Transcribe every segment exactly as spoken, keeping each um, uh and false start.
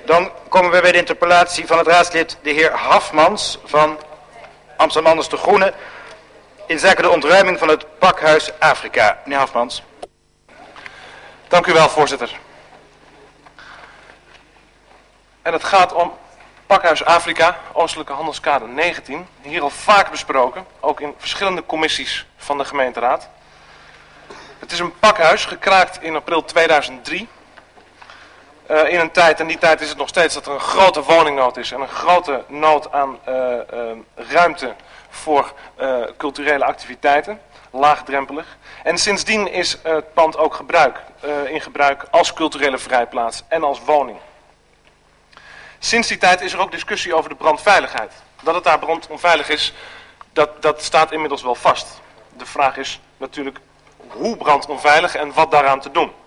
Dan komen we bij de interpellatie van het raadslid de heer Hafmans van Amsterdam Anders de Groenen in zaken de ontruiming van het pakhuis Afrika. Meneer Hafmans. Dank u wel, voorzitter. En het gaat om pakhuis Afrika, Oostelijke Handelskade negentien. Hier al vaak besproken, ook in verschillende commissies van de gemeenteraad. Het is een pakhuis, gekraakt in april tweeduizend drie. Uh, in een tijd, en die tijd is het nog steeds, dat er een grote woningnood is en een grote nood aan uh, uh, ruimte voor uh, culturele activiteiten, laagdrempelig. En sindsdien is uh, het pand ook gebruik, uh, in gebruik als culturele vrijplaats en als woning. Sinds die tijd is er ook discussie over de brandveiligheid. Dat het daar brandonveilig is, dat, dat staat inmiddels wel vast. De vraag is natuurlijk hoe brandonveilig en wat daaraan te doen.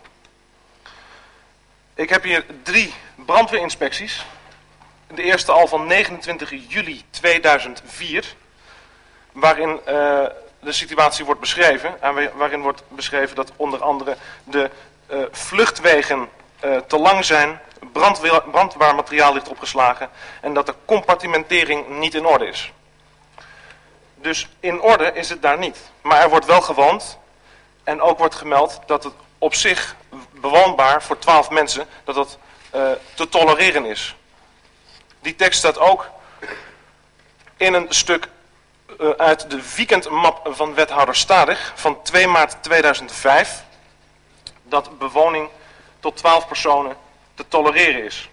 Ik heb hier drie brandweerinspecties. De eerste al van negenentwintig juli tweeduizend vier, waarin uh, de situatie wordt beschreven. En waarin wordt beschreven dat onder andere de uh, vluchtwegen uh, te lang zijn, brandbaar materiaal ligt opgeslagen en dat de compartimentering niet in orde is. Dus in orde is het daar niet. Maar er wordt wel gewoond en ook wordt gemeld dat het op zich bewoonbaar voor twaalf mensen, dat dat uh, te tolereren is. Die tekst staat ook in een stuk uh, uit de weekendmap van wethouder Stadig van twee maart tweeduizend vijf, dat bewoning tot twaalf personen te tolereren is.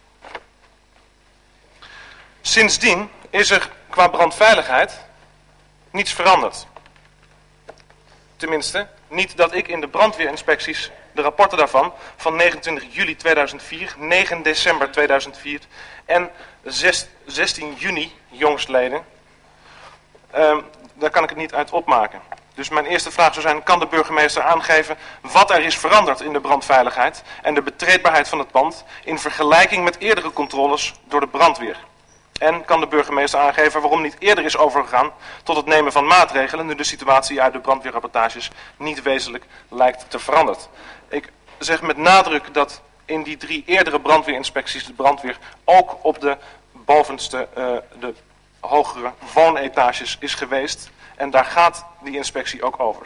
Sindsdien is er qua brandveiligheid niets veranderd. Tenminste, niet dat ik in de brandweerinspecties, de rapporten daarvan, van negenentwintig juli tweeduizend vier, negen december tweeduizend vier en zestien juni, jongstleden, uh, daar kan ik het niet uit opmaken. Dus mijn eerste vraag zou zijn, kan de burgemeester aangeven wat er is veranderd in de brandveiligheid en de betreedbaarheid van het pand in vergelijking met eerdere controles door de brandweer? En kan de burgemeester aangeven waarom niet eerder is overgegaan tot het nemen van maatregelen, nu de situatie uit de brandweerrapportages niet wezenlijk lijkt te veranderen. Ik zeg met nadruk dat in die drie eerdere brandweerinspecties de brandweer ook op de bovenste, uh, de hogere woonetages is geweest. En daar gaat die inspectie ook over.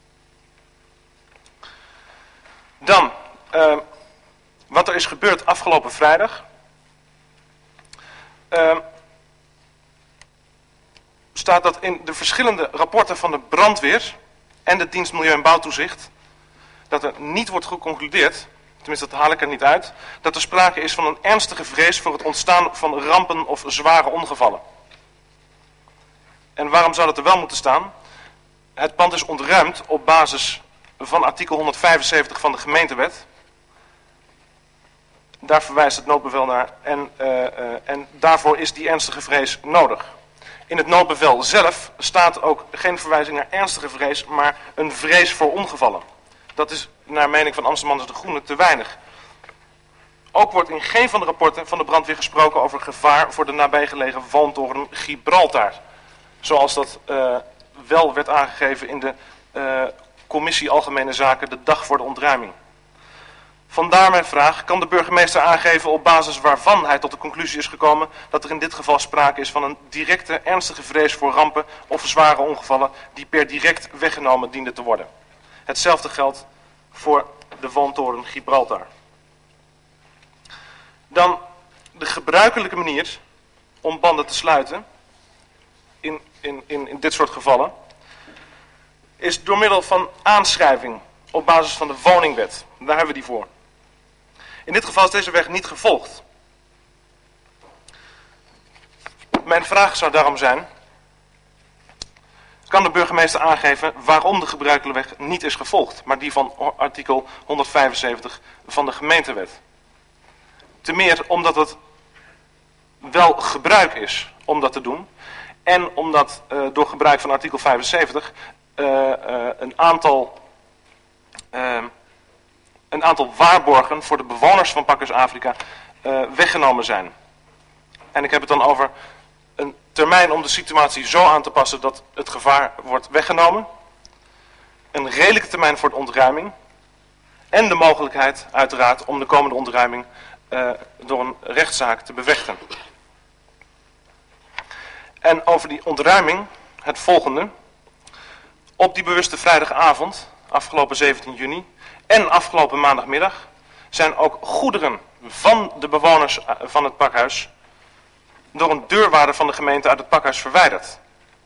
Dan, uh, wat er is gebeurd afgelopen vrijdag. Uh, staat dat in de verschillende rapporten van de brandweer en de dienst Milieu- en Bouwtoezicht, dat er niet wordt geconcludeerd, tenminste dat haal ik er niet uit, dat er sprake is van een ernstige vrees voor het ontstaan van rampen of zware ongevallen. En waarom zou dat er wel moeten staan? Het pand is ontruimd op basis van artikel honderdvijfenzeventig van de gemeentewet. Daar verwijst het noodbevel naar en, uh, uh, en daarvoor is die ernstige vrees nodig. In het noodbevel zelf staat ook geen verwijzing naar ernstige vrees, maar een vrees voor ongevallen. Dat is naar mening van Amsterdam de Groenen te weinig. Ook wordt in geen van de rapporten van de brandweer gesproken over gevaar voor de nabijgelegen woontoren Gibraltar. Zoals dat uh, wel werd aangegeven in de uh, commissie Algemene Zaken de dag voor de ontruiming. Vandaar mijn vraag, kan de burgemeester aangeven op basis waarvan hij tot de conclusie is gekomen dat er in dit geval sprake is van een directe ernstige vrees voor rampen of zware ongevallen die per direct weggenomen dienden te worden. Hetzelfde geldt voor de woontoren Gibraltar. Dan de gebruikelijke manier om banden te sluiten in, in, in, in dit soort gevallen is door middel van aanschrijving op basis van de woningwet. Daar hebben we die voor. In dit geval is deze weg niet gevolgd. Mijn vraag zou daarom zijn, kan de burgemeester aangeven waarom de gebruikelijke weg niet is gevolgd, maar die van artikel honderdvijfenzeventig van de gemeentewet? Te meer omdat het wel gebruik is om dat te doen en omdat uh, door gebruik van artikel vijfenzeventig uh, uh, een aantal... Uh, een aantal waarborgen voor de bewoners van Pakhuis Afrika uh, weggenomen zijn. En ik heb het dan over een termijn om de situatie zo aan te passen dat het gevaar wordt weggenomen. Een redelijke termijn voor de ontruiming. En de mogelijkheid uiteraard om de komende ontruiming uh, door een rechtszaak te bevechten. En over die ontruiming het volgende. Op die bewuste vrijdagavond, afgelopen zeventien juni, en afgelopen maandagmiddag zijn ook goederen van de bewoners van het pakhuis door een deurwaarder van de gemeente uit het pakhuis verwijderd.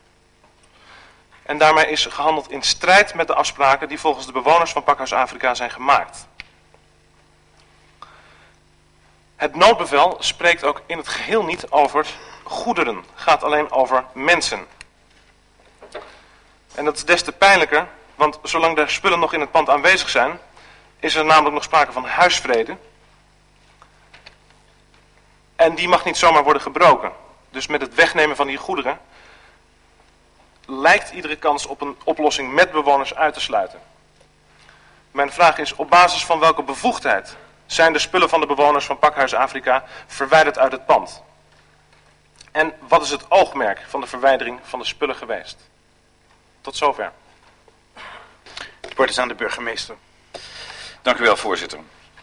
En daarmee is gehandeld in strijd met de afspraken die volgens de bewoners van Pakhuis Afrika zijn gemaakt. Het noodbevel spreekt ook in het geheel niet over goederen, gaat alleen over mensen. En dat is des te pijnlijker, want zolang de spullen nog in het pand aanwezig zijn, is er namelijk nog sprake van huisvrede. En die mag niet zomaar worden gebroken. Dus met het wegnemen van die goederen lijkt iedere kans op een oplossing met bewoners uit te sluiten. Mijn vraag is, op basis van welke bevoegdheid zijn de spullen van de bewoners van Pakhuis Afrika verwijderd uit het pand? En wat is het oogmerk van de verwijdering van de spullen geweest? Tot zover. Het woord is aan de burgemeester. Dank u wel, voorzitter.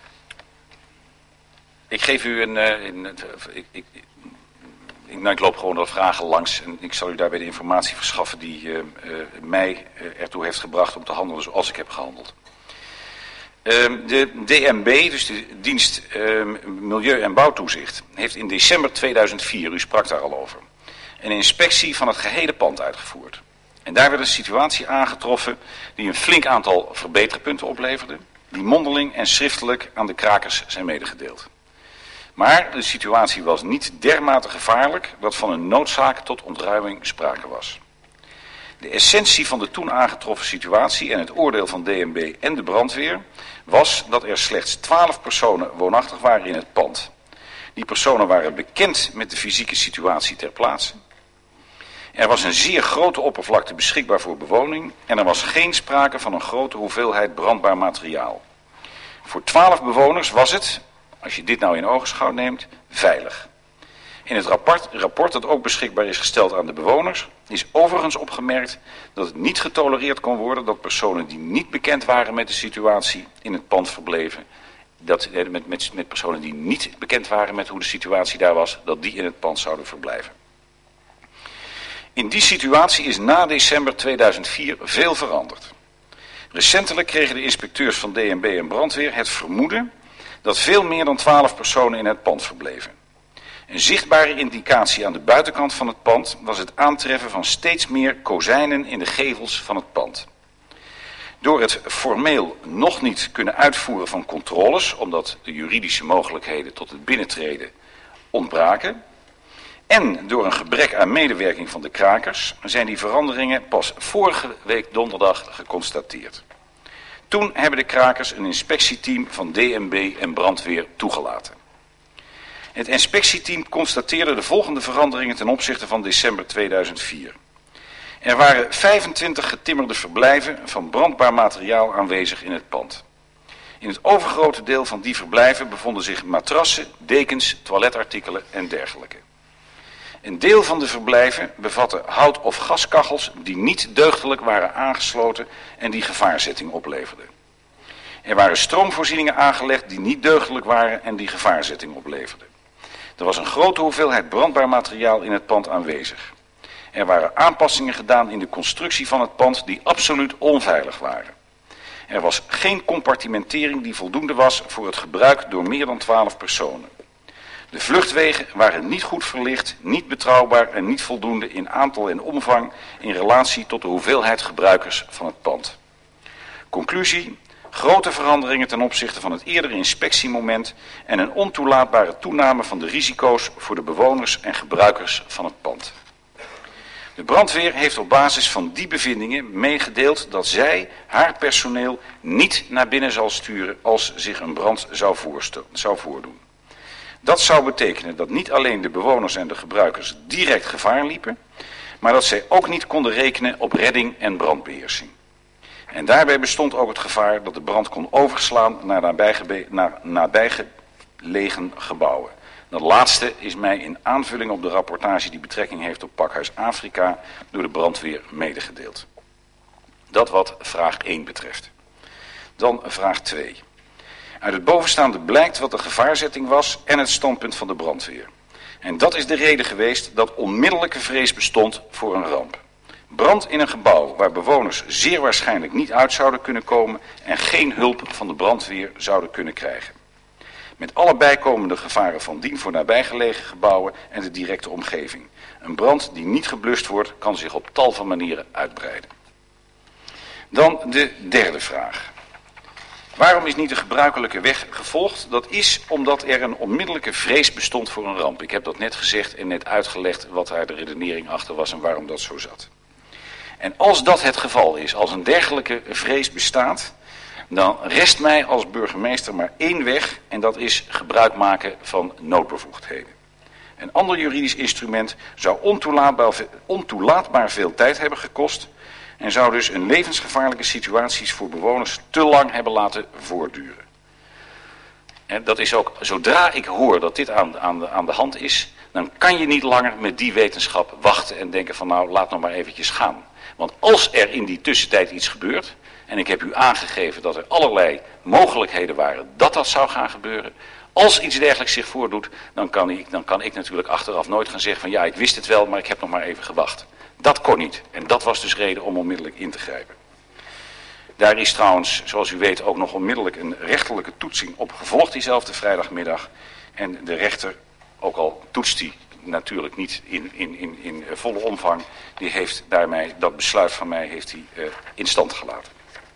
Ik geef u een... Uh, een ik, ik, ik, nou, ik loop gewoon de vragen langs en ik zal u daarbij de informatie verschaffen die uh, uh, mij uh, ertoe heeft gebracht om te handelen zoals ik heb gehandeld. Uh, de D M B, dus de dienst uh, Milieu- en Bouwtoezicht, heeft in december tweeduizend vier, u sprak daar al over, een inspectie van het gehele pand uitgevoerd. En daar werd een situatie aangetroffen die een flink aantal verbeterpunten opleverde, die mondeling en schriftelijk aan de krakers zijn medegedeeld. Maar de situatie was niet dermate gevaarlijk dat van een noodzaak tot ontruiming sprake was. De essentie van de toen aangetroffen situatie en het oordeel van D M B en de brandweer was dat er slechts twaalf personen woonachtig waren in het pand. Die personen waren bekend met de fysieke situatie ter plaatse. Er was een zeer grote oppervlakte beschikbaar voor bewoning en er was geen sprake van een grote hoeveelheid brandbaar materiaal. Voor twaalf bewoners was het, als je dit nou in ogenschouw neemt, veilig. In het rapport, rapport dat ook beschikbaar is gesteld aan de bewoners is overigens opgemerkt dat het niet getolereerd kon worden dat personen die niet bekend waren met de situatie in het pand verbleven, dat, met, met, met personen die niet bekend waren met hoe de situatie daar was, dat die in het pand zouden verblijven. In die situatie is na december tweeduizend vier veel veranderd. Recentelijk kregen de inspecteurs van D M B en brandweer het vermoeden dat veel meer dan twaalf personen in het pand verbleven. Een zichtbare indicatie aan de buitenkant van het pand was het aantreffen van steeds meer kozijnen in de gevels van het pand. Door het formeel nog niet kunnen uitvoeren van controles, omdat de juridische mogelijkheden tot het binnentreden ontbraken, en door een gebrek aan medewerking van de krakers zijn die veranderingen pas vorige week donderdag geconstateerd. Toen hebben de krakers een inspectieteam van D M B en brandweer toegelaten. Het inspectieteam constateerde de volgende veranderingen ten opzichte van december tweeduizend vier. Er waren vijfentwintig getimmerde verblijven van brandbaar materiaal aanwezig in het pand. In het overgrote deel van die verblijven bevonden zich matrassen, dekens, toiletartikelen en dergelijke. Een deel van de verblijven bevatte hout- of gaskachels die niet deugdelijk waren aangesloten en die gevaarzetting opleverden. Er waren stroomvoorzieningen aangelegd die niet deugdelijk waren en die gevaarzetting opleverden. Er was een grote hoeveelheid brandbaar materiaal in het pand aanwezig. Er waren aanpassingen gedaan in de constructie van het pand die absoluut onveilig waren. Er was geen compartimentering die voldoende was voor het gebruik door meer dan twaalf personen. De vluchtwegen waren niet goed verlicht, niet betrouwbaar en niet voldoende in aantal en omvang in relatie tot de hoeveelheid gebruikers van het pand. Conclusie: grote veranderingen ten opzichte van het eerdere inspectiemoment en een ontoelaatbare toename van de risico's voor de bewoners en gebruikers van het pand. De brandweer heeft op basis van die bevindingen meegedeeld dat zij haar personeel niet naar binnen zal sturen als zich een brand zou, zou voordoen. Dat zou betekenen dat niet alleen de bewoners en de gebruikers direct gevaar liepen, maar dat zij ook niet konden rekenen op redding en brandbeheersing. En daarbij bestond ook het gevaar dat de brand kon overslaan naar, nabijgebe- naar nabijgelegen gebouwen. Dat laatste is mij in aanvulling op de rapportage die betrekking heeft op Pakhuis Afrika door de brandweer medegedeeld. Dat wat vraag één betreft. Dan vraag twee. Uit het bovenstaande blijkt wat de gevaarzetting was en het standpunt van de brandweer. En dat is de reden geweest dat onmiddellijke vrees bestond voor een ramp. Brand in een gebouw waar bewoners zeer waarschijnlijk niet uit zouden kunnen komen en geen hulp van de brandweer zouden kunnen krijgen. Met alle bijkomende gevaren van dien voor nabijgelegen gebouwen en de directe omgeving. Een brand die niet geblust wordt kan zich op tal van manieren uitbreiden. Dan de derde vraag. Waarom is niet de gebruikelijke weg gevolgd? Dat is omdat er een onmiddellijke vrees bestond voor een ramp. Ik heb dat net gezegd en net uitgelegd wat daar de redenering achter was en waarom dat zo zat. En als dat het geval is, als een dergelijke vrees bestaat, dan rest mij als burgemeester maar één weg en dat is gebruik maken van noodbevoegdheden. Een ander juridisch instrument zou ontoelaatbaar, ontoelaatbaar veel tijd hebben gekost en zou dus een levensgevaarlijke situaties voor bewoners te lang hebben laten voortduren. En dat is ook, zodra ik hoor dat dit aan, aan, de, aan de hand is, dan kan je niet langer met die wetenschap wachten en denken van nou laat nog maar eventjes gaan. Want als er in die tussentijd iets gebeurt, en ik heb u aangegeven dat er allerlei mogelijkheden waren dat dat zou gaan gebeuren. Als iets dergelijks zich voordoet, dan kan ik, dan kan ik natuurlijk achteraf nooit gaan zeggen van ja, ik wist het wel, maar ik heb nog maar even gewacht. Dat kon niet. En dat was dus reden om onmiddellijk in te grijpen. Daar is trouwens, zoals u weet, ook nog onmiddellijk een rechterlijke toetsing op gevolgd diezelfde vrijdagmiddag. En de rechter, ook al toetst die natuurlijk niet in, in, in, in volle omvang, die heeft daarmee, dat besluit van mij heeft hij uh, in stand gelaten.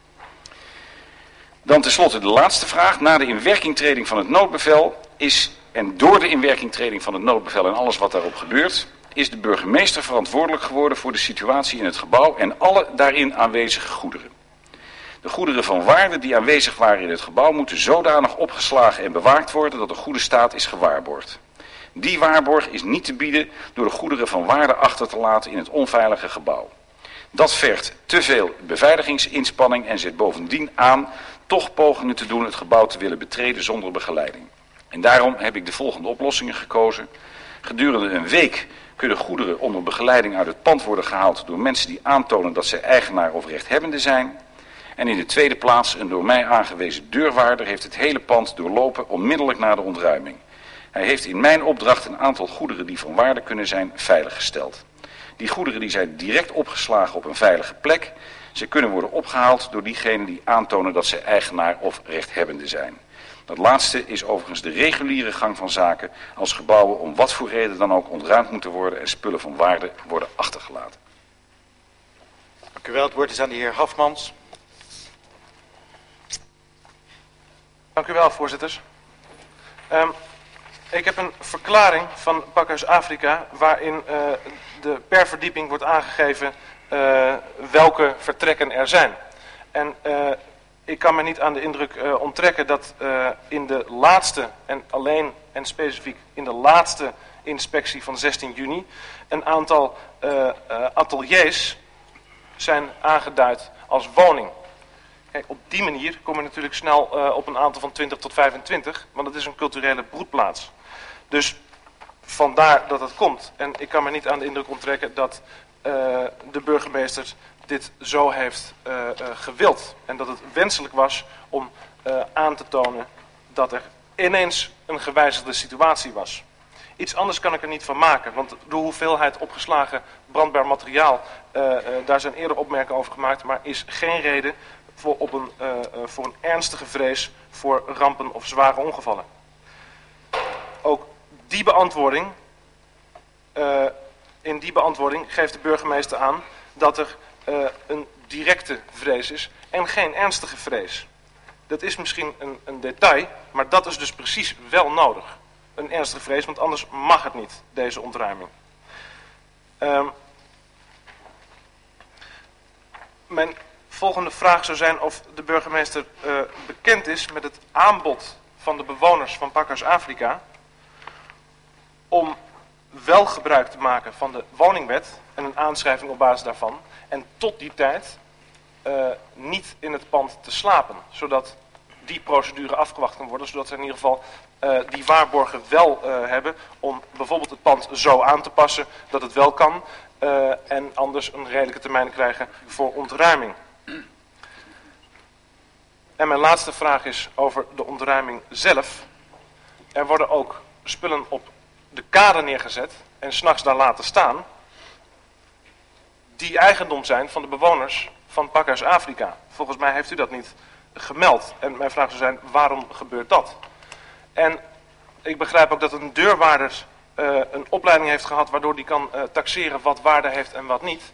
Dan tenslotte de laatste vraag. Na de inwerkingtreding van het noodbevel is, en door de inwerkingtreding van het noodbevel en alles wat daarop gebeurt, is de burgemeester verantwoordelijk geworden voor de situatie in het gebouw en alle daarin aanwezige goederen. De goederen van waarde die aanwezig waren in het gebouw moeten zodanig opgeslagen en bewaakt worden dat de goede staat is gewaarborgd. Die waarborg is niet te bieden door de goederen van waarde achter te laten in het onveilige gebouw. Dat vergt te veel beveiligingsinspanning en zet bovendien aan toch pogingen te doen het gebouw te willen betreden zonder begeleiding. En daarom heb ik de volgende oplossingen gekozen. Gedurende een week kunnen goederen onder begeleiding uit het pand worden gehaald door mensen die aantonen dat zij eigenaar of rechthebbende zijn. En in de tweede plaats een door mij aangewezen deurwaarder heeft het hele pand doorlopen onmiddellijk na de ontruiming. Hij heeft in mijn opdracht een aantal goederen die van waarde kunnen zijn veiliggesteld. Die goederen die zijn direct opgeslagen op een veilige plek. Ze kunnen worden opgehaald door diegenen die aantonen dat zij eigenaar of rechthebbende zijn. Dat laatste is overigens de reguliere gang van zaken als gebouwen om wat voor reden dan ook ontruimd moeten worden en spullen van waarde worden achtergelaten. Dank u wel. Het woord is aan de heer Hafmans. Dank u wel, voorzitters. Um, ik heb een verklaring van Pakhuis Afrika waarin uh, de per verdieping wordt aangegeven uh, welke vertrekken er zijn. En uh, ik kan me niet aan de indruk uh, onttrekken dat uh, in de laatste en alleen en specifiek in de laatste inspectie van zestien juni een aantal uh, uh, ateliers zijn aangeduid als woning. Kijk, op die manier kom je natuurlijk snel uh, op een aantal van twintig tot vijfentwintig, want het is een culturele broedplaats. Dus vandaar dat het komt. En ik kan me niet aan de indruk onttrekken dat uh, de burgemeester dit zo heeft uh, uh, gewild. En dat het wenselijk was om uh, aan te tonen dat er ineens een gewijzigde situatie was. Iets anders kan ik er niet van maken, want de hoeveelheid opgeslagen brandbaar materiaal, uh, uh, daar zijn eerder opmerkingen over gemaakt, maar is geen reden voor, op een, uh, uh, voor een ernstige vrees voor rampen of zware ongevallen. Ook die beantwoording, uh, in die beantwoording geeft de burgemeester aan dat er uh, een directe vrees is en geen ernstige vrees. Dat is misschien een, een detail, maar dat is dus precies wel nodig. Een ernstige vrees, want anders mag het niet, deze ontruiming. Um, mijn volgende vraag zou zijn of de burgemeester uh, bekend is met het aanbod van de bewoners van Pakhuis Afrika om wel gebruik te maken van de woningwet en een aanschrijving op basis daarvan en tot die tijd uh, niet in het pand te slapen, zodat die procedure afgewacht kan worden, zodat ze in ieder geval uh, die waarborgen wel uh, hebben om bijvoorbeeld het pand zo aan te passen dat het wel kan uh, en anders een redelijke termijn krijgen voor ontruiming. En mijn laatste vraag is over de ontruiming zelf. Er worden ook spullen op de kade neergezet en 's nachts daar laten staan, die eigendom zijn van de bewoners van Pakhuis Afrika. Volgens mij heeft u dat niet gemeld. En mijn vraag zou zijn, waarom gebeurt dat? En ik begrijp ook dat een deurwaarder uh, een opleiding heeft gehad waardoor die kan uh, taxeren wat waarde heeft en wat niet.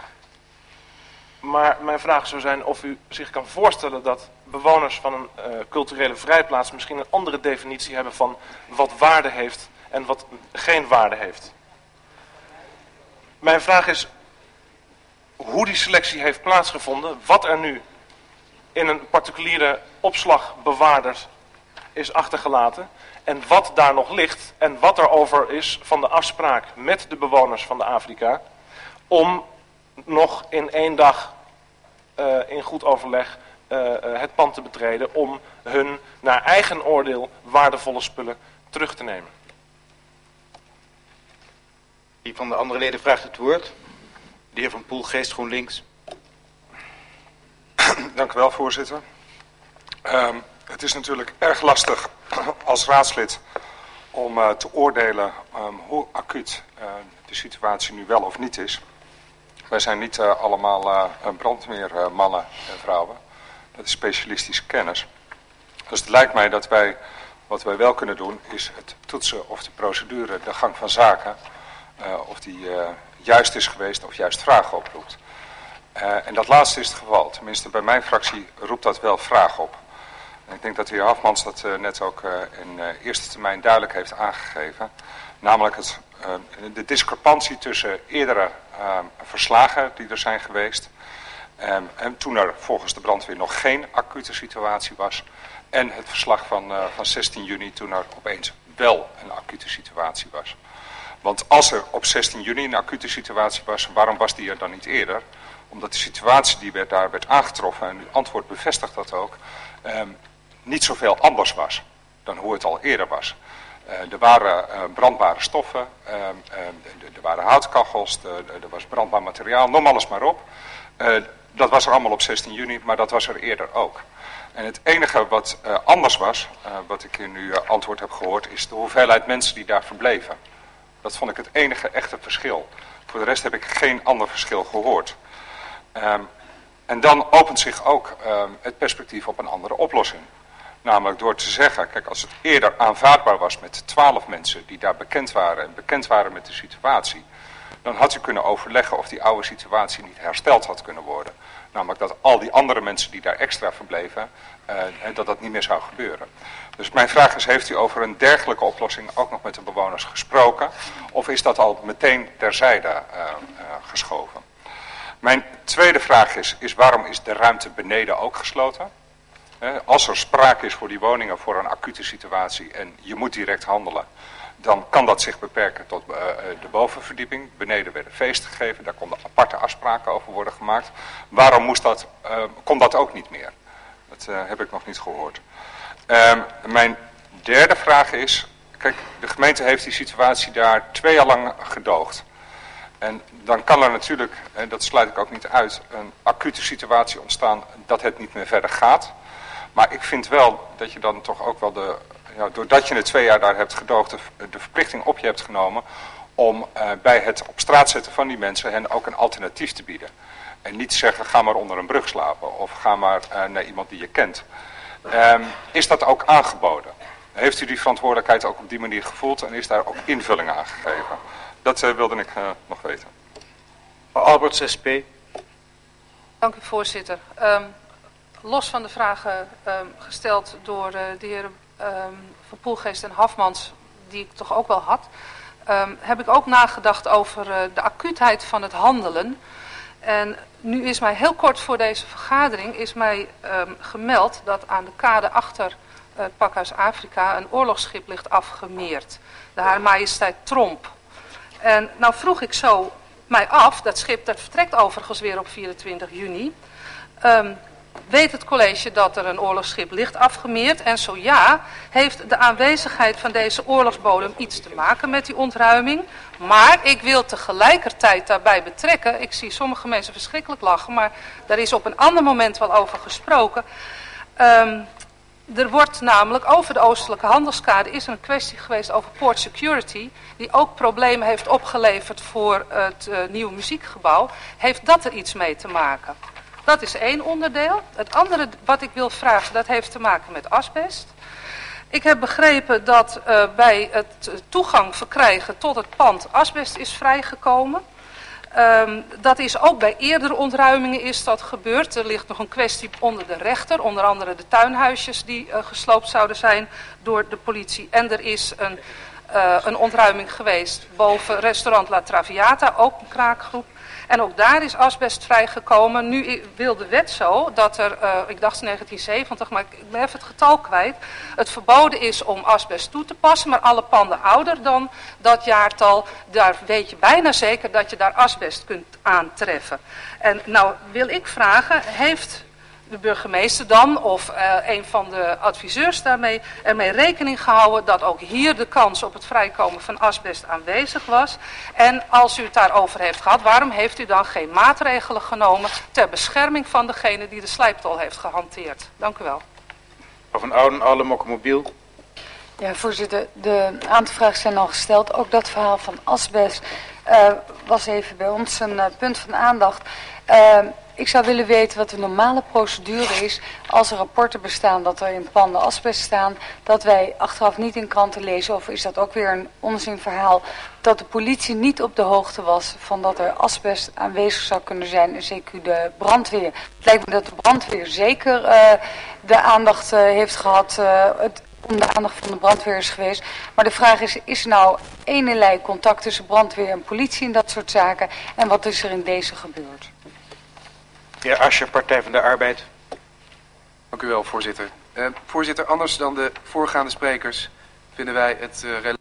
Maar mijn vraag zou zijn of u zich kan voorstellen dat bewoners van een uh, culturele vrijplaats misschien een andere definitie hebben van wat waarde heeft en wat geen waarde heeft. Mijn vraag is hoe die selectie heeft plaatsgevonden, wat er nu in een particuliere opslagbewaarder is achtergelaten en wat daar nog ligt en wat er over is van de afspraak met de bewoners van de Afrika om nog in één dag uh, in goed overleg uh, uh, het pand te betreden om hun naar eigen oordeel waardevolle spullen terug te nemen. Wie van de andere leden vraagt het woord? De heer Van Poelgeest, GroenLinks. Dank u wel, voorzitter. Um, het is natuurlijk erg lastig als raadslid om uh, te oordelen um, hoe acuut uh, de situatie nu wel of niet is. Wij zijn niet uh, allemaal uh, brandweermannen en vrouwen. Dat is specialistische kennis. Dus het lijkt mij dat wij, wat wij wel kunnen doen, is het toetsen of de procedure, de gang van zaken, uh, of die uh, juist is geweest of juist vragen oproept. Uh, en dat laatste is het geval. Tenminste, bij mijn fractie roept dat wel vragen op. En ik denk dat de heer Hafmans dat uh, net ook uh, in uh, eerste termijn duidelijk heeft aangegeven. Namelijk het, uh, de discrepantie tussen eerdere uh, verslagen die er zijn geweest. Um, en toen er volgens de brandweer nog geen acute situatie was. En het verslag van, uh, van zestien juni toen er opeens wel een acute situatie was. Want als er op zestien juni een acute situatie was, waarom was die er dan niet eerder? Omdat de situatie die werd, daar werd aangetroffen, en uw antwoord bevestigt dat ook, um, niet zoveel anders was dan hoe het al eerder was. Uh, er waren uh, brandbare stoffen, uh, uh, er waren houtkachels, er was brandbaar materiaal, noem alles maar op. Uh, dat was er allemaal op zestien juni, maar dat was er eerder ook. En het enige wat uh, anders was, uh, wat ik in uw uh, antwoord heb gehoord, is de hoeveelheid mensen die daar verbleven. Dat vond ik het enige echte verschil. Voor de rest heb ik geen ander verschil gehoord. Um, en dan opent zich ook um, het perspectief op een andere oplossing. Namelijk door te zeggen, kijk, als het eerder aanvaardbaar was met twaalf mensen die daar bekend waren en bekend waren met de situatie, dan had u kunnen overleggen of die oude situatie niet hersteld had kunnen worden. Namelijk dat al die andere mensen die daar extra verbleven, uh, dat dat niet meer zou gebeuren. Dus mijn vraag is, heeft u over een dergelijke oplossing ook nog met de bewoners gesproken? Of is dat al meteen terzijde uh, uh, geschoven? Mijn tweede vraag is, is waarom is de ruimte beneden ook gesloten? Uh, als er sprake is voor die woningen voor een acute situatie en je moet direct handelen, dan kan dat zich beperken tot uh, de bovenverdieping. Beneden werden feesten gegeven, daar konden aparte afspraken over worden gemaakt. Waarom moest dat, uh, kon dat ook niet meer? Dat uh, heb ik nog niet gehoord. Uh, mijn derde vraag is, kijk, de gemeente heeft die situatie daar twee jaar lang gedoogd. En dan kan er natuurlijk, en dat sluit ik ook niet uit, een acute situatie ontstaan dat het niet meer verder gaat. Maar ik vind wel dat je dan toch ook wel de, ja, doordat je het twee jaar daar hebt gedoogd, de, de verplichting op je hebt genomen om uh, bij het op straat zetten van die mensen hen ook een alternatief te bieden. En niet zeggen, ga maar onder een brug slapen of ga maar uh, naar iemand die je kent. Um, is dat ook aangeboden? Heeft u die verantwoordelijkheid ook op die manier gevoeld en is daar ook invulling aan gegeven? Dat uh, wilde ik uh, nog weten. Alberts, S P. Dank u, voorzitter. Um, los van de vragen um, gesteld door uh, de heren um, Van Poelgeest en Hafmans, die ik toch ook wel had, um, heb ik ook nagedacht over uh, de acuutheid van het handelen. En nu is mij heel kort voor deze vergadering is mij um, gemeld dat aan de kade achter uh, Pakhuis Afrika een oorlogsschip ligt afgemeerd. De Haar Majesteit Tromp. En nou vroeg ik zo mij af, dat schip dat vertrekt overigens weer op vierentwintig juni. Um, weet het college dat er een oorlogsschip ligt afgemeerd? En zo ja, heeft de aanwezigheid van deze oorlogsbodem iets te maken met die ontruiming? Maar ik wil tegelijkertijd daarbij betrekken, ik zie sommige mensen verschrikkelijk lachen, maar daar is op een ander moment wel over gesproken. Um, er wordt namelijk over de oostelijke handelskade is er een kwestie geweest over port security, die ook problemen heeft opgeleverd voor het uh, nieuwe muziekgebouw. Heeft dat er iets mee te maken? Dat is één onderdeel. Het andere wat ik wil vragen, dat heeft te maken met asbest. Ik heb begrepen dat uh, bij het toegang verkrijgen tot het pand asbest is vrijgekomen. Um, dat is ook bij eerdere ontruimingen is dat gebeurd. Er ligt nog een kwestie onder de rechter, onder andere de tuinhuisjes die uh, gesloopt zouden zijn door de politie. En er is een, uh, een ontruiming geweest boven restaurant La Traviata, ook een kraakgroep. En ook daar is asbest vrijgekomen. Nu wil de wet zo dat er, uh, ik dacht negentien zeventig, maar ik ben even het getal kwijt. Het verboden is om asbest toe te passen, maar alle panden ouder dan dat jaartal, daar weet je bijna zeker dat je daar asbest kunt aantreffen. En nou wil ik vragen, heeft de burgemeester dan of uh, een van de adviseurs daarmee ermee rekening gehouden dat ook hier de kans op het vrijkomen van asbest aanwezig was? En als u het daarover heeft gehad, waarom heeft u dan geen maatregelen genomen ter bescherming van degene die de slijptol heeft gehanteerd? Dank u wel. Of een oude oude mokkemobiel. Ja, voorzitter, de aantal vragen zijn al gesteld. Ook dat verhaal van asbest uh, was even bij ons een uh, punt van aandacht. Uh, Ik zou willen weten wat de normale procedure is als er rapporten bestaan dat er in panden asbest staan, dat wij achteraf niet in kranten lezen, of is dat ook weer een onzinverhaal, dat de politie niet op de hoogte was van dat er asbest aanwezig zou kunnen zijn en zeker de brandweer. Het lijkt me dat de brandweer zeker uh, de aandacht uh, heeft gehad, uh, het om de aandacht van de brandweer is geweest. Maar de vraag is, is er nou enerlei contact tussen brandweer en politie in dat soort zaken en wat is er in deze gebeurd? De heer Asscher, Partij van de Arbeid. Dank u wel, voorzitter. Uh, voorzitter, anders dan de voorgaande sprekers vinden wij het uh, relevant.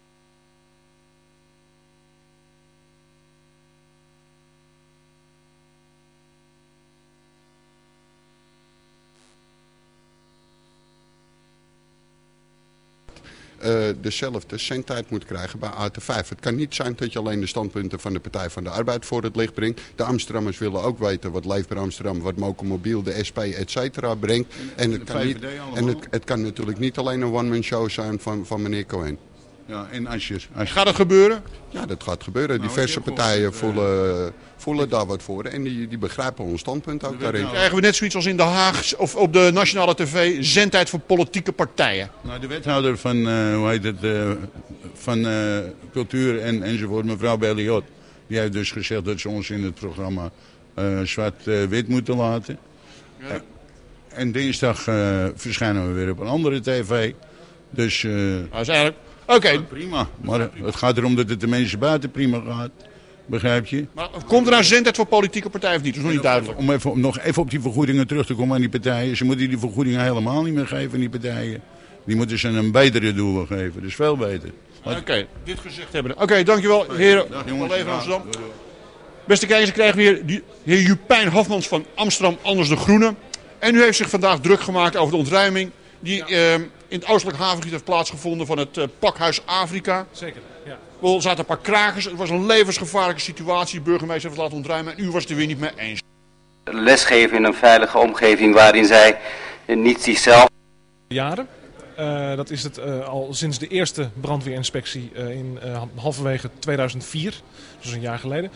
Uh, dezelfde zendtijd moet krijgen bij A T vijf. Het kan niet zijn dat je alleen de standpunten van de Partij van de Arbeid voor het licht brengt. De Amsterdammers willen ook weten wat Leefbaar Amsterdam, wat Mokomobiel, de S P, et cetera brengt. En, het kan, niet, en het, het kan natuurlijk niet alleen een one-man show zijn van, van meneer Cohen. Ja, en als je, als... Gaat dat gebeuren? Ja, dat gaat gebeuren. Nou, diverse partijen voelen, voelen daar wat voor en die, die begrijpen ons standpunt ook daarin. Nou, krijgen we net zoiets als in Den Haag of op de nationale tv, zendtijd voor politieke partijen? Nou, de wethouder van, uh, hoe heet het, uh, van uh, cultuur en, enzovoort, mevrouw Belliot, die heeft dus gezegd dat ze ons in het programma uh, zwart-wit uh, moeten laten. Ja. Uh, en dinsdag uh, verschijnen we weer op een andere tv. Dus, uh, dat is eigenlijk... Oké. Okay. Prima, maar het gaat erom dat het de mensen buiten prima gaat. Begrijp je? Maar komt er nou zendtijd voor politieke partijen of niet? Dat is nog niet duidelijk. Om, even, om nog even op die vergoedingen terug te komen aan die partijen. Ze moeten die vergoedingen helemaal niet meer geven aan die partijen. Die moeten ze een betere doel geven. Dat is veel beter. Oké, okay, dit gezegd hebben. Oké, okay, dankjewel heren. Dag jongens. Van Amsterdam. Ja, beste kijkers, dan krijgen we hier de heer Jupijn Hofmans van Amsterdam Anders de Groene. En u heeft zich vandaag druk gemaakt over de ontruiming die uh, in het oostelijk havengebied heeft plaatsgevonden van het uh, pakhuis Afrika. Zeker, ja. Er zaten een paar krakers. Het was een levensgevaarlijke situatie. De burgemeester heeft het laten ontruimen en u was het er weer niet mee eens. Lesgeven in een veilige omgeving waarin zij niet zichzelf... Jaren. Uh, dat is het uh, al sinds de eerste brandweerinspectie uh, in uh, halverwege tweeduizend vier. Dus een jaar geleden.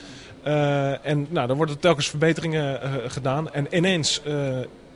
Uh, en nou, dan worden telkens verbeteringen uh, gedaan. En ineens... Uh,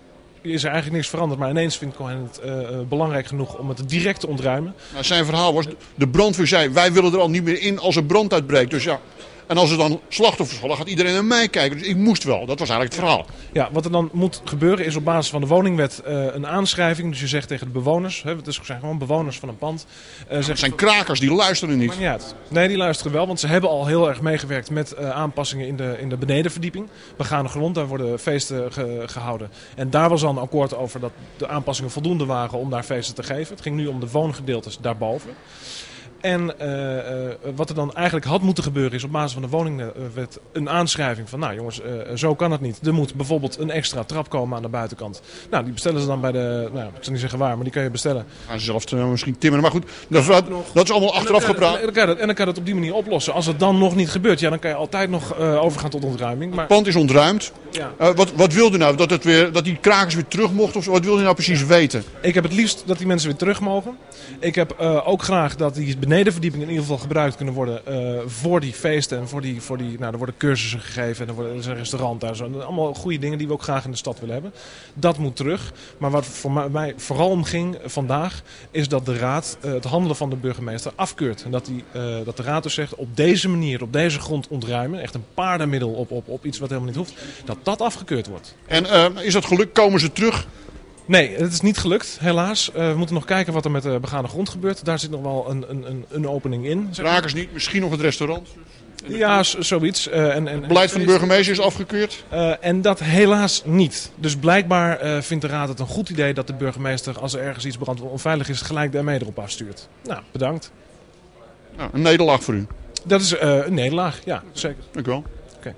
is er eigenlijk niks veranderd, maar ineens vindt Cohen het uh, belangrijk genoeg om het direct te ontruimen. Nou, zijn verhaal was, de brandweer zei, wij willen er al niet meer in als er brand uitbreekt. Dus ja, en als er dan slachtoffers vallen, gaat iedereen naar mij kijken. Dus ik moest wel, dat was eigenlijk het verhaal. Ja, wat er dan moet gebeuren is op basis van de woningwet uh, een aanschrijving. Dus je zegt tegen de bewoners, hè, het zijn gewoon bewoners van een pand. Uh, het zijn krakers, die luisteren niet. Maar niet uit. Nee, die luisteren wel, want ze hebben al heel erg meegewerkt met uh, aanpassingen in de, in de benedenverdieping. Begane grond, daar worden feesten ge, gehouden. En daar was al een akkoord over dat de aanpassingen voldoende waren om daar feesten te geven. Het ging nu om de woongedeeltes daarboven. En uh, uh, wat er dan eigenlijk had moeten gebeuren is op basis van de woningwet een aanschrijving van, nou jongens, uh, zo kan het niet. Er moet bijvoorbeeld een extra trap komen aan de buitenkant. Nou, die bestellen ze dan bij de, nou, ik zal niet zeggen waar, maar die kan je bestellen. Gaan ze zelf uh, misschien timmeren, maar goed, dat, dat, dat is allemaal achteraf gepraat. En dan, kan je dat, en dan kan je dat op die manier oplossen. Als het dan nog niet gebeurt, ja, dan kan je altijd nog uh, overgaan tot ontruiming. Maar... Het pand is ontruimd. Ja. Uh, wat, wat wil u nou? Dat, het weer, dat die krakers weer terug mochten? Of wat wil u nou precies weten? Ik heb het liefst dat die mensen weer terug mogen. Ik heb uh, ook graag dat die benedenverdieping in ieder geval gebruikt kunnen worden uh, voor die feesten. En voor die, voor die, nou, er worden cursussen gegeven en er, worden, er is een restaurant daar. Zo. Allemaal goede dingen die we ook graag in de stad willen hebben. Dat moet terug. Maar wat voor mij vooral om ging vandaag is dat de raad uh, het handelen van de burgemeester afkeurt. En dat, die, uh, dat de raad dus zegt op deze manier, op deze grond ontruimen. Echt een paardenmiddel op, op, op iets wat helemaal niet hoeft. Dat dat afgekeurd wordt. En uh, is dat gelukt? Komen ze terug? Nee, het is niet gelukt, helaas. Uh, we moeten nog kijken wat er met de begane grond gebeurt. Daar zit nog wel een, een, een opening in. Krakers niet, misschien nog het restaurant? Ja, zoiets. Uh, en, en, het beleid van de burgemeester is afgekeurd? Uh, en dat helaas niet. Dus blijkbaar uh, vindt de raad het een goed idee dat de burgemeester, als er ergens iets brandonveilig is, gelijk daarmee erop afstuurt. Nou, bedankt. Nou, een nederlaag voor u? Dat is uh, een nederlaag, ja, zeker. Dank u wel. Okay.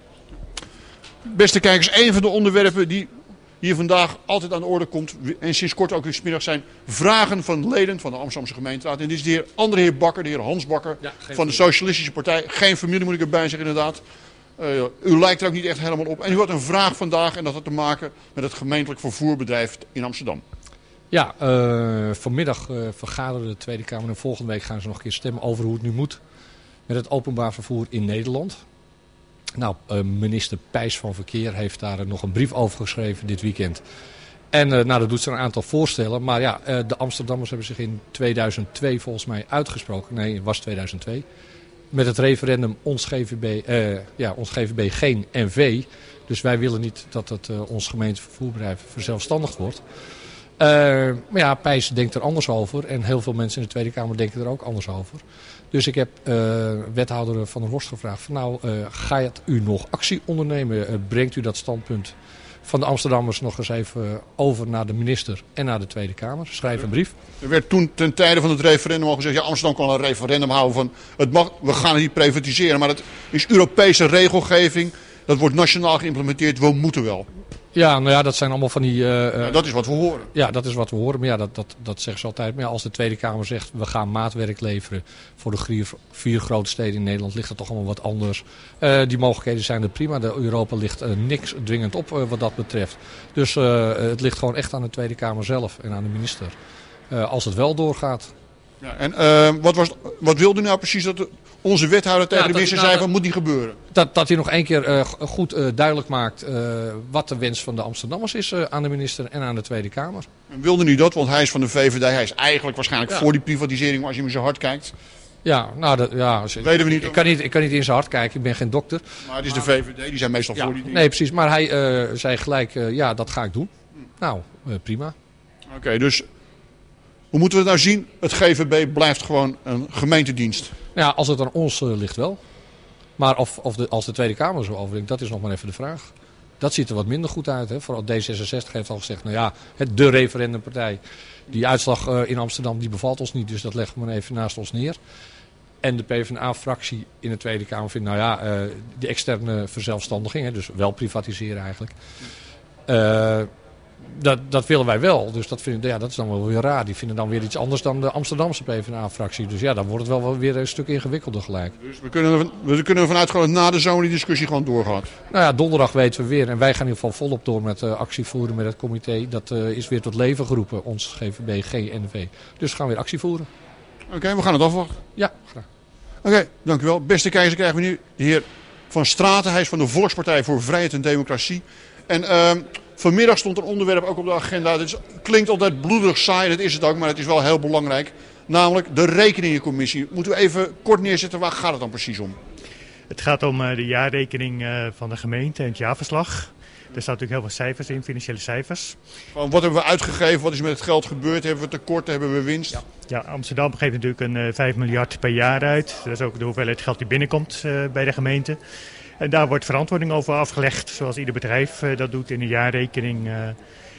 Beste kijkers, een van de onderwerpen die hier vandaag altijd aan de orde komt en sinds kort ook weer 's middags zijn vragen van leden van de Amsterdamse gemeenteraad. En dit is de heer, andere heer Bakker, de heer Hans Bakker ja, van familie. De Socialistische Partij. Geen familie moet ik erbij zeggen inderdaad. Uh, u lijkt er ook niet echt helemaal op. En u had een vraag vandaag en dat had te maken met het gemeentelijk vervoerbedrijf in Amsterdam. Ja, uh, vanmiddag uh, vergaderen de Tweede Kamer en volgende week gaan ze nog een keer stemmen over hoe het nu moet met het openbaar vervoer in Nederland. Nou, minister Peijs van Verkeer heeft daar nog een brief over geschreven dit weekend. En uh, nou, dat doet ze een aantal voorstellen. Maar ja, uh, de Amsterdammers hebben zich in tweeduizend twee volgens mij uitgesproken. Nee, het was tweeduizend twee. Met het referendum ons G V B, uh, ja, ons G V B geen N V. Dus wij willen niet dat het uh, ons gemeentevervoerbedrijf verzelfstandigd wordt. Uh, maar ja, Peijs denkt er anders over. En heel veel mensen in de Tweede Kamer denken er ook anders over. Dus ik heb uh, wethouder Van der Horst gevraagd van nou, uh, gaat u nog actie ondernemen? Uh, brengt u dat standpunt van de Amsterdammers nog eens even over naar de minister en naar de Tweede Kamer? Schrijf een brief. Er werd toen ten tijde van het referendum al gezegd, ja, Amsterdam kan een referendum houden van, het mag, we gaan het niet privatiseren. Maar dat is Europese regelgeving, dat wordt nationaal geïmplementeerd, we moeten wel. Ja, nou ja, dat zijn allemaal van die... Uh, ja, dat is wat we horen. Ja, dat is wat we horen. Maar ja, dat, dat, dat zeggen ze altijd. Maar ja, als de Tweede Kamer zegt, we gaan maatwerk leveren voor de vier, vier grote steden in Nederland, ligt dat toch allemaal wat anders. Uh, die mogelijkheden zijn er prima. De Europa ligt uh, niks dwingend op uh, wat dat betreft. Dus uh, het ligt gewoon echt aan de Tweede Kamer zelf en aan de minister. Uh, als het wel doorgaat. Ja, en uh, wat, was, wat wilde u nou precies dat de, onze wethouder tegen ja, de minister nou, zei, wat moet niet gebeuren? Dat, dat hij nog één keer uh, goed uh, duidelijk maakt uh, wat de wens van de Amsterdammers is uh, aan de minister en aan de Tweede Kamer. En wilde u dat? Want hij is van de V V D, hij is eigenlijk waarschijnlijk ja. voor die privatisering, maar als je hem in zijn hart kijkt. Ja, nou, dat, ja, weten we niet. Ik kan niet, ik kan niet in zijn hart kijken, ik ben geen dokter. Maar het is maar, de V V D, die zijn meestal ja, voor die dingen. Nee, precies, maar hij uh, zei gelijk, uh, ja, dat ga ik doen. Hm. Nou, uh, prima. Oké, okay, dus... Hoe moeten we het nou zien? Het G V B blijft gewoon een gemeentedienst. Ja, als het aan ons uh, ligt wel. Maar of, of de, als de Tweede Kamer zo overdenkt, dat is nog maar even de vraag. Dat ziet er wat minder goed uit. Hè? Vooral D zesenzestig heeft al gezegd, nou ja, het, de referendumpartij. Die uitslag uh, in Amsterdam, die bevalt ons niet. Dus dat leggen we maar even naast ons neer. En de PvdA-fractie in de Tweede Kamer vindt, nou ja, uh, die externe verzelfstandiging. Hè, dus wel privatiseren eigenlijk. Uh, Dat, dat willen wij wel. Dus dat, vind, ja, dat is dan wel weer raar. Die vinden dan weer iets anders dan de Amsterdamse PvdA-fractie. Dus ja, dan wordt het wel weer een stuk ingewikkelder gelijk. Dus we kunnen, er, we kunnen ervan uitgaan dat na de zomer die discussie gewoon doorgaat. Nou ja, donderdag weten we weer. En wij gaan in ieder geval volop door met uh, actie voeren met het comité. Dat uh, is weer tot leven geroepen, ons G V B G N V. Dus we gaan weer actie voeren. Oké, okay, we gaan het afwachten. Ja, graag. Oké, okay, dank u wel. Beste kijkers, krijgen we nu de heer Van Straten. Hij is van de Volkspartij voor Vrijheid en Democratie. En... Uh, Vanmiddag stond een onderwerp ook op de agenda. Het klinkt altijd bloedig saai, dat is het ook, maar het is wel heel belangrijk. Namelijk de rekeningencommissie. Moeten we even kort neerzetten, waar gaat het dan precies om? Het gaat om de jaarrekening van de gemeente en het jaarverslag. Er staan natuurlijk heel veel cijfers in, financiële cijfers. Van wat hebben we uitgegeven, wat is met het geld gebeurd, hebben we tekorten, hebben we winst? Ja, ja, Amsterdam geeft natuurlijk een uh, vijf miljard per jaar uit. Dat is ook de hoeveelheid geld die binnenkomt uh, bij de gemeente. En daar wordt verantwoording over afgelegd, zoals ieder bedrijf uh, dat doet in de jaarrekening. Uh,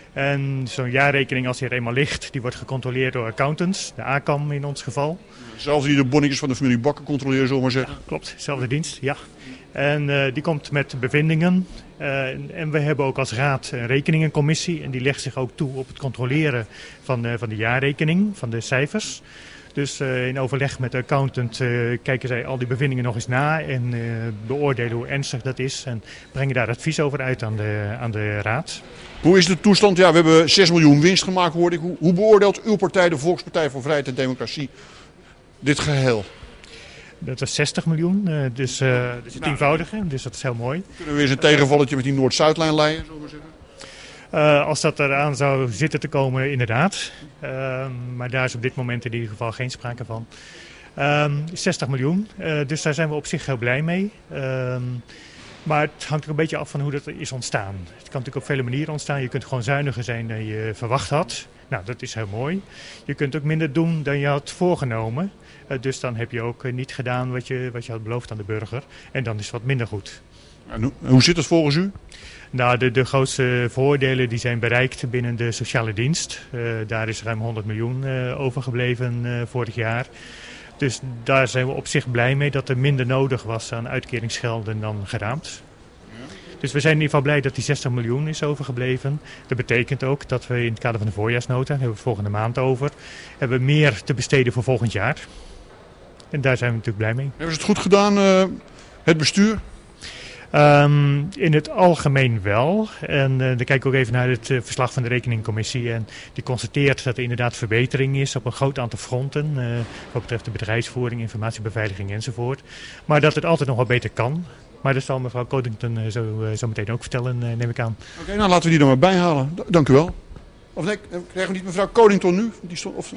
En zo'n jaarrekening, als die er eenmaal ligt, die wordt gecontroleerd door accountants, de A C A M in ons geval. Zelfs die de bonnetjes van de familie Bakker controleren, zullen we maar zeggen. Klopt, dezelfde dienst, ja. En uh, die komt met bevindingen. Uh, en we hebben ook als raad een rekeningencommissie. En die legt zich ook toe op het controleren van, uh, van de jaarrekening, van de cijfers. Dus uh, in overleg met de accountant uh, kijken zij al die bevindingen nog eens na. En uh, beoordelen hoe ernstig dat is. En brengen daar advies over uit aan de, aan de raad. Hoe is de toestand? Ja, we hebben zes miljoen winst gemaakt, hoorde ik. Hoe, hoe beoordeelt uw partij, de Volkspartij voor Vrijheid en Democratie, dit geheel? Dat was zestig miljoen, uh, dus, uh, dus het tienvoudige, dus dat is heel mooi. Kunnen we eens een tegenvalletje met die Noord-Zuidlijn leiden, zullen we zeggen? Uh, als dat eraan zou zitten te komen, inderdaad. Uh, maar daar is op dit moment in ieder geval geen sprake van. Uh, zestig miljoen, uh, dus daar zijn we op zich heel blij mee. Uh, maar het hangt ook een beetje af van hoe dat is ontstaan. Het kan natuurlijk op vele manieren ontstaan. Je kunt gewoon zuiniger zijn dan je verwacht had. Nou, dat is heel mooi. Je kunt ook minder doen dan je had voorgenomen. Uh, dus dan heb je ook uh, niet gedaan wat je, wat je had beloofd aan de burger. En dan is het wat minder goed. En hoe, hoe zit het volgens u? Nou, de, de grootste voordelen die zijn bereikt binnen de sociale dienst. Uh, daar is ruim honderd miljoen uh, overgebleven uh, vorig jaar. Dus daar zijn we op zich blij mee dat er minder nodig was aan uitkeringsgelden dan geraamd. Dus we zijn in ieder geval blij dat die zestig miljoen is overgebleven. Dat betekent ook dat we in het kader van de voorjaarsnota, daar hebben we volgende maand over, hebben meer te besteden voor volgend jaar. En daar zijn we natuurlijk blij mee. Hebben ze het goed gedaan, uh, het bestuur? Um, in het algemeen wel. En uh, dan kijk ik ook even naar het uh, verslag van de rekeningcommissie. En die constateert dat er inderdaad verbetering is op een groot aantal fronten. Uh, wat betreft de bedrijfsvoering, informatiebeveiliging enzovoort. Maar dat het altijd nog wel beter kan. Maar dat zal mevrouw Codington uh, zo, uh, zo meteen ook vertellen, uh, neem ik aan. Oké, okay, nou laten we die er maar bijhalen. D- dank u wel. Of nee, krijgen we niet mevrouw Codington nu? Die stond, of...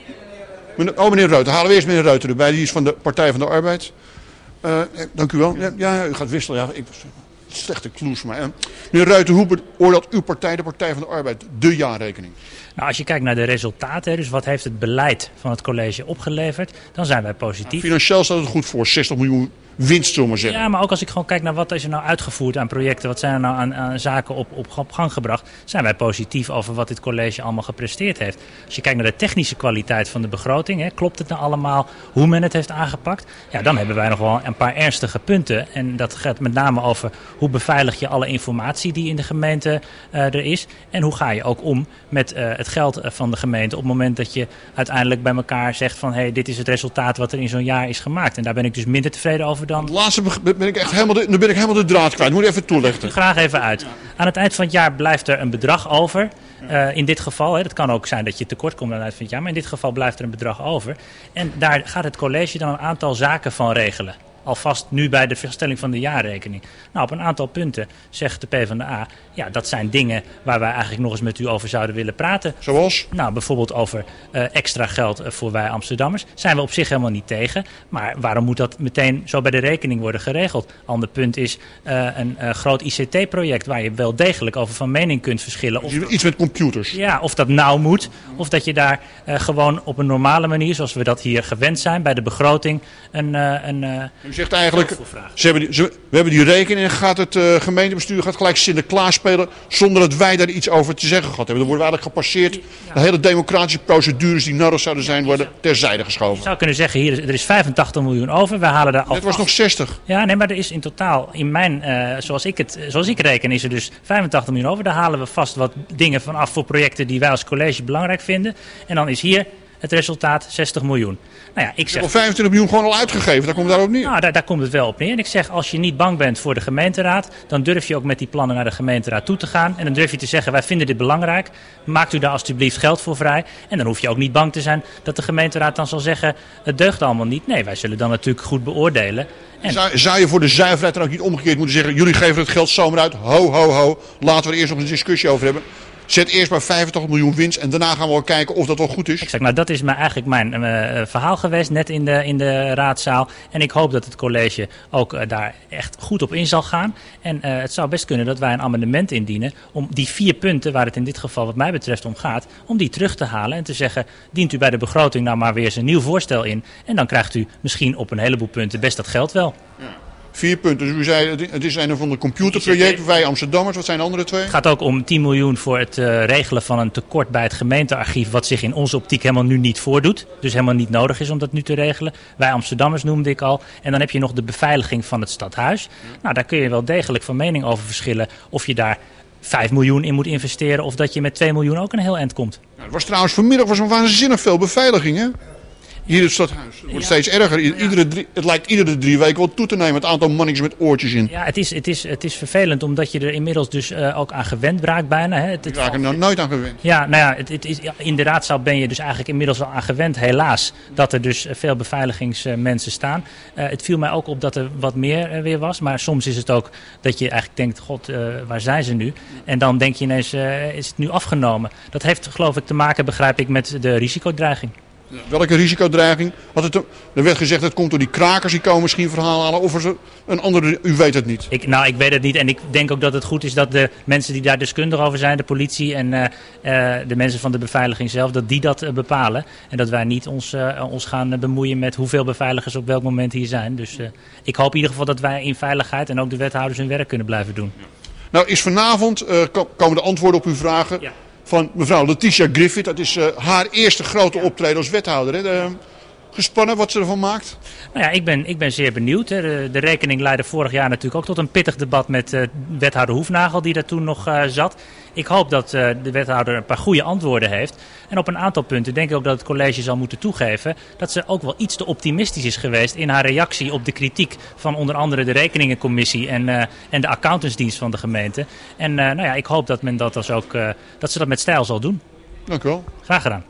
Oh, meneer Ruiter. Halen we eerst meneer Ruiter erbij. Die is van de Partij van de Arbeid. Uh, dank u wel. Ja, ja, u gaat wisselen. Ja, ik, slechte kloes. Maar, uh, meneer Ruiter, hoe beoordeelt uw partij, de Partij van de Arbeid, de jaarrekening? Nou, als je kijkt naar de resultaten, dus wat heeft het beleid van het college opgeleverd, dan zijn wij positief. Nou, financieel staat het goed voor, zestig miljoen winst, zullen we maar zeggen. Ja, maar ook als ik gewoon kijk naar wat is er nou uitgevoerd aan projecten, wat zijn er nou aan, aan zaken op, op, op gang gebracht, zijn wij positief over wat dit college allemaal gepresteerd heeft. Als je kijkt naar de technische kwaliteit van de begroting, hè, klopt het nou allemaal hoe men het heeft aangepakt? Ja, dan hebben wij nog wel een paar ernstige punten. En dat gaat met name over hoe beveilig je alle informatie die in de gemeente uh, er is. En hoe ga je ook om met uh, het geld van de gemeente op het moment dat je uiteindelijk bij elkaar zegt van hé, hey, dit is het resultaat wat er in zo'n jaar is gemaakt. En daar ben ik dus minder tevreden over dan... Het laatste ben ik echt helemaal de, nu ben ik helemaal de draad kwijt. Moet je even toelichten. Graag even uit. Aan het eind van het jaar blijft er een bedrag over. Uh, in dit geval, hè, het kan ook zijn dat je tekort komt aan het eind van het jaar, maar in dit geval blijft er een bedrag over. En daar gaat het college dan een aantal zaken van regelen. Alvast nu bij de vaststelling van de jaarrekening. Nou, op een aantal punten zegt de PvdA, ja, dat zijn dingen waar wij eigenlijk nog eens met u over zouden willen praten. Zoals? Nou, bijvoorbeeld over uh, extra geld uh, voor wij Amsterdammers. Zijn we op zich helemaal niet tegen. Maar waarom moet dat meteen zo bij de rekening worden geregeld? Ander punt is uh, een uh, groot I C T-project waar je wel degelijk over van mening kunt verschillen. Of iets met computers. Ja, of dat nou moet. Of dat je daar uh, gewoon op een normale manier, zoals we dat hier gewend zijn, bij de begroting, een... Uh, een uh, U zegt eigenlijk, ze hebben die, ze, we hebben die rekening en gaat het uh, gemeentebestuur gaat gelijk Sinterklaas spelen zonder dat wij daar iets over te zeggen gehad hebben. Dan worden we eigenlijk gepasseerd. Ja. De hele democratische procedures die nodig zouden zijn worden terzijde geschoven. Je zou kunnen zeggen, hier er is vijfentachtig miljoen over. Wij halen daar al. Het was nog zestig. Ja, nee, maar er is in totaal, in mijn, uh, zoals, ik het, zoals ik reken, is er dus vijfentachtig miljoen over. Daar halen we vast wat dingen van af voor projecten die wij als college belangrijk vinden. En dan is hier het resultaat zestig miljoen. Nou ja, ik zeg, al vijfentwintig miljoen gewoon al uitgegeven, daar komt het daarop neer. Nou, daar, daar komt het wel op neer. En ik zeg, als je niet bang bent voor de gemeenteraad, dan durf je ook met die plannen naar de gemeenteraad toe te gaan. En dan durf je te zeggen, wij vinden dit belangrijk. Maakt u daar alstublieft geld voor vrij. En dan hoef je ook niet bang te zijn dat de gemeenteraad dan zal zeggen, het deugt allemaal niet. Nee, wij zullen dan natuurlijk goed beoordelen. En... Zou, zou je voor de zuiverheid dan ook niet omgekeerd moeten zeggen, jullie geven het geld zomaar uit, ho, ho, ho. Laten we er eerst nog een discussie over hebben. Zet eerst maar vijfentachtig miljoen winst en daarna gaan we wel kijken of dat wel goed is. Exact, nou dat is maar eigenlijk mijn uh, verhaal geweest, net in de, in de raadzaal. En ik hoop dat het college ook uh, daar echt goed op in zal gaan. En uh, het zou best kunnen dat wij een amendement indienen om die vier punten, waar het in dit geval wat mij betreft om gaat, om die terug te halen en te zeggen, dient u bij de begroting nou maar weer eens een nieuw voorstel in. En dan krijgt u misschien op een heleboel punten best dat geld wel. Ja. Vier punten. Dus u zei, het- het is een of ander computerproject. Wij Amsterdammers, wat zijn de andere twee? Het gaat ook om tien miljoen voor het uh, regelen van een tekort bij het gemeentearchief, wat zich in onze optiek helemaal nu niet voordoet. Dus helemaal niet nodig is om dat nu te regelen. Wij Amsterdammers noemde ik al. En dan heb je nog de beveiliging van het stadhuis. Ja. Nou, daar kun je wel degelijk van mening over verschillen of je daar vijf miljoen in moet investeren of dat je met twee miljoen ook een heel eind komt. Nou, het was trouwens vanmiddag was een waanzinnig veel beveiliging, hè? Hier in het stadhuis. Het wordt Ja. steeds erger. I- Iedere drie, het lijkt iedere drie weken wel toe te nemen. Het aantal mannetjes met oortjes in. Ja, het is, het is, het is vervelend omdat je er inmiddels dus uh, ook aan gewend raakt bijna. Hè. Het, het Ik raak er nou nooit aan gewend. Ja, nou ja, het, het is, ja, inderdaad zo ben je dus eigenlijk inmiddels wel aan gewend, helaas, dat er dus veel beveiligingsmensen staan. Uh, het viel mij ook op dat er wat meer uh, weer was, maar soms is het ook dat je eigenlijk denkt, god, uh, waar zijn ze nu? En dan denk je ineens, uh, is het nu afgenomen? Dat heeft geloof ik te maken, begrijp ik, met de risicodreiging. Ja, welke risicodreiging? Had het, er werd gezegd dat het komt door die krakers die komen misschien verhaal halen. Of er een andere, u weet het niet. Ik, nou, ik weet het niet en ik denk ook dat het goed is dat de mensen die daar deskundig over zijn, de politie en uh, uh, de mensen van de beveiliging zelf, dat die dat uh, bepalen. En dat wij niet ons, uh, ons gaan uh, bemoeien met hoeveel beveiligers op welk moment hier zijn. Dus uh, ik hoop in ieder geval dat wij in veiligheid en ook de wethouders hun werk kunnen blijven doen. Nou is vanavond, uh, komen de antwoorden op uw vragen Ja. van mevrouw Letitia Griffith. Dat is uh, haar eerste grote optreden als wethouder. Hè? De, gespannen wat ze ervan maakt? Nou ja, ik ben, ik ben zeer benieuwd. Hè. De, de rekening leidde vorig jaar natuurlijk ook tot een pittig debat met uh, wethouder Hoefnagel die daar toen nog uh, zat. Ik hoop dat uh, de wethouder een paar goede antwoorden heeft. En op een aantal punten denk ik ook dat het college zal moeten toegeven dat ze ook wel iets te optimistisch is geweest in haar reactie op de kritiek van onder andere de rekeningencommissie en, uh, en de accountantsdienst van de gemeente. En uh, nou ja, ik hoop dat, men dat, als ook, uh, dat ze dat met stijl zal doen. Dank u wel. Graag gedaan.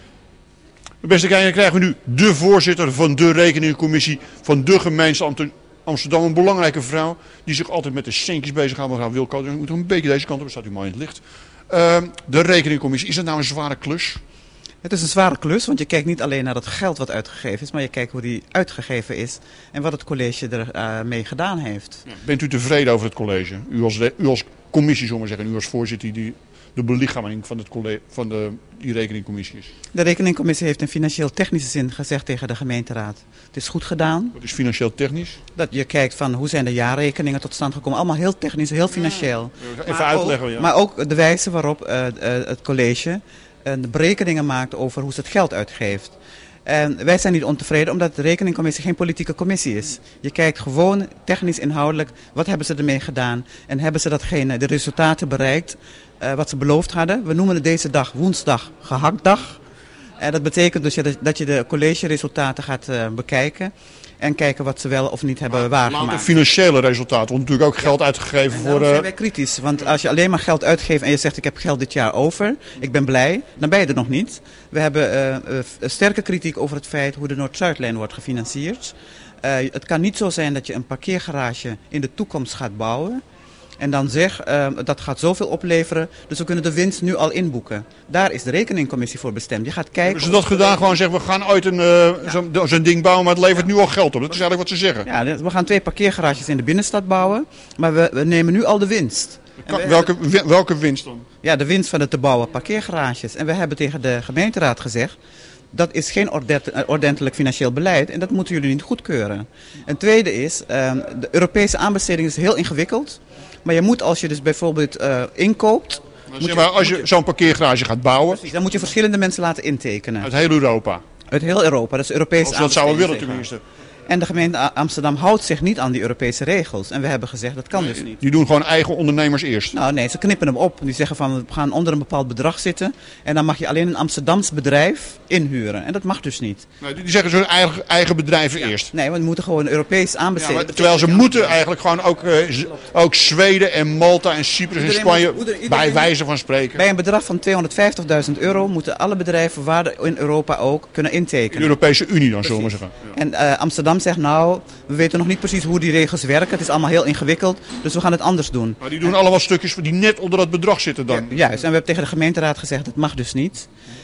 Beste kijkers, krijgen we nu de voorzitter van de rekeningencommissie van de gemeente Amsterdam. Een belangrijke vrouw die zich altijd met de centjes bezighoudt. Mevrouw Wilco, dus moet een beetje deze kant op, staat u mooi in het licht. Uh, de rekeningencommissie, is dat nou een zware klus? Het is een zware klus, want je kijkt niet alleen naar het geld wat uitgegeven is, maar je kijkt hoe die uitgegeven is en wat het college ermee uh, gedaan heeft. Ja. Bent u tevreden over het college? U als, de, u als commissie, zullen we maar zeggen, u als voorzitter die de belichaming van, het college, van de, die rekeningcommissie is? De rekeningcommissie heeft in financieel-technische zin gezegd tegen de gemeenteraad. Het is goed gedaan. Wat is financieel-technisch? Dat je kijkt van hoe zijn de jaarrekeningen tot stand gekomen. Allemaal heel technisch, heel financieel. Ja, even maar uitleggen. Ook, ja. Maar ook de wijze waarop uh, uh, het college uh, de berekeningen maakt over hoe ze het geld uitgeeft. En wij zijn niet ontevreden omdat de rekeningcommissie geen politieke commissie is. Je kijkt gewoon technisch inhoudelijk, wat hebben ze ermee gedaan en hebben ze datgene, de resultaten bereikt uh, wat ze beloofd hadden. We noemen het deze dag woensdag gehaktdag. En dat betekent dus dat je de collegeresultaten gaat uh, bekijken en kijken wat ze wel of niet hebben waargemaakt. De financiële resultaten, want natuurlijk ook geld uitgegeven en voor... Dan zijn wij kritisch, want als je alleen maar geld uitgeeft en je zegt ik heb geld dit jaar over, ik ben blij, dan ben je er nog niet. We hebben uh, uh, sterke kritiek over het feit hoe de Noord-Zuidlijn wordt gefinancierd. Uh, het kan niet zo zijn dat je een parkeergarage in de toekomst gaat bouwen en dan zeg uh, dat gaat zoveel opleveren, dus we kunnen de winst nu al inboeken. Daar is de rekeningcommissie voor bestemd. Je gaat kijken. Hebben ze dat gedaan? Gewoon zeggen we gaan uit een uh, ja. zo'n zo ding bouwen, maar het levert ja. nu al geld op. Dat is eigenlijk wat ze zeggen. Ja, we gaan twee parkeergarages in de binnenstad bouwen, maar we, we nemen nu al de winst. Kan, welke, hebben, welke winst dan? Ja, de winst van de te bouwen parkeergarages. En we hebben tegen de gemeenteraad gezegd, dat is geen ordentelijk financieel beleid en dat moeten jullie niet goedkeuren. Een tweede is, uh, de Europese aanbesteding is heel ingewikkeld. Maar je moet als je dus bijvoorbeeld uh, inkoopt... Moet je, maar als je, je zo'n parkeergarage gaat bouwen... Precies, dan moet je verschillende mensen laten intekenen. Uit heel Europa? Uit heel Europa, dat is Europese Als dat zouden willen tenminste. En de gemeente Amsterdam houdt zich niet aan die Europese regels. En we hebben gezegd, dat kan nee, dus niet. Die doen gewoon eigen ondernemers eerst? Nou nee, ze knippen hem op. Die zeggen van, we gaan onder een bepaald bedrag zitten. En dan mag je alleen een Amsterdams bedrijf inhuren. En dat mag dus niet. Nee, die zeggen ze eigen, eigen bedrijven ja. eerst? Nee, want we moeten gewoon Europees aanbesteden. Ja, terwijl ze moeten eigenlijk gewoon ook, uh, ook Zweden en Malta en Cyprus en Spanje moet, iedereen, bij wijze van spreken. Bij een bedrag van tweehonderdvijftigduizend euro moeten alle bedrijven waar in Europa ook kunnen intekenen. De Europese Unie dan, zullen we zeggen. Ja. En uh, Amsterdam zegt nou, we weten nog niet precies hoe die regels werken. Het is allemaal heel ingewikkeld, dus we gaan het anders doen. Maar die doen en, allemaal stukjes die net onder dat bedrag zitten dan? Ja, juist, en we hebben tegen de gemeenteraad gezegd, dat mag dus niet.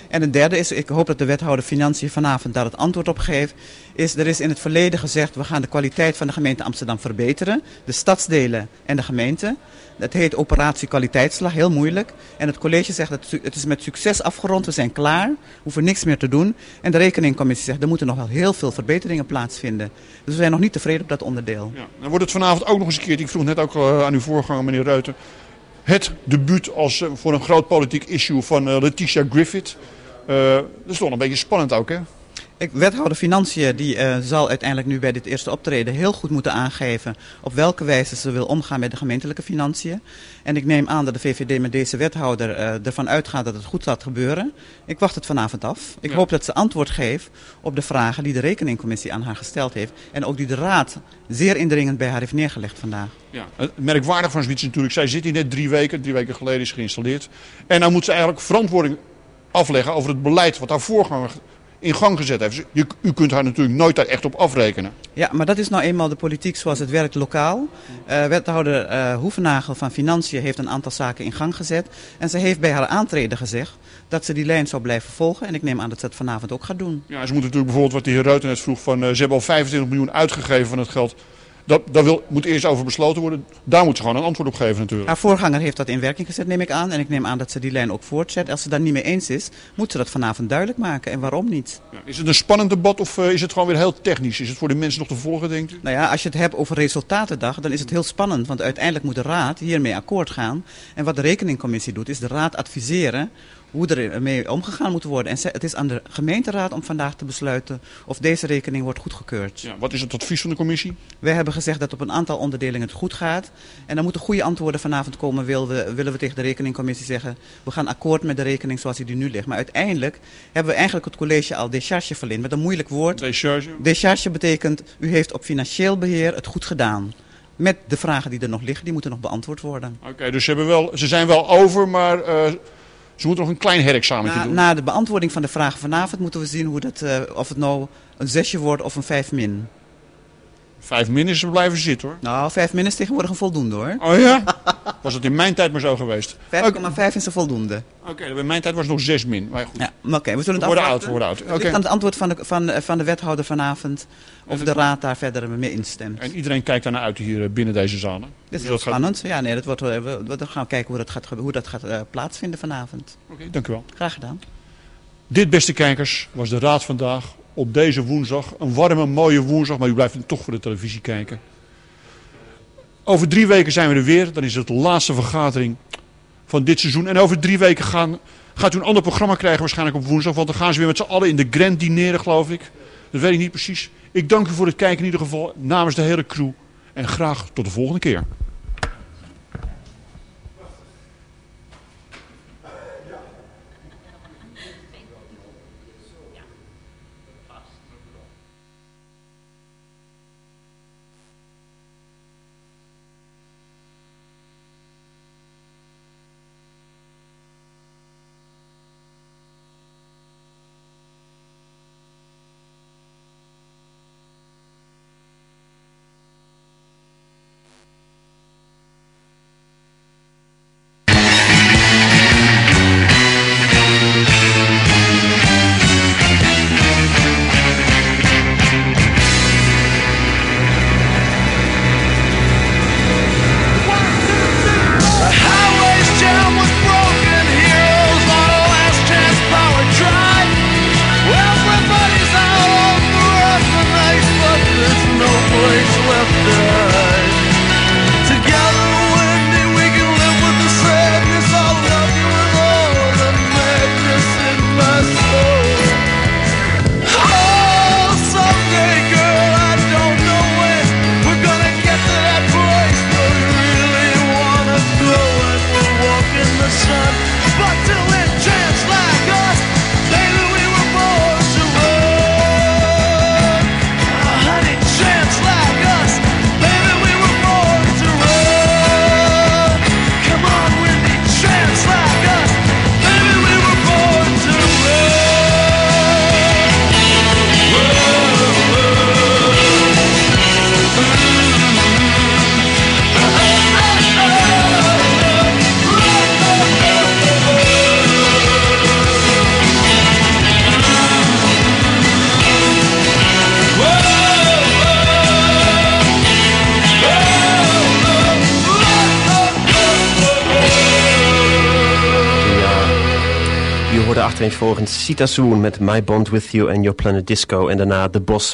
En een derde is, ik hoop dat de wethouder Financiën vanavond daar het antwoord op geeft, is er is in het verleden gezegd, we gaan de kwaliteit van de gemeente Amsterdam verbeteren. De stadsdelen en de gemeente. Dat heet operatie kwaliteitsslag, heel moeilijk. En het college zegt dat het is met succes afgerond, we zijn klaar, we hoeven niks meer te doen. En de rekeningcommissie zegt, er moeten nog wel heel veel verbeteringen plaatsvinden. Dus we zijn nog niet tevreden op dat onderdeel. Ja, dan wordt het vanavond ook nog eens een keer, ik vroeg net ook uh, aan uw voorganger meneer Ruiten, het debuut als, uh, voor een groot politiek issue van uh, Letitia Griffith. Uh, dat is toch een beetje spannend ook, hè? Ik, wethouder Financiën die, uh, zal uiteindelijk nu bij dit eerste optreden heel goed moeten aangeven op welke wijze ze wil omgaan met de gemeentelijke financiën. En ik neem aan dat de V V D met deze wethouder uh, ervan uitgaat dat het goed gaat gebeuren. Ik wacht het vanavond af. Ik ja. hoop dat ze antwoord geeft op de vragen die de rekeningcommissie aan haar gesteld heeft. En ook die de raad zeer indringend bij haar heeft neergelegd vandaag. Ja, het merkwaardig van zoiets natuurlijk. Zij zit hier net drie weken, drie weken geleden is geïnstalleerd. En dan moet ze eigenlijk verantwoording afleggen over het beleid wat haar voorganger in gang gezet heeft. Je, u kunt haar natuurlijk nooit daar echt op afrekenen. Ja, maar dat is nou eenmaal de politiek zoals het werkt lokaal. Uh, wethouder uh, Hoevenagel van Financiën heeft een aantal zaken in gang gezet. En ze heeft bij haar aantreden gezegd dat ze die lijn zou blijven volgen. En ik neem aan dat ze het vanavond ook gaat doen. Ja, ze moeten natuurlijk bijvoorbeeld, wat de heer Ruiten net vroeg, van, uh, ze hebben al vijfentwintig miljoen uitgegeven van het geld. Dat, daar wil, moet eerst over besloten worden. Daar moet ze gewoon een antwoord op geven natuurlijk. Haar voorganger heeft dat in werking gezet, neem ik aan. En ik neem aan dat ze die lijn ook voortzet. Als ze daar niet mee eens is, moet ze dat vanavond duidelijk maken. En waarom niet? Ja, is het een spannend debat of uh, is het gewoon weer heel technisch? Is het voor de mensen nog te volgen, denkt u? Nou ja, als je het hebt over resultatendag, dan is het heel spannend. Want uiteindelijk moet de raad hiermee akkoord gaan. En wat de rekeningcommissie doet, is de raad adviseren hoe er mee omgegaan moet worden. En het is aan de gemeenteraad om vandaag te besluiten of deze rekening wordt goedgekeurd. Ja, wat is het advies van de commissie? Wij hebben gezegd dat op een aantal onderdelen het goed gaat. En dan moeten goede antwoorden vanavond komen. Willen we, willen we tegen de rekeningcommissie zeggen, we gaan akkoord met de rekening zoals die nu ligt. Maar uiteindelijk hebben we eigenlijk het college al décharge verleend. Met een moeilijk woord. Décharge? Décharge betekent, u heeft op financieel beheer het goed gedaan. Met de vragen die er nog liggen, die moeten nog beantwoord worden. Oké, okay, dus ze, hebben wel, ze zijn wel over, maar Uh... ze moeten nog een klein herexamentje na, doen. Na de beantwoording van de vragen vanavond moeten we zien hoe dat, uh, of het nou een zesje wordt of een vijf min. Vijf min is er blijven zitten hoor. Nou, vijf min is tegenwoordig een voldoende hoor. Oh ja? Was dat in mijn tijd maar zo geweest? vijf komma vijf is een voldoende. Oké, okay, in mijn tijd was het nog zes min. Maar goed. Ja, oké, okay, we zullen het we worden oud, we worden oud. Het ligt okay. aan het antwoord van de, van, van de wethouder vanavond of de raad daar verder mee instemt. En iedereen kijkt daarnaar uit hier binnen deze zalen. Dat is dus heel spannend. Gaat... Ja, nee, dat wordt, we, we gaan kijken hoe dat gaat, hoe dat gaat uh, plaatsvinden vanavond. Oké, okay, dank u wel. Graag gedaan. Dit, beste kijkers, was de raad vandaag op deze woensdag. Een warme, mooie woensdag, maar u blijft toch voor de televisie kijken. Over drie weken zijn we er weer. Dan is het de laatste vergadering van dit seizoen. En over drie weken gaan, gaat u een ander programma krijgen waarschijnlijk op woensdag. Want dan gaan ze weer met z'n allen in de Grand dineren, geloof ik. Dat weet ik niet precies. Ik dank u voor het kijken in ieder geval namens de hele crew. En graag tot de volgende keer. achtereenvolgens Sita Swoon met My Bond With You and Your Planet Disco. En daarna The Boss.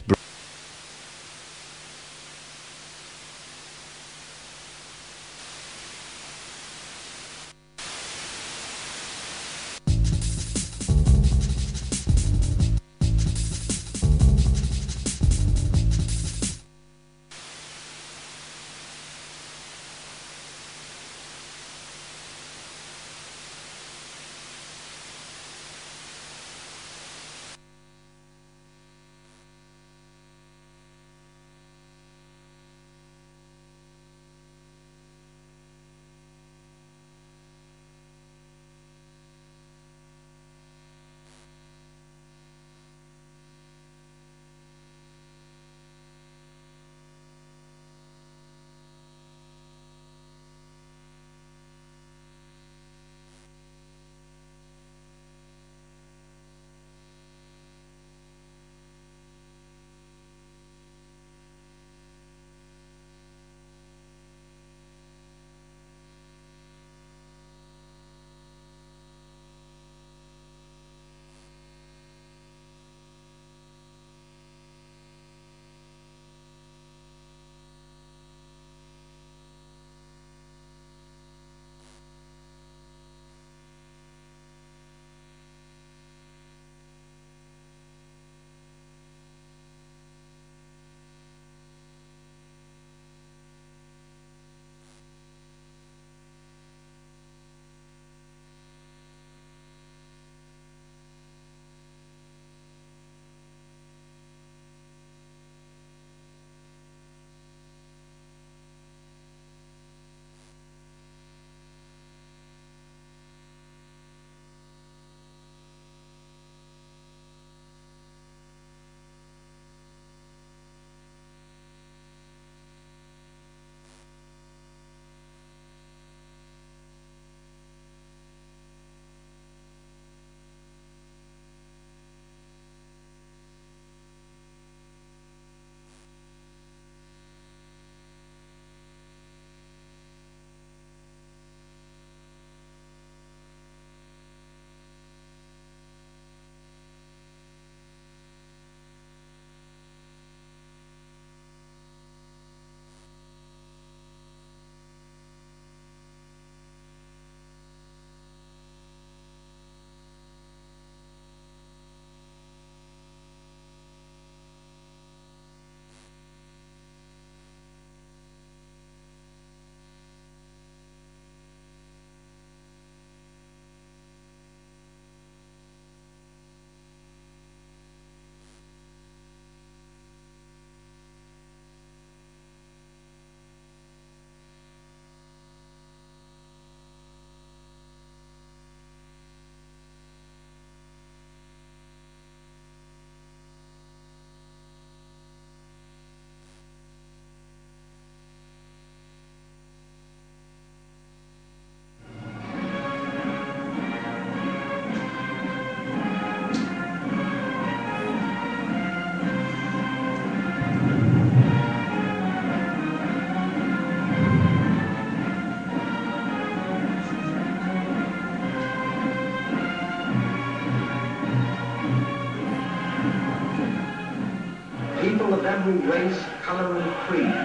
People of every race, color, and creed.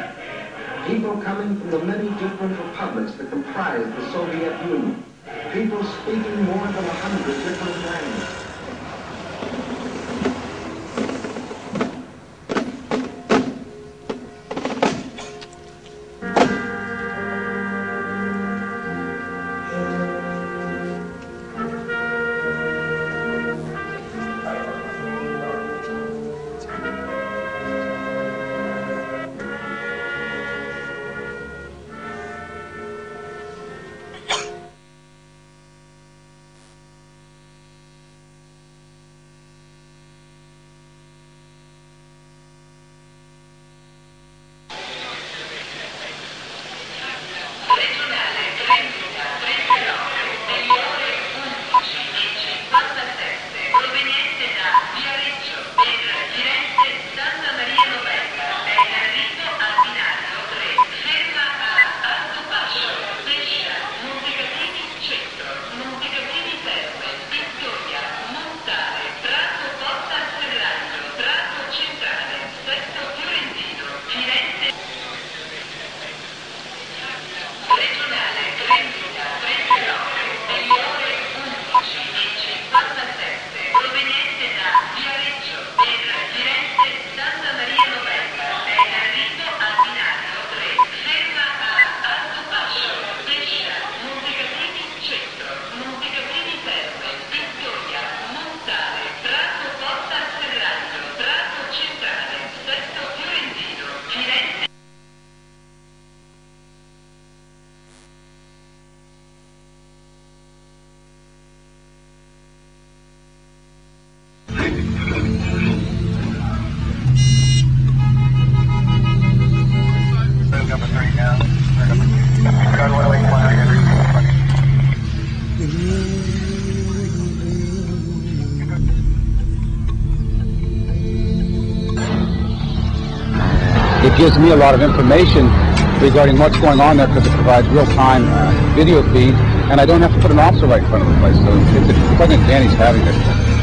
People coming from the many different republics that comprise the Soviet Union. People speaking more than a hundred different languages. It gives me a lot of information regarding what's going on there because it provides real-time uh, video feed, and I don't have to put an officer right in front of the place. So it's a, quite an advantage having this.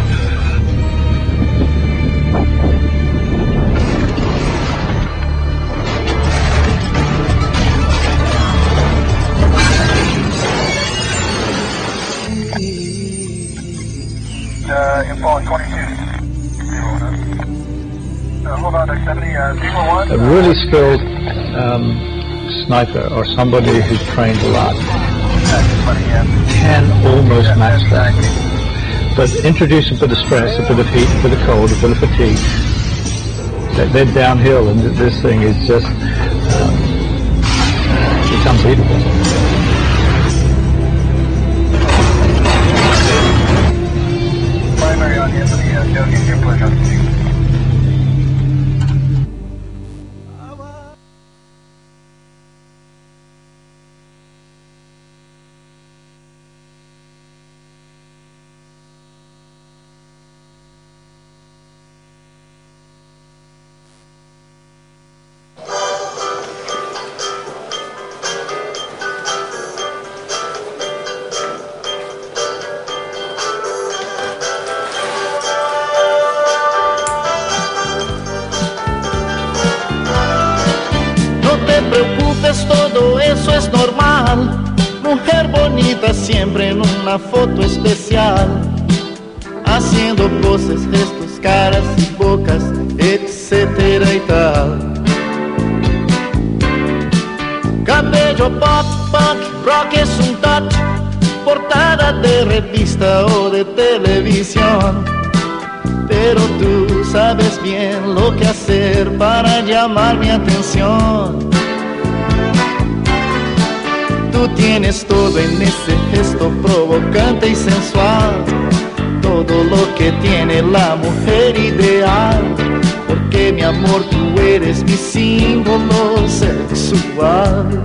Uh, info on twenty-two. Uh, hold on, seventy, uh, zero one. A really skilled um, sniper or somebody who's trained a lot can almost match that. But introduce a bit of stress, a bit of heat, a bit of cold, a bit of fatigue. They're downhill, and this thing is just um, it's unbeatable. Primary on the end of the uh, Joe, your pleasure. Todo eso es normal, mujer bonita siempre en una foto especial, haciendo poses, gestos, caras y bocas, etcétera y tal. Cabello pop, punk, rock es un touch, portada de revista o de televisión, pero tú sabes bien lo que hacer para llamar mi atención. Tú tienes todo en ese gesto provocante y sensual, todo lo que tiene la mujer ideal, porque mi amor tú eres mi símbolo sexual.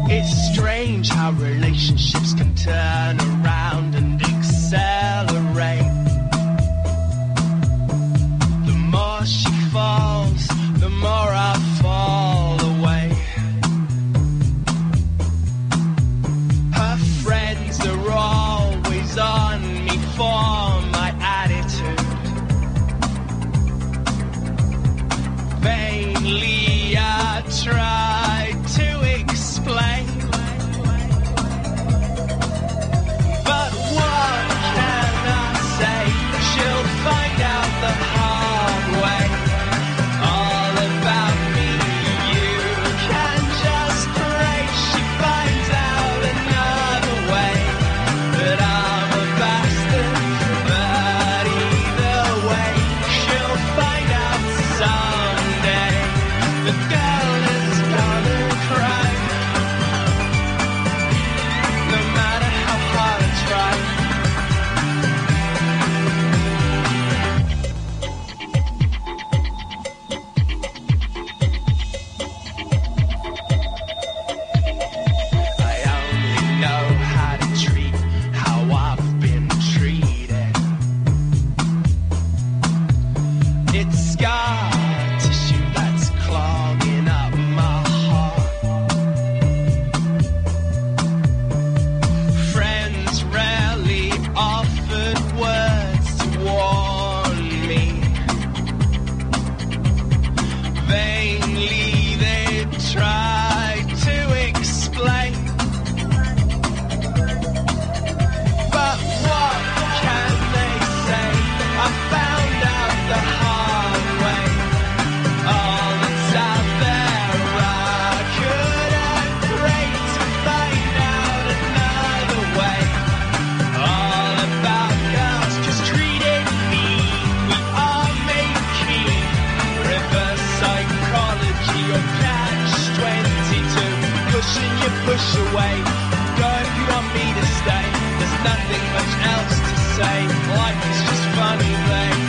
It's strange how relationships can turn around and accelerate. The more she falls, the more I fall away. Her friends are always on me for my attitude. Vainly I try to explain, but what can I say? She'll find out the hard way. All about me, you can just pray she finds out another way. That I'm a bastard, but either way, she'll find out someday. The girl is gonna cry, no matter how hard I try. I only know how to treat how I've been treated. It's scar tissue that's clogging up my heart. Friends rarely offered words to warn me. Vainly they tried to explain, but what can they say? I found out the hard way. All that's out there I couldn't pray to find out another way. All about girls just treating me. We are making reverse psychology or catch twenty-two. Pushing you push away. Go if you want me to stay. There's nothing much else to say. Life is just funny, babe.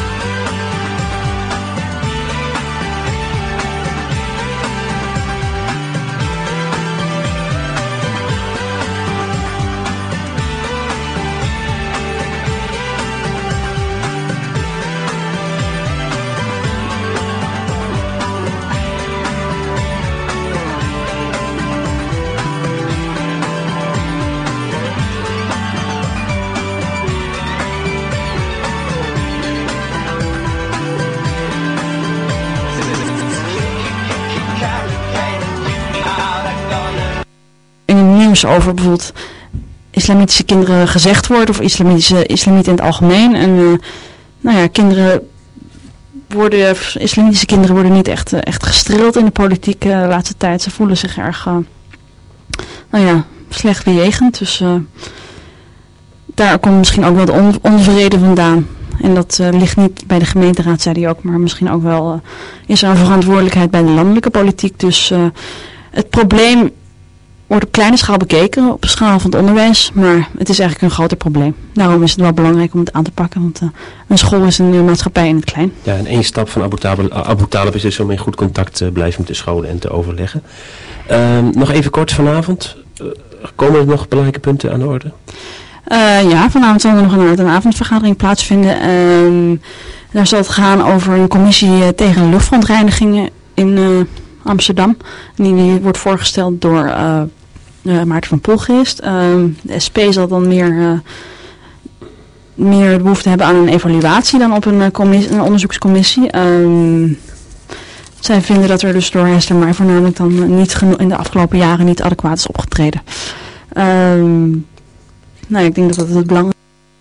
in het nieuws over bijvoorbeeld islamitische kinderen gezegd wordt, of islamitische islamieten in het algemeen. En uh, nou ja, kinderen worden, islamitische kinderen worden niet echt, uh, echt gestreeld in de politiek uh, de laatste tijd. Ze voelen zich erg, uh, nou ja, slecht bejegend. Dus uh, daar komt misschien ook wel de on onvrede vandaan. En dat uh, ligt niet bij de gemeenteraad, zei hij ook, maar misschien ook wel uh, is er een verantwoordelijkheid bij de landelijke politiek. Dus uh, het probleem wordt op kleine schaal bekeken, op de schaal van het onderwijs, maar het is eigenlijk een groter probleem. Daarom is het wel belangrijk om het aan te pakken, want uh, een school is een uh, maatschappij in het klein. Ja, en één stap van Abu Talib, Abu Talib is dus om in goed contact te blijven met de scholen en te overleggen. Uh, nog even kort vanavond, uh, komen er nog belangrijke punten aan de orde? Uh, ja, vanavond zal er nog een, een avondvergadering plaatsvinden. Uh, daar zal het gaan over een commissie uh, tegen luchtverontreinigingen in uh, Amsterdam. Die, die wordt voorgesteld door uh, uh, Maarten van Poelgeest. Uh, de S P zal dan meer, uh, meer behoefte hebben aan een evaluatie dan op een, uh, commissie, een onderzoekscommissie. Uh, zij vinden dat er dus door Hester maar voornamelijk dan niet geno- in de afgelopen jaren niet adequaat is opgetreden. Uh, Nou, ik denk dat dat het belangrijk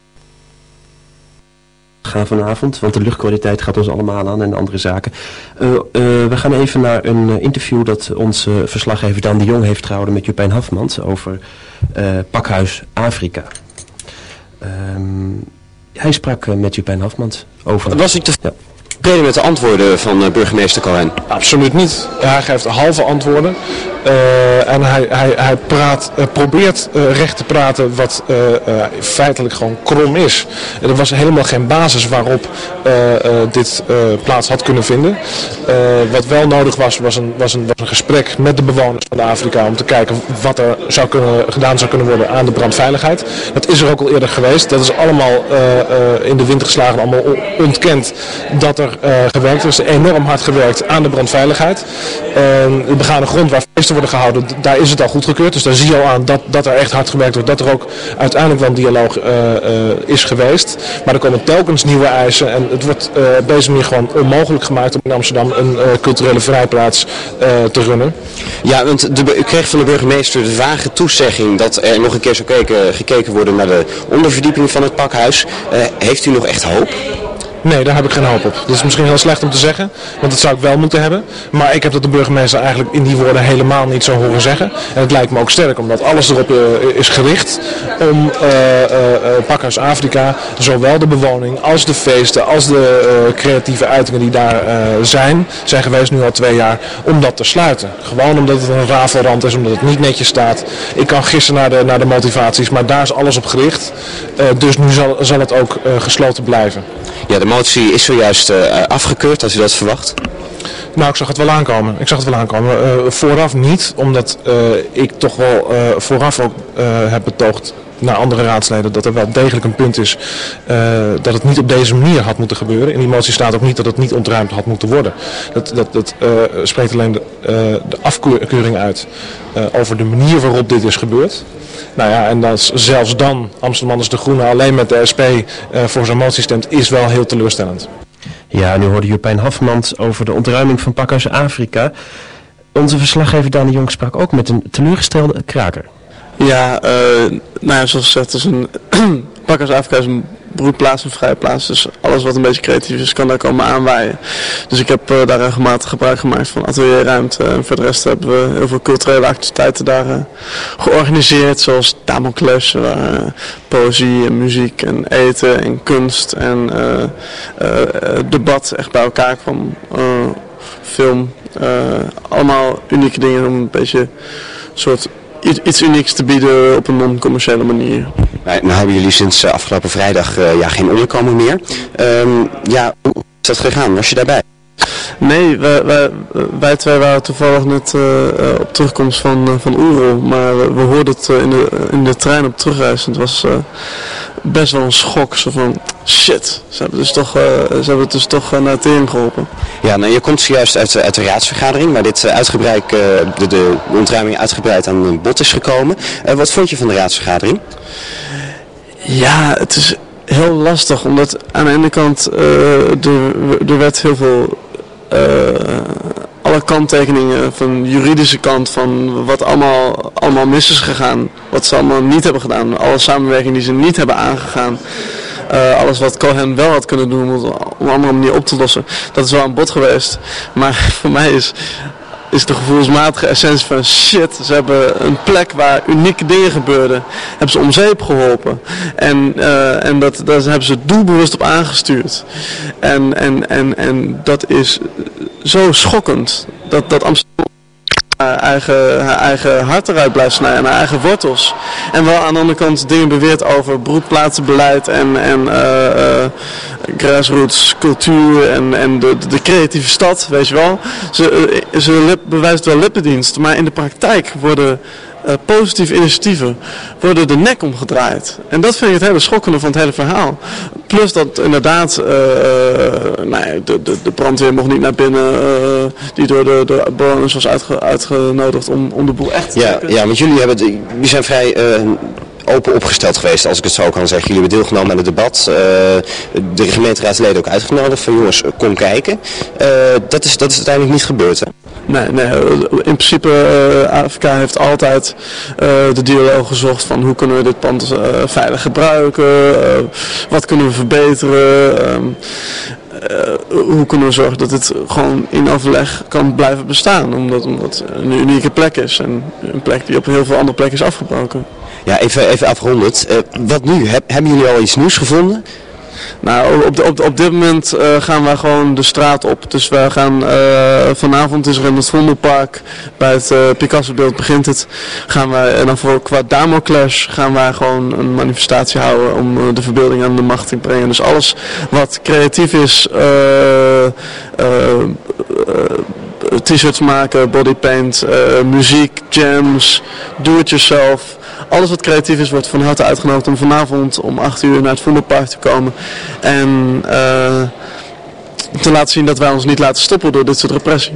is. Gaan vanavond, want de luchtkwaliteit gaat ons allemaal aan en andere zaken. Uh, uh, we gaan even naar een uh, interview dat onze verslaggever Dan de Jong heeft gehouden met Jupijn Hafmans over uh, Pakhuis Afrika. Um, hij sprak uh, met Jupijn Hafmans over... Was ik te... Ja. tevreden met de antwoorden van uh, burgemeester Cohen? Absoluut niet. Hij geeft halve antwoorden. Uh, en hij, hij, hij praat, uh, probeert uh, recht te praten wat uh, uh, feitelijk gewoon krom is. Er was helemaal geen basis waarop uh, uh, dit uh, plaats had kunnen vinden. Uh, wat wel nodig was, was een, was, een, was een gesprek met de bewoners van de Afrika om te kijken wat er zou kunnen, gedaan zou kunnen worden aan de brandveiligheid. Dat is er ook al eerder geweest. Dat is allemaal uh, uh, in de wind geslagen, allemaal ontkend dat er uh, gewerkt is. Enorm hard gewerkt aan de brandveiligheid. Uh, de begane grond waar feesten worden gehouden, daar is het al goedgekeurd. Dus daar zie je al aan dat, dat er echt hard gewerkt wordt. Dat er ook uiteindelijk wel een dialoog uh, uh, is geweest. Maar er komen telkens nieuwe eisen. En het wordt uh, op deze manier gewoon onmogelijk gemaakt om in Amsterdam een uh, culturele vrijplaats uh, te runnen. Ja, want de, u kreeg van de burgemeester de vage toezegging dat er nog een keer zou gekeken, gekeken worden naar de onderverdieping van het pakhuis. Uh, heeft u nog echt hoop? Nee, daar heb ik geen hoop op. Dat is misschien heel slecht om te zeggen, want dat zou ik wel moeten hebben. Maar ik heb dat de burgemeester eigenlijk in die woorden helemaal niet zo horen zeggen. En het lijkt me ook sterk, omdat alles erop uh, is gericht om uh, uh, uh, Pakhuis Afrika, zowel de bewoning als de feesten, als de uh, creatieve uitingen die daar uh, zijn, zijn geweest nu al twee jaar, om dat te sluiten. Gewoon omdat het een rafelrand is, omdat het niet netjes staat. Ik kan gissen naar de, naar de motivaties, maar daar is alles op gericht. Uh, dus nu zal, zal het ook uh, gesloten blijven. Ja, de motie is zojuist uh, afgekeurd, als u dat verwacht. Nou, ik zag het wel aankomen. Ik zag het wel aankomen. Uh, vooraf niet, omdat uh, ik toch wel uh, vooraf ook uh, heb betoogd naar andere raadsleden dat er wel degelijk een punt is uh, dat het niet op deze manier had moeten gebeuren. In die motie staat ook niet dat het niet ontruimd had moeten worden. Dat, dat, dat uh, spreekt alleen de, uh, de afkeuring uit uh, over de manier waarop dit is gebeurd. Nou ja, en dat zelfs dan Amsterdam-Anders de Groene alleen met de S P uh, voor zo'n motie stemt, is wel heel teleurstellend. Ja, nu hoorde Jupijn Hafmans over de ontruiming van Pakhuis Afrika. Onze verslaggever Daan de Jong sprak ook met een teleurgestelde kraker. Ja, uh, nou ja, zoals gezegd, is een Pakhuis Afrika is een broedplaats, een vrije plaats. Dus alles wat een beetje creatief is, kan daar komen aanwaaien. Dus ik heb uh, daar regelmatig gebruik gemaakt van atelierruimte. En voor de rest hebben we heel veel culturele activiteiten daar uh, georganiseerd. Zoals Damocles, waar uh, poëzie en muziek en eten en kunst en uh, uh, debat echt bij elkaar kwam. Uh, film, uh, allemaal unieke dingen om een beetje een soort iets unieks te bieden op een non-commerciële manier. Nou, nou hebben jullie sinds uh, afgelopen vrijdag uh, ja, geen onderkomen meer. Um, ja, hoe is dat gegaan? Was je daarbij? Nee, wij, wij, wij twee waren toevallig net uh, op terugkomst van, uh, van Oerol. Maar we, we hoorden het uh, in, de, in de trein op terugreis. Het was uh, best wel een schok. Zo van, shit, ze hebben, dus toch, uh, ze hebben het dus toch uh, naar het tering geholpen. Ja, nou, je komt zojuist uit, uit de raadsvergadering, waar dit uh, uitgebreid, uh, de, de ontruiming uitgebreid aan bod is gekomen. Uh, wat vond je van de raadsvergadering? Ja, het is heel lastig, omdat aan de ene kant uh, er, er werd heel veel Uh, alle kanttekeningen van de juridische kant van wat allemaal, allemaal mis is gegaan, wat ze allemaal niet hebben gedaan, alle samenwerking die ze niet hebben aangegaan, uh, alles wat Cohen wel had kunnen doen om het op een andere manier op te lossen, dat is wel aan bod geweest. Maar voor mij is, is de gevoelsmatige essentie van shit, ze hebben een plek waar unieke dingen gebeurden, hebben ze om zeep geholpen. En, uh, en dat, daar hebben ze doelbewust op aangestuurd. En, en, en, en dat is zo schokkend, dat, dat Amsterdam haar eigen, haar eigen hart eruit blijft snijden en haar eigen wortels. En wel aan de andere kant dingen beweert over broedplaatsenbeleid en, en uh, uh, grassroots cultuur en, en de, de creatieve stad, weet je wel. Ze, uh, ze lip, bewijst wel lippendienst, maar in de praktijk worden uh, positieve initiatieven worden de nek omgedraaid. En dat vind ik het hele schokkende van het hele verhaal. Plus dat inderdaad, uh, nou, de, de, de brandweer mocht niet naar binnen, uh, die door de, de bewoners was uitge, uitgenodigd om, om de boel echt te ja, trekken. ja, want jullie hebben, jullie zijn vrij uh, open opgesteld geweest, als ik het zo kan zeggen. Jullie hebben deelgenomen aan het debat. Uh, de gemeenteraadsleden ook uitgenodigd van jongens, kom kijken. Uh, dat, is, dat is uiteindelijk niet gebeurd, hè? Nee, nee, in principe uh, A F K heeft altijd uh, de dialoog gezocht van hoe kunnen we dit pand uh, veilig gebruiken, uh, wat kunnen we verbeteren, uh, uh, hoe kunnen we zorgen dat het gewoon in overleg kan blijven bestaan, omdat, omdat het een unieke plek is en een plek die op heel veel andere plekken is afgebroken. Ja, even, even afrondend. Uh, wat nu? Heb, hebben jullie al iets nieuws gevonden? Nou, op, de, op, de, op dit moment uh, gaan wij gewoon de straat op. Dus wij gaan, uh, vanavond is er in het Vondelpark, bij het uh, Picasso-beeld begint het, gaan wij, en dan voor qua Damocles gaan wij gewoon een manifestatie houden om uh, de verbeelding aan de macht te brengen. Dus alles wat creatief is, uh, uh, uh, t-shirts maken, bodypaint, uh, muziek, jams, do-it-yourself. Alles wat creatief is wordt van harte uitgenodigd om vanavond om acht uur naar het Vondelpark te komen. En uh, te laten zien dat wij ons niet laten stoppen door dit soort repressie.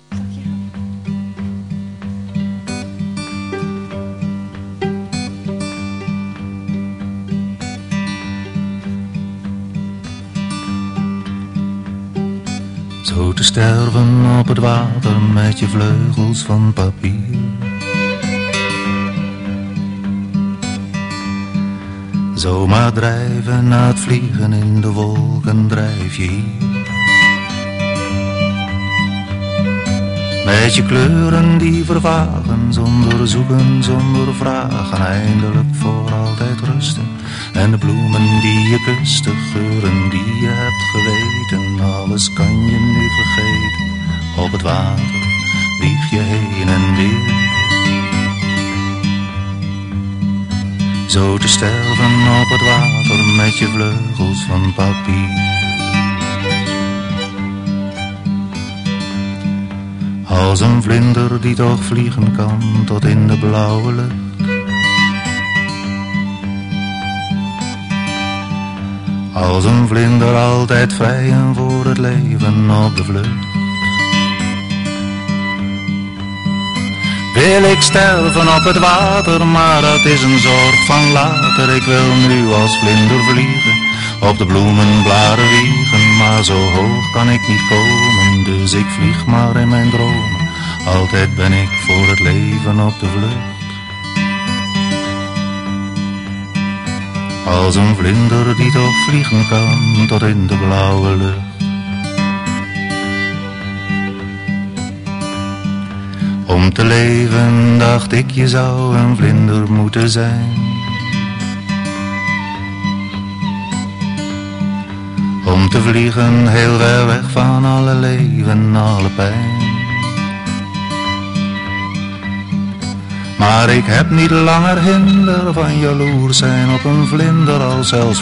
Zo te sterven op het water met je vleugels van papier. Zomaar drijven na het vliegen in de wolken drijf je hier. Met je kleuren die vervagen, zonder zoeken, zonder vragen. Eindelijk voor altijd rusten. En de bloemen die je kust, de geuren die je hebt geweten. Alles kan je nu vergeten. Op het water wieg je heen en weer. Zo te sterven op het water met je vleugels van papier. Als een vlinder die toch vliegen kan tot in de blauwe lucht. Als een vlinder altijd vrij en voor het leven op de vlucht. Wil ik sterven op het water, maar dat is een zorg van later. Ik wil nu als vlinder vliegen, op de bloemenbladen wiegen. Maar zo hoog kan ik niet komen, dus ik vlieg maar in mijn dromen. Altijd ben ik voor het leven op de vlucht. Als een vlinder die toch vliegen kan tot in de blauwe lucht. Om te leven dacht ik je zou een vlinder moeten zijn. Om te vliegen heel ver weg van alle leven, alle pijn. Maar ik heb niet langer hinder van jaloers zijn op een vlinder al zelfs.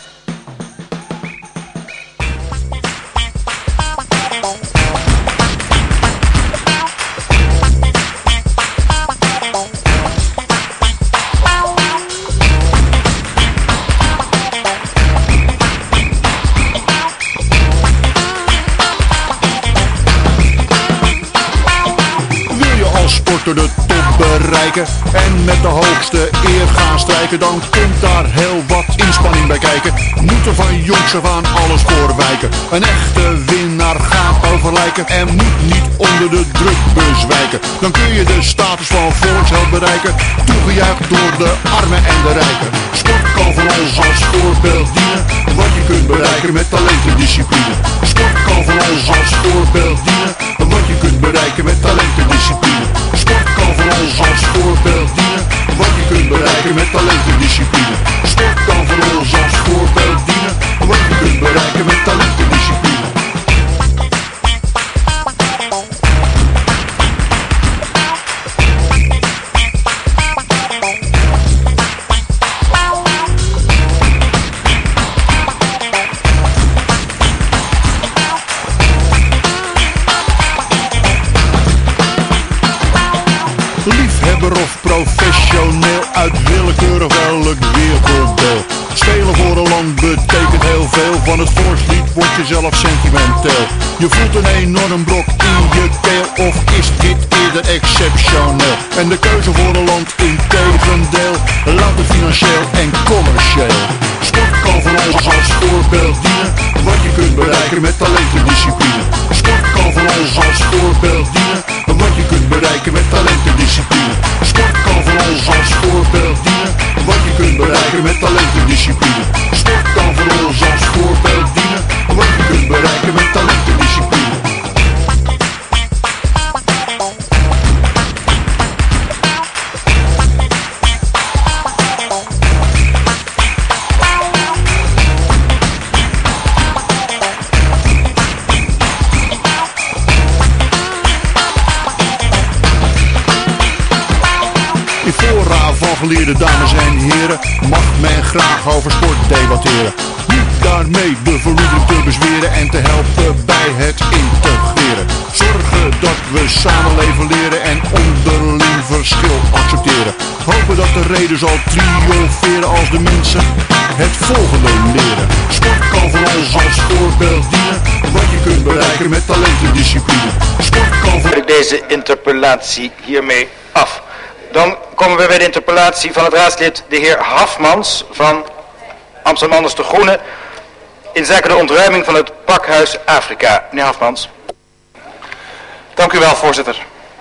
De top bereiken en met de hoogste eer gaan strijken, dan komt daar heel wat inspanning bij kijken. Moet er van jongs af aan alles voor wijken. Een echte winnaar gaat overlijken en moet niet onder de druk bezwijken. Dan kun je de status van volksheld bereiken, toegejuicht door de armen en de rijken. Sport kan voor ons als voorbeeld dienen, wat je kunt bereiken met talent en discipline. Sport kan voor ons als voorbeeld dienen, wat je kunt bereiken met talent en discipline. Sport kan voor ons als voorbeeld dienen, wat je kunt bereiken met talent en discipline. Sport kan voor ons als voorbeeld dienen, wat je kunt bereiken met talent en discipline. Liefhebber of professioneel, uit willekeurig welk werelddeel. Spelen voor een land betekent heel veel, van het volkslied word je zelf sentimenteel. Je voelt een enorm brok in je keel, of is dit eerder exceptioneel? En de keuze voor een land in tegendeel, louter financieel en commercieel. Sport kan voor ons als voorbeeld dienen, wat je kunt bereiken met talent en discipline. Sport kan voor ons als voorbeeld dienen, wat je kunt bereiken met talent en discipline. Sport kan voor ons als voorbeeld dienen, wat je kunt bereiken met talent en discipline. Sport kan voor ons als voorbeeld dienen, wat je kunt bereiken met talent en discipline. fora van geleerde dames en heren, mag men graag over sport debatteren. Niet daarmee de verloedering te bezweren en te helpen bij het integreren. Zorgen dat we samenleven leren en onderling verschil accepteren. Hopen dat de reden zal triomferen als de mensen het volgende leren. Sport kan voor ons als voorbeeld dienen, wat je kunt bereiken met talent en discipline. Sport kan voor... Ik deze interpellatie hiermee af. Dan komen we bij de interpellatie van het raadslid de heer Hafmans van Amsterdam Anders de Groene in zaken de ontruiming van het pakhuis Afrika. Meneer Hafmans. Dank u wel, voorzitter.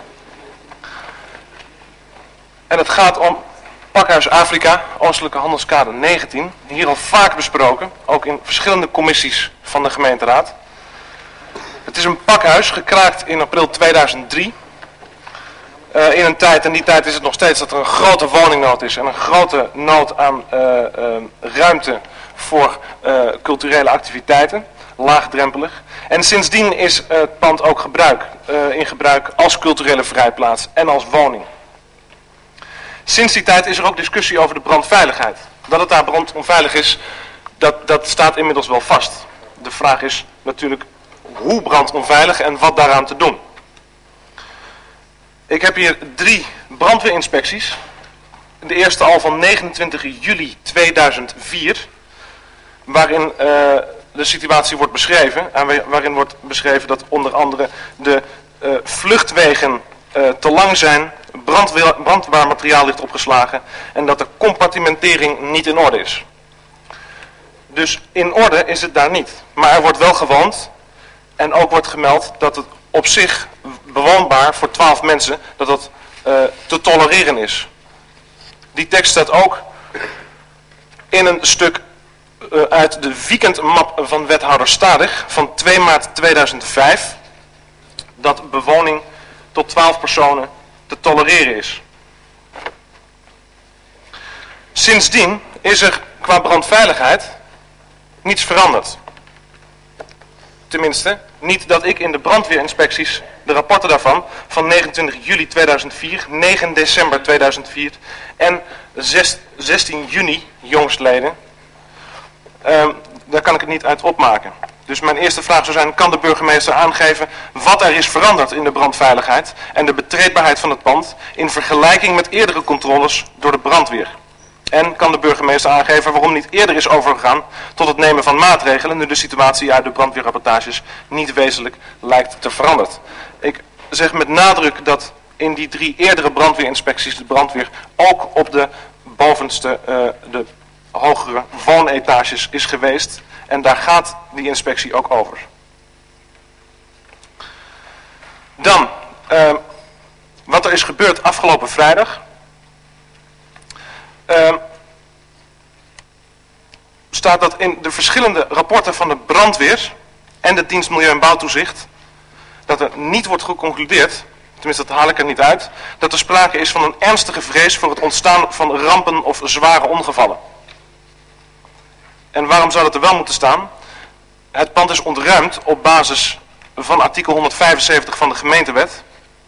En het gaat om pakhuis Afrika, Oostelijke Handelskade negentien. Hier al vaak besproken, ook in verschillende commissies van de gemeenteraad. Het is een pakhuis, gekraakt in april tweeduizend drie. Uh, in een tijd, en die tijd is het nog steeds, dat er een grote woningnood is en een grote nood aan uh, uh, ruimte voor uh, culturele activiteiten, laagdrempelig. En sindsdien is uh, het pand ook gebruik, uh, in gebruik als culturele vrijplaats en als woning. Sinds die tijd is er ook discussie over de brandveiligheid. Dat het daar brandonveilig is, dat, dat staat inmiddels wel vast. De vraag is natuurlijk hoe brandonveilig en wat daaraan te doen. Ik heb hier drie brandweerinspecties. De eerste al van negenentwintig juli tweeduizend vier. Waarin uh, de situatie wordt beschreven. En waarin wordt beschreven dat onder andere de uh, vluchtwegen uh, te lang zijn. Brandbaar materiaal ligt opgeslagen. En dat de compartimentering niet in orde is. Dus in orde is het daar niet. Maar er wordt wel gewoond. En ook wordt gemeld dat het op zich bewoonbaar voor twaalf mensen, dat dat uh, te tolereren is. Die tekst staat ook in een stuk uh, uit de weekendmap van wethouder Stadig van twee maart tweeduizend vijf, dat bewoning tot twaalf personen te tolereren is. Sindsdien is er qua brandveiligheid niets veranderd. Tenminste, niet dat ik in de brandweerinspecties, de rapporten daarvan, van negenentwintig juli tweeduizend vier, negen december tweeduizend vier en zestien juni, jongstleden, uh, daar kan ik het niet uit opmaken. Dus mijn eerste vraag zou zijn, kan de burgemeester aangeven wat er is veranderd in de brandveiligheid en de betreedbaarheid van het pand in vergelijking met eerdere controles door de brandweer? En kan de burgemeester aangeven waarom niet eerder is overgegaan tot het nemen van maatregelen, nu de situatie uit de brandweerrapportages niet wezenlijk lijkt te veranderd. Ik zeg met nadruk dat in die drie eerdere brandweerinspecties de brandweer ook op de bovenste, uh, de hogere woonetages is geweest. En daar gaat die inspectie ook over. Dan, uh, wat er is gebeurd afgelopen vrijdag. Uh, staat dat in de verschillende rapporten van de brandweer en de dienst Milieu- en Bouwtoezicht, dat er niet wordt geconcludeerd, tenminste dat haal ik er niet uit, dat er sprake is van een ernstige vrees voor het ontstaan van rampen of zware ongevallen. En waarom zou dat er wel moeten staan? Het pand is ontruimd op basis van artikel honderdvijfenzeventig van de gemeentewet.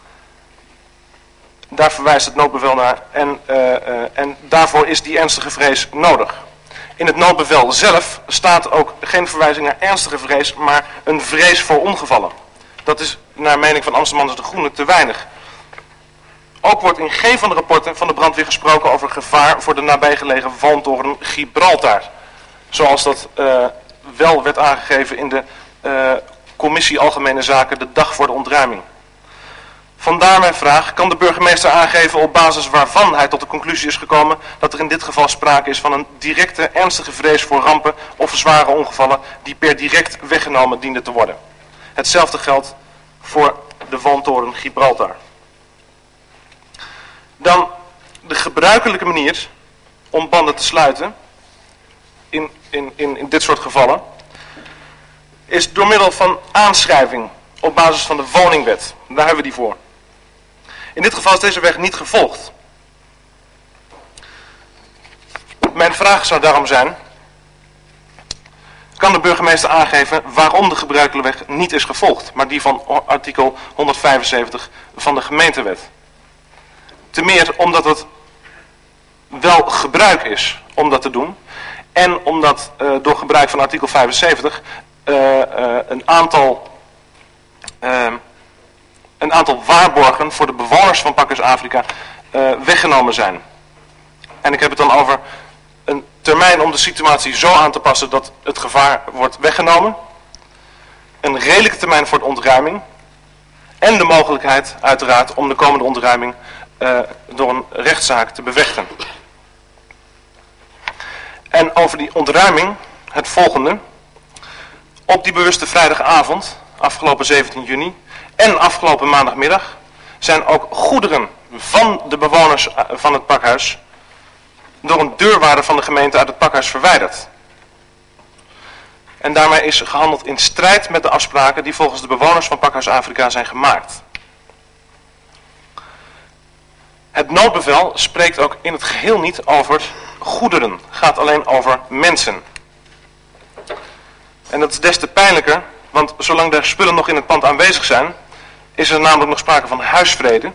Daar verwijst het noodbevel naar en, uh, uh, en daarvoor is die ernstige vrees nodig. In het noodbevel zelf staat ook geen verwijzing naar ernstige vrees, maar een vrees voor ongevallen. Dat is naar mening van Amsterdam de Groene te weinig. Ook wordt in geen van de rapporten van de brandweer gesproken over gevaar voor de nabijgelegen woontoren Gibraltar. Zoals dat uh, wel werd aangegeven in de uh, commissie Algemene Zaken de dag voor de ontruiming. Vandaar mijn vraag, kan de burgemeester aangeven op basis waarvan hij tot de conclusie is gekomen dat er in dit geval sprake is van een directe ernstige vrees voor rampen of zware ongevallen die per direct weggenomen dienden te worden. Hetzelfde geldt voor de woontoren Gibraltar. Dan de gebruikelijke manier om banden te sluiten in, in, in, in dit soort gevallen is door middel van aanschrijving op basis van de woningwet. Daar hebben we die voor. In dit geval is deze weg niet gevolgd. Mijn vraag zou daarom zijn, kan de burgemeester aangeven waarom de gebruikelijke weg niet is gevolgd, maar die van artikel honderdvijfenzeventig van de gemeentewet? Te meer omdat het wel gebruik is om dat te doen. En omdat uh, door gebruik van artikel vijfenzeventig uh, uh, een aantal... Uh, een aantal waarborgen voor de bewoners van Pakhuis Afrika uh, weggenomen zijn. En ik heb het dan over een termijn om de situatie zo aan te passen dat het gevaar wordt weggenomen. Een redelijke termijn voor de ontruiming. En de mogelijkheid uiteraard om de komende ontruiming uh, door een rechtszaak te bevechten. En over die ontruiming het volgende. Op die bewuste vrijdagavond, afgelopen zeventien juni... en afgelopen maandagmiddag zijn ook goederen van de bewoners van het pakhuis door een deurwaarder van de gemeente uit het pakhuis verwijderd. En daarmee is gehandeld in strijd met de afspraken die volgens de bewoners van Pakhuis Afrika zijn gemaakt. Het noodbevel spreekt ook in het geheel niet over goederen, het gaat alleen over mensen. En dat is des te pijnlijker, want zolang de spullen nog in het pand aanwezig zijn, is er namelijk nog sprake van huisvrede.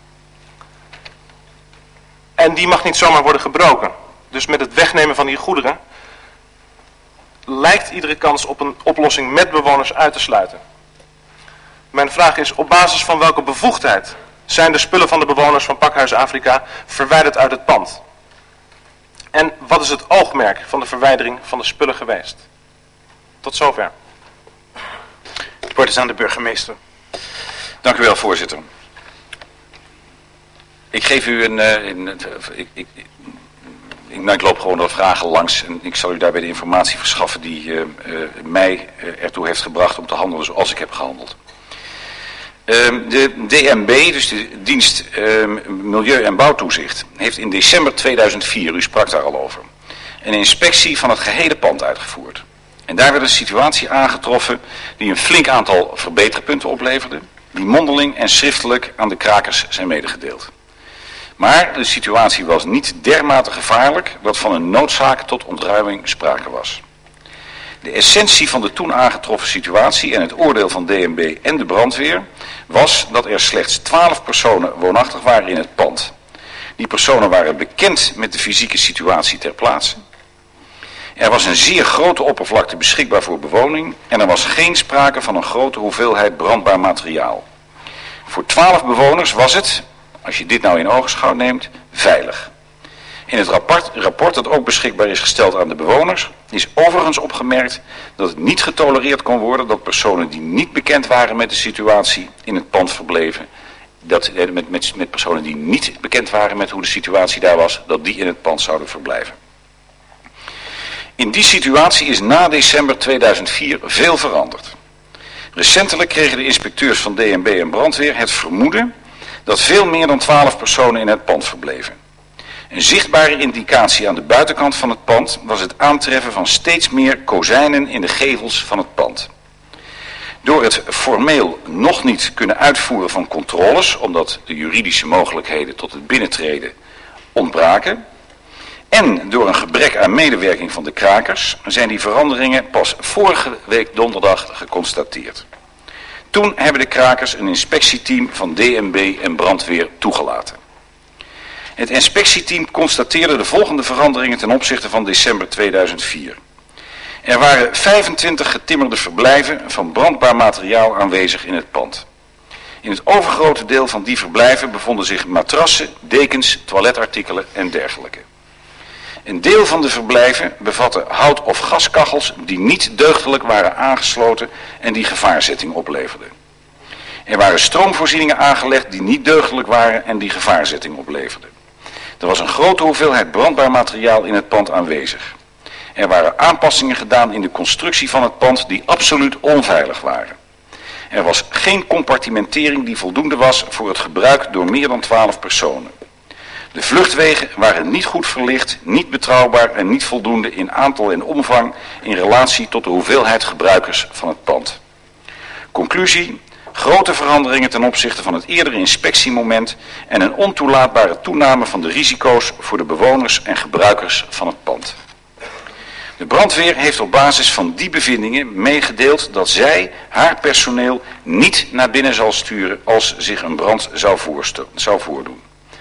En die mag niet zomaar worden gebroken. Dus met het wegnemen van die goederen lijkt iedere kans op een oplossing met bewoners uit te sluiten. Mijn vraag is, op basis van welke bevoegdheid zijn de spullen van de bewoners van Pakhuis Afrika verwijderd uit het pand? En wat is het oogmerk van de verwijdering van de spullen geweest? Tot zover. Het woord is aan de burgemeester. Dank u wel, voorzitter. Ik geef u een... Uh, een ik, ik, ik, nou, ik loop gewoon wat vragen langs en ik zal u daarbij de informatie verschaffen die uh, uh, mij uh, ertoe heeft gebracht om te handelen zoals ik heb gehandeld. Uh, de D M B, dus de dienst uh, Milieu- en Bouwtoezicht, heeft in december tweeduizend vier, u sprak daar al over, een inspectie van het gehele pand uitgevoerd. En daar werd een situatie aangetroffen die een flink aantal verbeterpunten opleverde, die mondeling en schriftelijk aan de krakers zijn medegedeeld. Maar de situatie was niet dermate gevaarlijk dat van een noodzaak tot ontruiming sprake was. De essentie van de toen aangetroffen situatie en het oordeel van D M B en de brandweer was dat er slechts twaalf personen woonachtig waren in het pand. Die personen waren bekend met de fysieke situatie ter plaatse. Er was een zeer grote oppervlakte beschikbaar voor bewoning en er was geen sprake van een grote hoeveelheid brandbaar materiaal. Voor twaalf bewoners was het, als je dit nou in ogenschouw neemt, veilig. In het rapport, rapport dat ook beschikbaar is gesteld aan de bewoners is overigens opgemerkt dat het niet getolereerd kon worden dat personen die niet bekend waren met de situatie in het pand verbleven, dat, met, met, met personen die niet bekend waren met hoe de situatie daar was, dat die in het pand zouden verblijven. In die situatie is na december tweeduizend vier veel veranderd. Recentelijk kregen de inspecteurs van D M B en brandweer het vermoeden dat veel meer dan twaalf personen in het pand verbleven. Een zichtbare indicatie aan de buitenkant van het pand was het aantreffen van steeds meer kozijnen in de gevels van het pand. Door het formeel nog niet kunnen uitvoeren van controles, omdat de juridische mogelijkheden tot het binnentreden ontbraken, en door een gebrek aan medewerking van de krakers zijn die veranderingen pas vorige week donderdag geconstateerd. Toen hebben de krakers een inspectieteam van D M B en brandweer toegelaten. Het inspectieteam constateerde de volgende veranderingen ten opzichte van december tweeduizend vier. Er waren vijfentwintig getimmerde verblijven van brandbaar materiaal aanwezig in het pand. In het overgrote deel van die verblijven bevonden zich matrassen, dekens, toiletartikelen en dergelijke. Een deel van de verblijven bevatte hout- of gaskachels die niet deugdelijk waren aangesloten en die gevaarzetting opleverden. Er waren stroomvoorzieningen aangelegd die niet deugdelijk waren en die gevaarzetting opleverden. Er was een grote hoeveelheid brandbaar materiaal in het pand aanwezig. Er waren aanpassingen gedaan in de constructie van het pand die absoluut onveilig waren. Er was geen compartimentering die voldoende was voor het gebruik door meer dan twaalf personen. De vluchtwegen waren niet goed verlicht, niet betrouwbaar en niet voldoende in aantal en omvang in relatie tot de hoeveelheid gebruikers van het pand. Conclusie: grote veranderingen ten opzichte van het eerdere inspectiemoment en een ontoelaatbare toename van de risico's voor de bewoners en gebruikers van het pand. De brandweer heeft op basis van die bevindingen meegedeeld dat zij haar personeel niet naar binnen zal sturen als zich een brand zou, zou voordoen.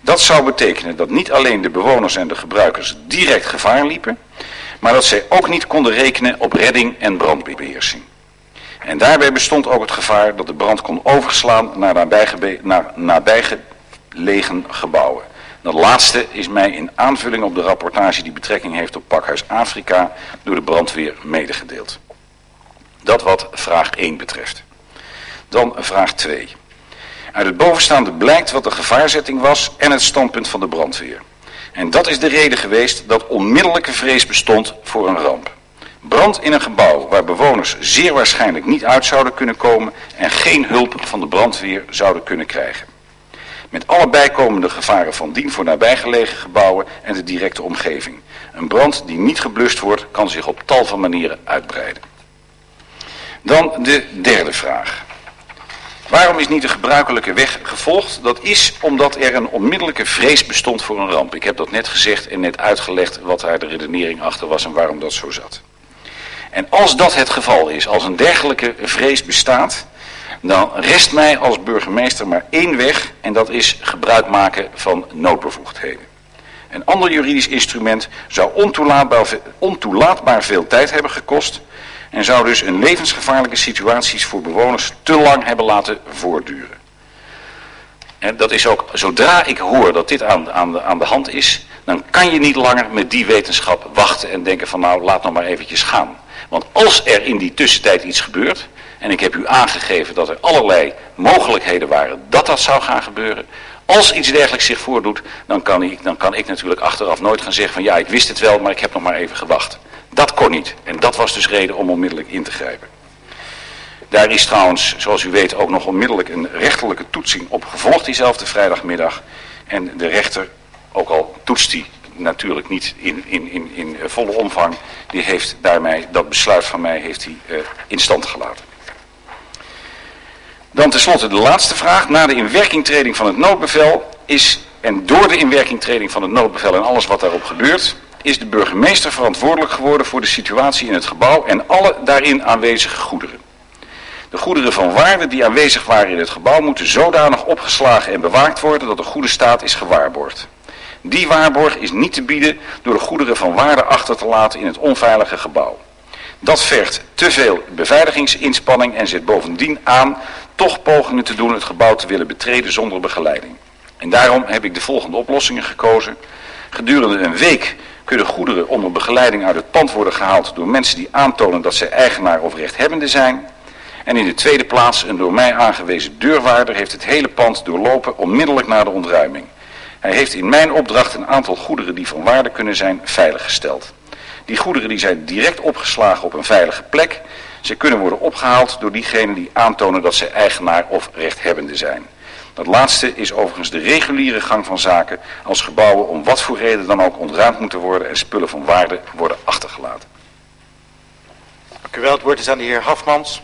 Dat zou betekenen dat niet alleen de bewoners en de gebruikers direct gevaar liepen, maar dat zij ook niet konden rekenen op redding en brandbeheersing. En daarbij bestond ook het gevaar dat de brand kon overslaan naar, nabijgebe- naar nabijgelegen gebouwen. Dat laatste is mij in aanvulling op de rapportage die betrekking heeft op Pakhuis Afrika door de brandweer medegedeeld. Dat wat vraag één betreft. Dan vraag twee. Uit het bovenstaande blijkt wat de gevaarzetting was en het standpunt van de brandweer. En dat is de reden geweest dat onmiddellijke vrees bestond voor een ramp. Brand in een gebouw waar bewoners zeer waarschijnlijk niet uit zouden kunnen komen en geen hulp van de brandweer zouden kunnen krijgen. Met alle bijkomende gevaren van dien voor nabijgelegen gebouwen en de directe omgeving. Een brand die niet geblust wordt kan zich op tal van manieren uitbreiden. Dan de derde vraag. Waarom is niet de gebruikelijke weg gevolgd? Dat is omdat er een onmiddellijke vrees bestond voor een ramp. Ik heb dat net gezegd en net uitgelegd wat daar de redenering achter was en waarom dat zo zat. En als dat het geval is, als een dergelijke vrees bestaat, dan rest mij als burgemeester maar één weg en dat is gebruik maken van noodbevoegdheden. Een ander juridisch instrument zou ontoelaatbaar, ontoelaatbaar veel tijd hebben gekost en zou dus een levensgevaarlijke situaties voor bewoners te lang hebben laten voortduren. En dat is ook, zodra ik hoor dat dit aan, aan, de, aan de hand is, dan kan je niet langer met die wetenschap wachten en denken van nou laat nog maar eventjes gaan. Want als er in die tussentijd iets gebeurt, en ik heb u aangegeven dat er allerlei mogelijkheden waren dat dat zou gaan gebeuren. Als iets dergelijks zich voordoet, dan kan ik, dan kan ik natuurlijk achteraf nooit gaan zeggen van ja, ik wist het wel, maar ik heb nog maar even gewacht. Dat kon niet. En dat was dus reden om onmiddellijk in te grijpen. Daar is trouwens, zoals u weet, ook nog onmiddellijk een rechterlijke toetsing op gevolgd diezelfde vrijdagmiddag. En de rechter, ook al toetst die natuurlijk niet in, in, in, in volle omvang, die heeft daarmee, dat besluit van mij heeft hij uh, in stand gelaten. Dan tenslotte de laatste vraag. Na de inwerkingtreding van het noodbevel is, en door de inwerkingtreding van het noodbevel en alles wat daarop gebeurt, is de burgemeester verantwoordelijk geworden voor de situatie in het gebouw en alle daarin aanwezige goederen. De goederen van waarde die aanwezig waren in het gebouw moeten zodanig opgeslagen en bewaakt worden dat de goede staat is gewaarborgd. Die waarborg is niet te bieden door de goederen van waarde achter te laten in het onveilige gebouw. Dat vergt te veel beveiligingsinspanning en zet bovendien aan toch pogingen te doen het gebouw te willen betreden zonder begeleiding. En daarom heb ik de volgende oplossingen gekozen. Gedurende een week kunnen goederen onder begeleiding uit het pand worden gehaald door mensen die aantonen dat zij eigenaar of rechthebbende zijn. En in de tweede plaats een door mij aangewezen deurwaarder heeft het hele pand doorlopen onmiddellijk na de ontruiming. Hij heeft in mijn opdracht een aantal goederen die van waarde kunnen zijn veiliggesteld. Die goederen die zijn direct opgeslagen op een veilige plek. Ze kunnen worden opgehaald door diegenen die aantonen dat zij eigenaar of rechthebbende zijn. Dat laatste is overigens de reguliere gang van zaken als gebouwen om wat voor reden dan ook ontruimd moeten worden en spullen van waarde worden achtergelaten. Dank u wel. Het woord is aan de heer Hafmans.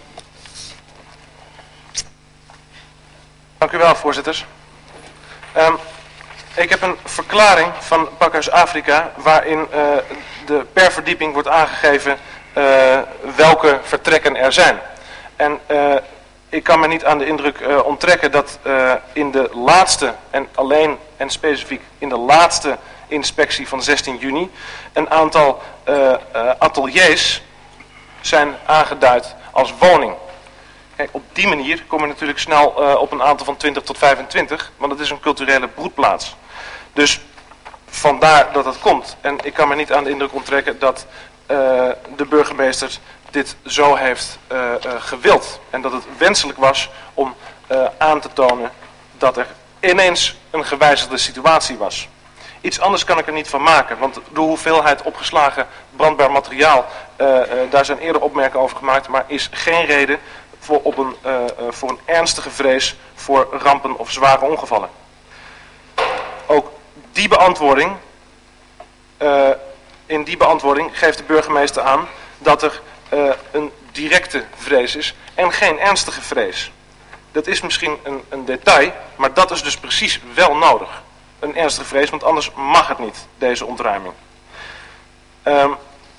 Dank u wel, voorzitters. Um, ik heb een verklaring van Pakhuis Afrika waarin uh, de per verdieping wordt aangegeven uh, welke vertrekken er zijn. En uh, ik kan me niet aan de indruk uh, onttrekken dat uh, in de laatste en alleen en specifiek in de laatste inspectie van zestien juni een aantal uh, uh, ateliers zijn aangeduid als woning. Kijk, op die manier kom je natuurlijk snel uh, op een aantal van twintig tot vijfentwintig, want het is een culturele broedplaats. Dus vandaar dat het komt. En ik kan me niet aan de indruk onttrekken dat uh, de burgemeester dit zo heeft uh, uh, gewild. En dat het wenselijk was om uh, aan te tonen dat er ineens een gewijzigde situatie was. Iets anders kan ik er niet van maken, want de hoeveelheid opgeslagen brandbaar materiaal, uh, uh, daar zijn eerder opmerkingen over gemaakt, maar is geen reden voor, op een, uh, uh, voor een ernstige vrees voor rampen of zware ongevallen. Ook die beantwoording, uh, in die beantwoording geeft de burgemeester aan dat er uh, een directe vrees is en geen ernstige vrees. Dat is misschien een, een detail, maar dat is dus precies wel nodig. Een ernstige vrees, want anders mag het niet, deze ontruiming. Um,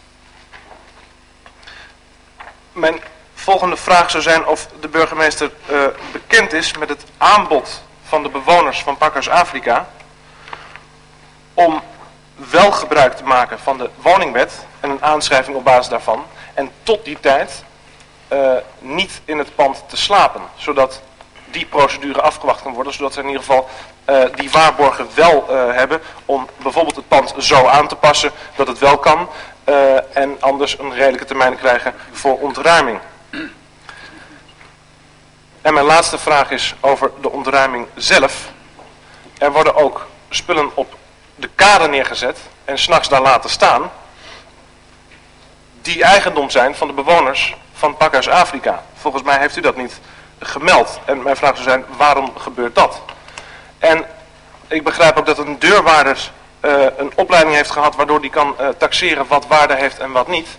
mijn volgende vraag zou zijn of de burgemeester uh, bekend is met het aanbod van de bewoners van Pakhuis Afrika om wel gebruik te maken van de woningwet en een aanschrijving op basis daarvan. En tot die tijd uh, niet in het pand te slapen, zodat die procedure afgewacht kan worden, zodat ze in ieder geval uh, die waarborgen wel uh, hebben om bijvoorbeeld het pand zo aan te passen dat het wel kan uh, en anders een redelijke termijn krijgen voor ontruiming. En mijn laatste vraag is over de ontruiming zelf. Er worden ook spullen op de kade neergezet en 's nachts daar laten staan, die eigendom zijn van de bewoners van Pakhuis Afrika. Volgens mij heeft u dat niet gemeld. En mijn vraag zou zijn, waarom gebeurt dat? En ik begrijp ook dat een deurwaarder uh, een opleiding heeft gehad waardoor die kan uh, taxeren wat waarde heeft en wat niet.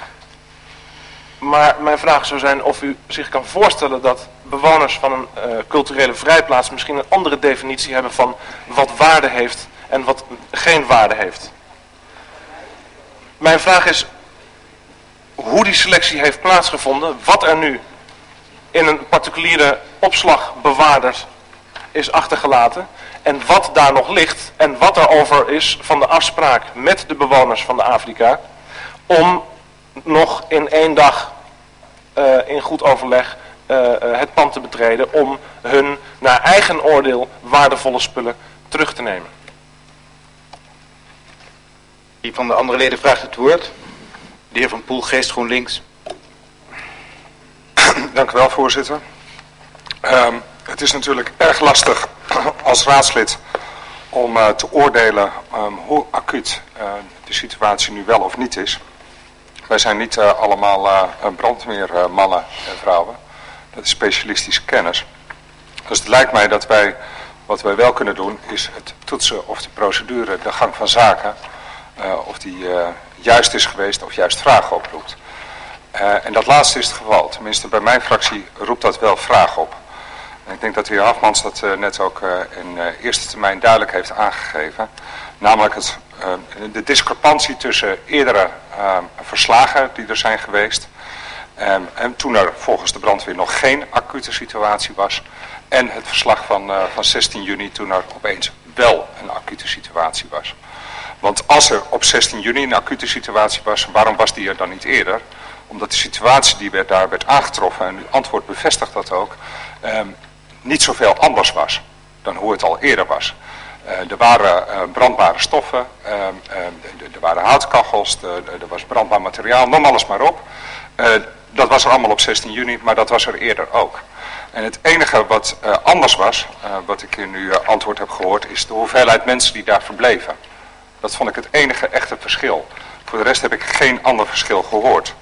Maar mijn vraag zou zijn of u zich kan voorstellen dat bewoners van een uh, culturele vrijplaats misschien een andere definitie hebben van wat waarde heeft en wat geen waarde heeft. Mijn vraag is hoe die selectie heeft plaatsgevonden, wat er nu in een particuliere opslagbewaarder is achtergelaten en wat daar nog ligt en wat er over is van de afspraak met de bewoners van de Afrika om nog in één dag uh, in goed overleg uh, uh, het pand te betreden om hun naar eigen oordeel waardevolle spullen terug te nemen. Wie van de andere leden vraagt het woord? De heer Van Poelgeest, GroenLinks. Dank u wel, voorzitter. Um, het is natuurlijk erg lastig als raadslid om uh, te oordelen um, hoe acuut uh, de situatie nu wel of niet is. Wij zijn niet uh, allemaal uh, brandweermannen en vrouwen. Dat is specialistische kennis. Dus het lijkt mij dat wij, wat wij wel kunnen doen, is het toetsen of de procedure, de gang van zaken, uh, of die uh, juist is geweest of juist vragen oproept. Uh, en dat laatste is het geval. Tenminste, bij mijn fractie roept dat wel vragen op. En ik denk dat de heer Hafmans dat uh, net ook uh, in uh, eerste termijn duidelijk heeft aangegeven. Namelijk het, uh, de discrepantie tussen eerdere uh, verslagen die er zijn geweest. Um, en toen er volgens de brandweer nog geen acute situatie was. En het verslag van, uh, van zestien juni toen er opeens wel een acute situatie was. Want als er op zestien juni een acute situatie was, waarom was die er dan niet eerder? Omdat de situatie die werd, daar werd aangetroffen, en uw antwoord bevestigt dat ook, um, niet zoveel anders was dan hoe het al eerder was. Uh, er waren uh, brandbare stoffen, uh, uh, er waren houtkachels, er was brandbaar materiaal, noem alles maar op. Uh, dat was er allemaal op zestien juni, maar dat was er eerder ook. En het enige wat uh, anders was, uh, wat ik in uw uh, antwoord heb gehoord, is de hoeveelheid mensen die daar verbleven. Dat vond ik het enige echte verschil. Voor de rest heb ik geen ander verschil gehoord.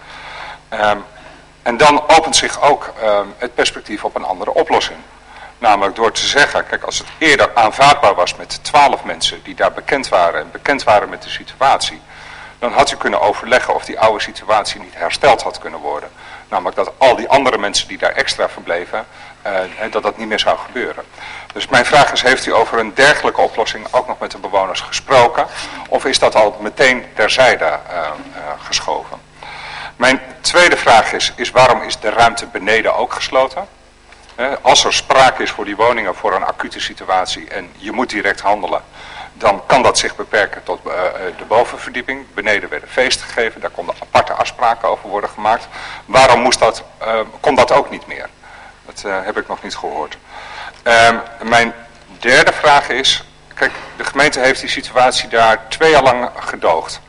Um, en dan opent zich ook um, het perspectief op een andere oplossing. Namelijk door te zeggen, kijk, als het eerder aanvaardbaar was met twaalf mensen die daar bekend waren en bekend waren met de situatie, dan had u kunnen overleggen of die oude situatie niet hersteld had kunnen worden. Namelijk dat al die andere mensen die daar extra verbleven, uh, dat dat niet meer zou gebeuren. Dus mijn vraag is, heeft u over een dergelijke oplossing ook nog met de bewoners gesproken? Of is dat al meteen terzijde uh, uh, geschoven? Mijn tweede vraag is, is waarom is de ruimte beneden ook gesloten? Uh, als er sprake is voor die woningen voor een acute situatie en je moet direct handelen, dan kan dat zich beperken tot uh, de bovenverdieping. Beneden werden feesten gegeven, daar konden aparte afspraken over worden gemaakt. Waarom moest dat, uh, kon dat ook niet meer? Dat uh, heb ik nog niet gehoord. Uh, mijn derde vraag is, kijk, de gemeente heeft die situatie daar twee jaar lang gedoogd.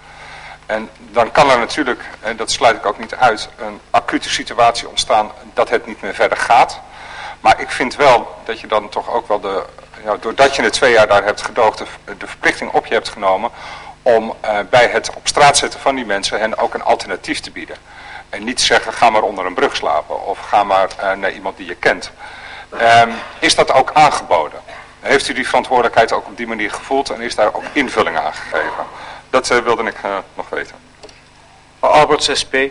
En dan kan er natuurlijk, en dat sluit ik ook niet uit, een acute situatie ontstaan dat het niet meer verder gaat. Maar ik vind wel dat je dan toch ook wel de, ja, doordat je het twee jaar daar hebt gedoogd, de, de verplichting op je hebt genomen om uh, bij het op straat zetten van die mensen hen ook een alternatief te bieden. En niet zeggen, ga maar onder een brug slapen of ga maar uh, naar iemand die je kent. Um, is dat ook aangeboden? Heeft u die verantwoordelijkheid ook op die manier gevoeld en is daar ook invulling aan gegeven? Dat uh, wilde ik uh, nog weten. Albert, S P.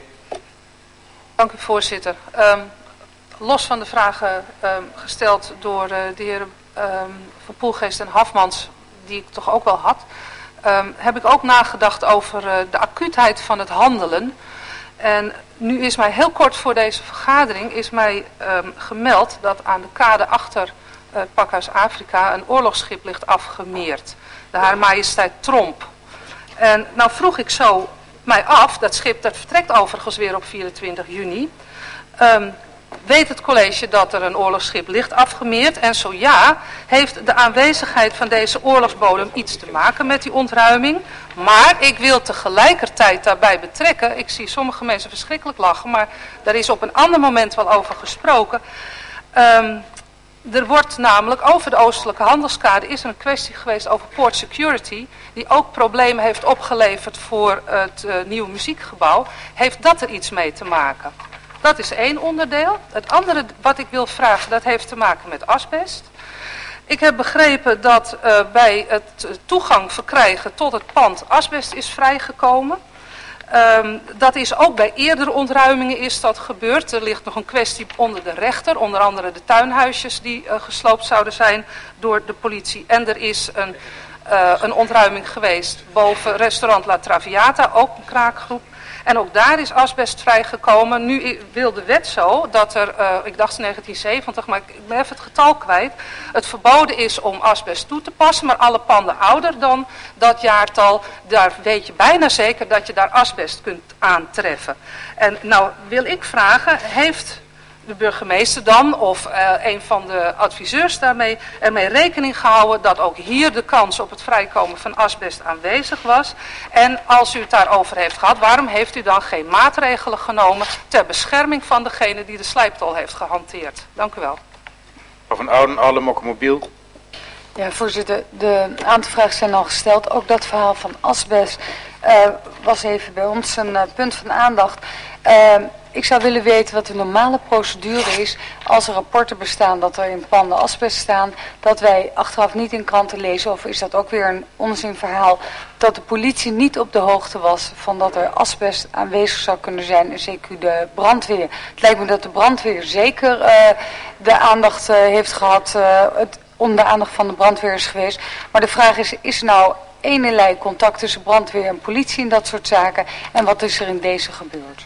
Dank u, voorzitter. Um, los van de vragen um, gesteld door uh, de heren um, Van Poelgeest en Hafmans, die ik toch ook wel had, um, heb ik ook nagedacht over uh, de acuutheid van het handelen. En nu is mij heel kort voor deze vergadering is mij um, gemeld dat aan de kade achter uh, Pakhuis Afrika een oorlogsschip ligt afgemeerd. de Haar Majesteit Tromp. En nou vroeg ik zo mij af, dat schip dat vertrekt overigens weer op vierentwintig juni. Um, weet het college dat er een oorlogsschip ligt afgemeerd? En zo ja, heeft de aanwezigheid van deze oorlogsbodem iets te maken met die ontruiming? Maar ik wil tegelijkertijd daarbij betrekken, ik zie sommige mensen verschrikkelijk lachen, maar daar is op een ander moment wel over gesproken. Um, Er wordt namelijk over de oostelijke handelskade is er een kwestie geweest over port security, die ook problemen heeft opgeleverd voor het uh, nieuwe muziekgebouw. Heeft dat er iets mee te maken? Dat is één onderdeel. Het andere wat ik wil vragen, dat heeft te maken met asbest. Ik heb begrepen dat uh, bij het toegang verkrijgen tot het pand asbest is vrijgekomen. Um, dat is ook bij eerdere ontruimingen is dat gebeurd. Er ligt nog een kwestie onder de rechter, onder andere de tuinhuisjes die uh, gesloopt zouden zijn door de politie. En er is een, uh, een ontruiming geweest boven restaurant La Traviata, ook een kraakgroep. En ook daar is asbest vrijgekomen. Nu wil de wet zo dat er, uh, ik dacht negentien zeventig, maar ik ben even het getal kwijt. Het verboden is om asbest toe te passen, maar alle panden ouder dan dat jaartal, daar weet je bijna zeker dat je daar asbest kunt aantreffen. En nou wil ik vragen, heeft de burgemeester dan of uh, een van de adviseurs daarmee ermee rekening gehouden dat ook hier de kans op het vrijkomen van asbest aanwezig was? En als u het daarover heeft gehad, waarom heeft u dan geen maatregelen genomen ter bescherming van degene die de slijptol heeft gehanteerd? Dank u wel. Mevrouw Van Ouden, alle Mokkemobiel. Ja, voorzitter, de aantal vragen zijn al gesteld. Ook dat verhaal van asbest uh, was even bij ons een uh, punt van aandacht. Uh, ik zou willen weten wat de normale procedure is als er rapporten bestaan dat er in panden asbest staan, dat wij achteraf niet in kranten lezen, of is dat ook weer een onzinverhaal, dat de politie niet op de hoogte was van dat er asbest aanwezig zou kunnen zijn, en zeker de brandweer. Het lijkt me dat de brandweer zeker uh, de aandacht uh, heeft gehad, uh, het onder de aandacht van de brandweer is geweest. Maar de vraag is, is er nou enerlei contact tussen brandweer en politie in dat soort zaken? En wat is er in deze gebeurd?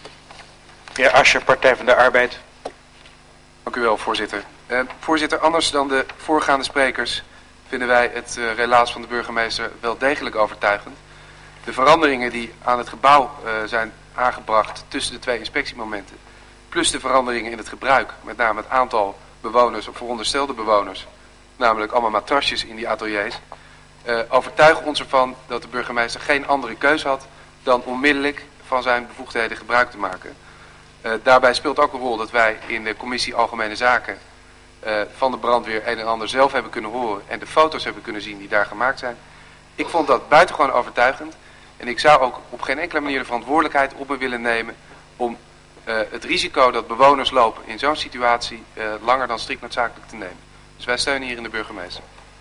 Heer Asscher, Partij van de Arbeid. Dank u wel, voorzitter. Uh, voorzitter, anders dan de voorgaande sprekers vinden wij het uh, relaas van de burgemeester wel degelijk overtuigend. De veranderingen die aan het gebouw uh, zijn aangebracht tussen de twee inspectiemomenten, plus de veranderingen in het gebruik, met name het aantal bewoners of veronderstelde bewoners, namelijk allemaal matrasjes in die ateliers, uh, overtuigen ons ervan dat de burgemeester geen andere keus had dan onmiddellijk van zijn bevoegdheden gebruik te maken. Uh, daarbij speelt ook een rol dat wij in de commissie Algemene Zaken uh, van de brandweer een en ander zelf hebben kunnen horen en de foto's hebben kunnen zien die daar gemaakt zijn. Ik vond dat buitengewoon overtuigend en ik zou ook op geen enkele manier de verantwoordelijkheid op me willen nemen om uh, het risico dat bewoners lopen in zo'n situatie uh, langer dan strikt noodzakelijk te nemen. Dus wij steunen hierin de burgemeester.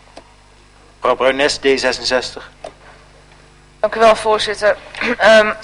Mevrouw Bruines, D zesenzestig. Dank u wel, voorzitter. Um,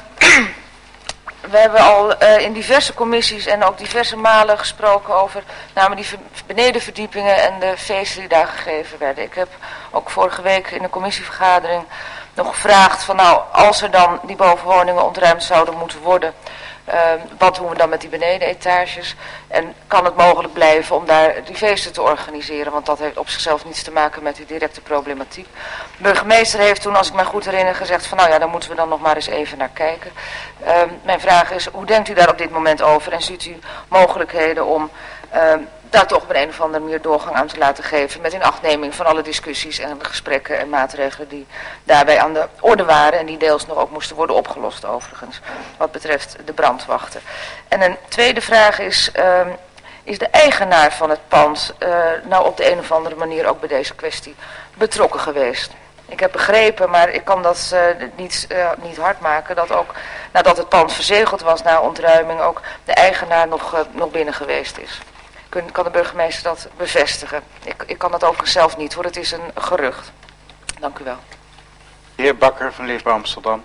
We hebben al uh, in diverse commissies en ook diverse malen gesproken over namelijk die benedenverdiepingen en de feesten die daar gegeven werden. Ik heb ook vorige week in de commissievergadering nog gevraagd van nou, als er dan die bovenwoningen ontruimd zouden moeten worden, uh, wat doen we dan met die benedenetages? En kan het mogelijk blijven om daar die feesten te organiseren? Want dat heeft op zichzelf niets te maken met die directe problematiek. De burgemeester heeft toen, als ik me goed herinner, gezegd van nou ja, daar moeten we dan nog maar eens even naar kijken. Uh, mijn vraag is, hoe denkt u daar op dit moment over? En ziet u mogelijkheden om uh, daar toch op een, een of andere manier doorgang aan te laten geven met inachtneming van alle discussies en gesprekken en maatregelen die daarbij aan de orde waren en die deels nog ook moesten worden opgelost overigens, wat betreft de brandwachten. En een tweede vraag is, uh, is de eigenaar van het pand uh, nou op de een of andere manier ook bij deze kwestie betrokken geweest? Ik heb begrepen, maar ik kan dat uh, niet, uh, niet hard maken, dat ook nadat het pand verzegeld was na ontruiming ook de eigenaar nog, uh, nog binnen geweest is. Kun, kan de burgemeester dat bevestigen? Ik, ik kan dat overigens zelf niet hoor, het is een gerucht. Dank u wel. De heer Bakker van Leefbaar Amsterdam.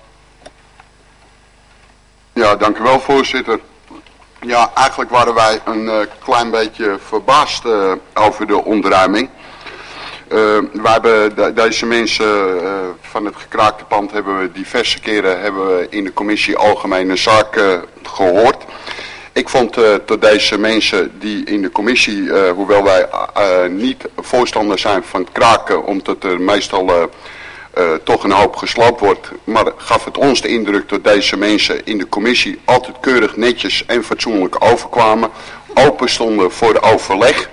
Ja, dank u wel, voorzitter. Ja, eigenlijk waren wij een uh, klein beetje verbaasd uh, over de ontruiming. Uh, we hebben de, deze mensen uh, van het gekraakte pand hebben we diverse keren hebben we in de commissie Algemene Zaken gehoord. Ik vond uh, dat deze mensen die in de commissie, uh, hoewel wij uh, niet voorstander zijn van het kraken, omdat er meestal uh, uh, toch een hoop gesloopt wordt. Maar gaf het ons de indruk dat deze mensen in de commissie altijd keurig netjes en fatsoenlijk overkwamen. Open stonden voor overleg.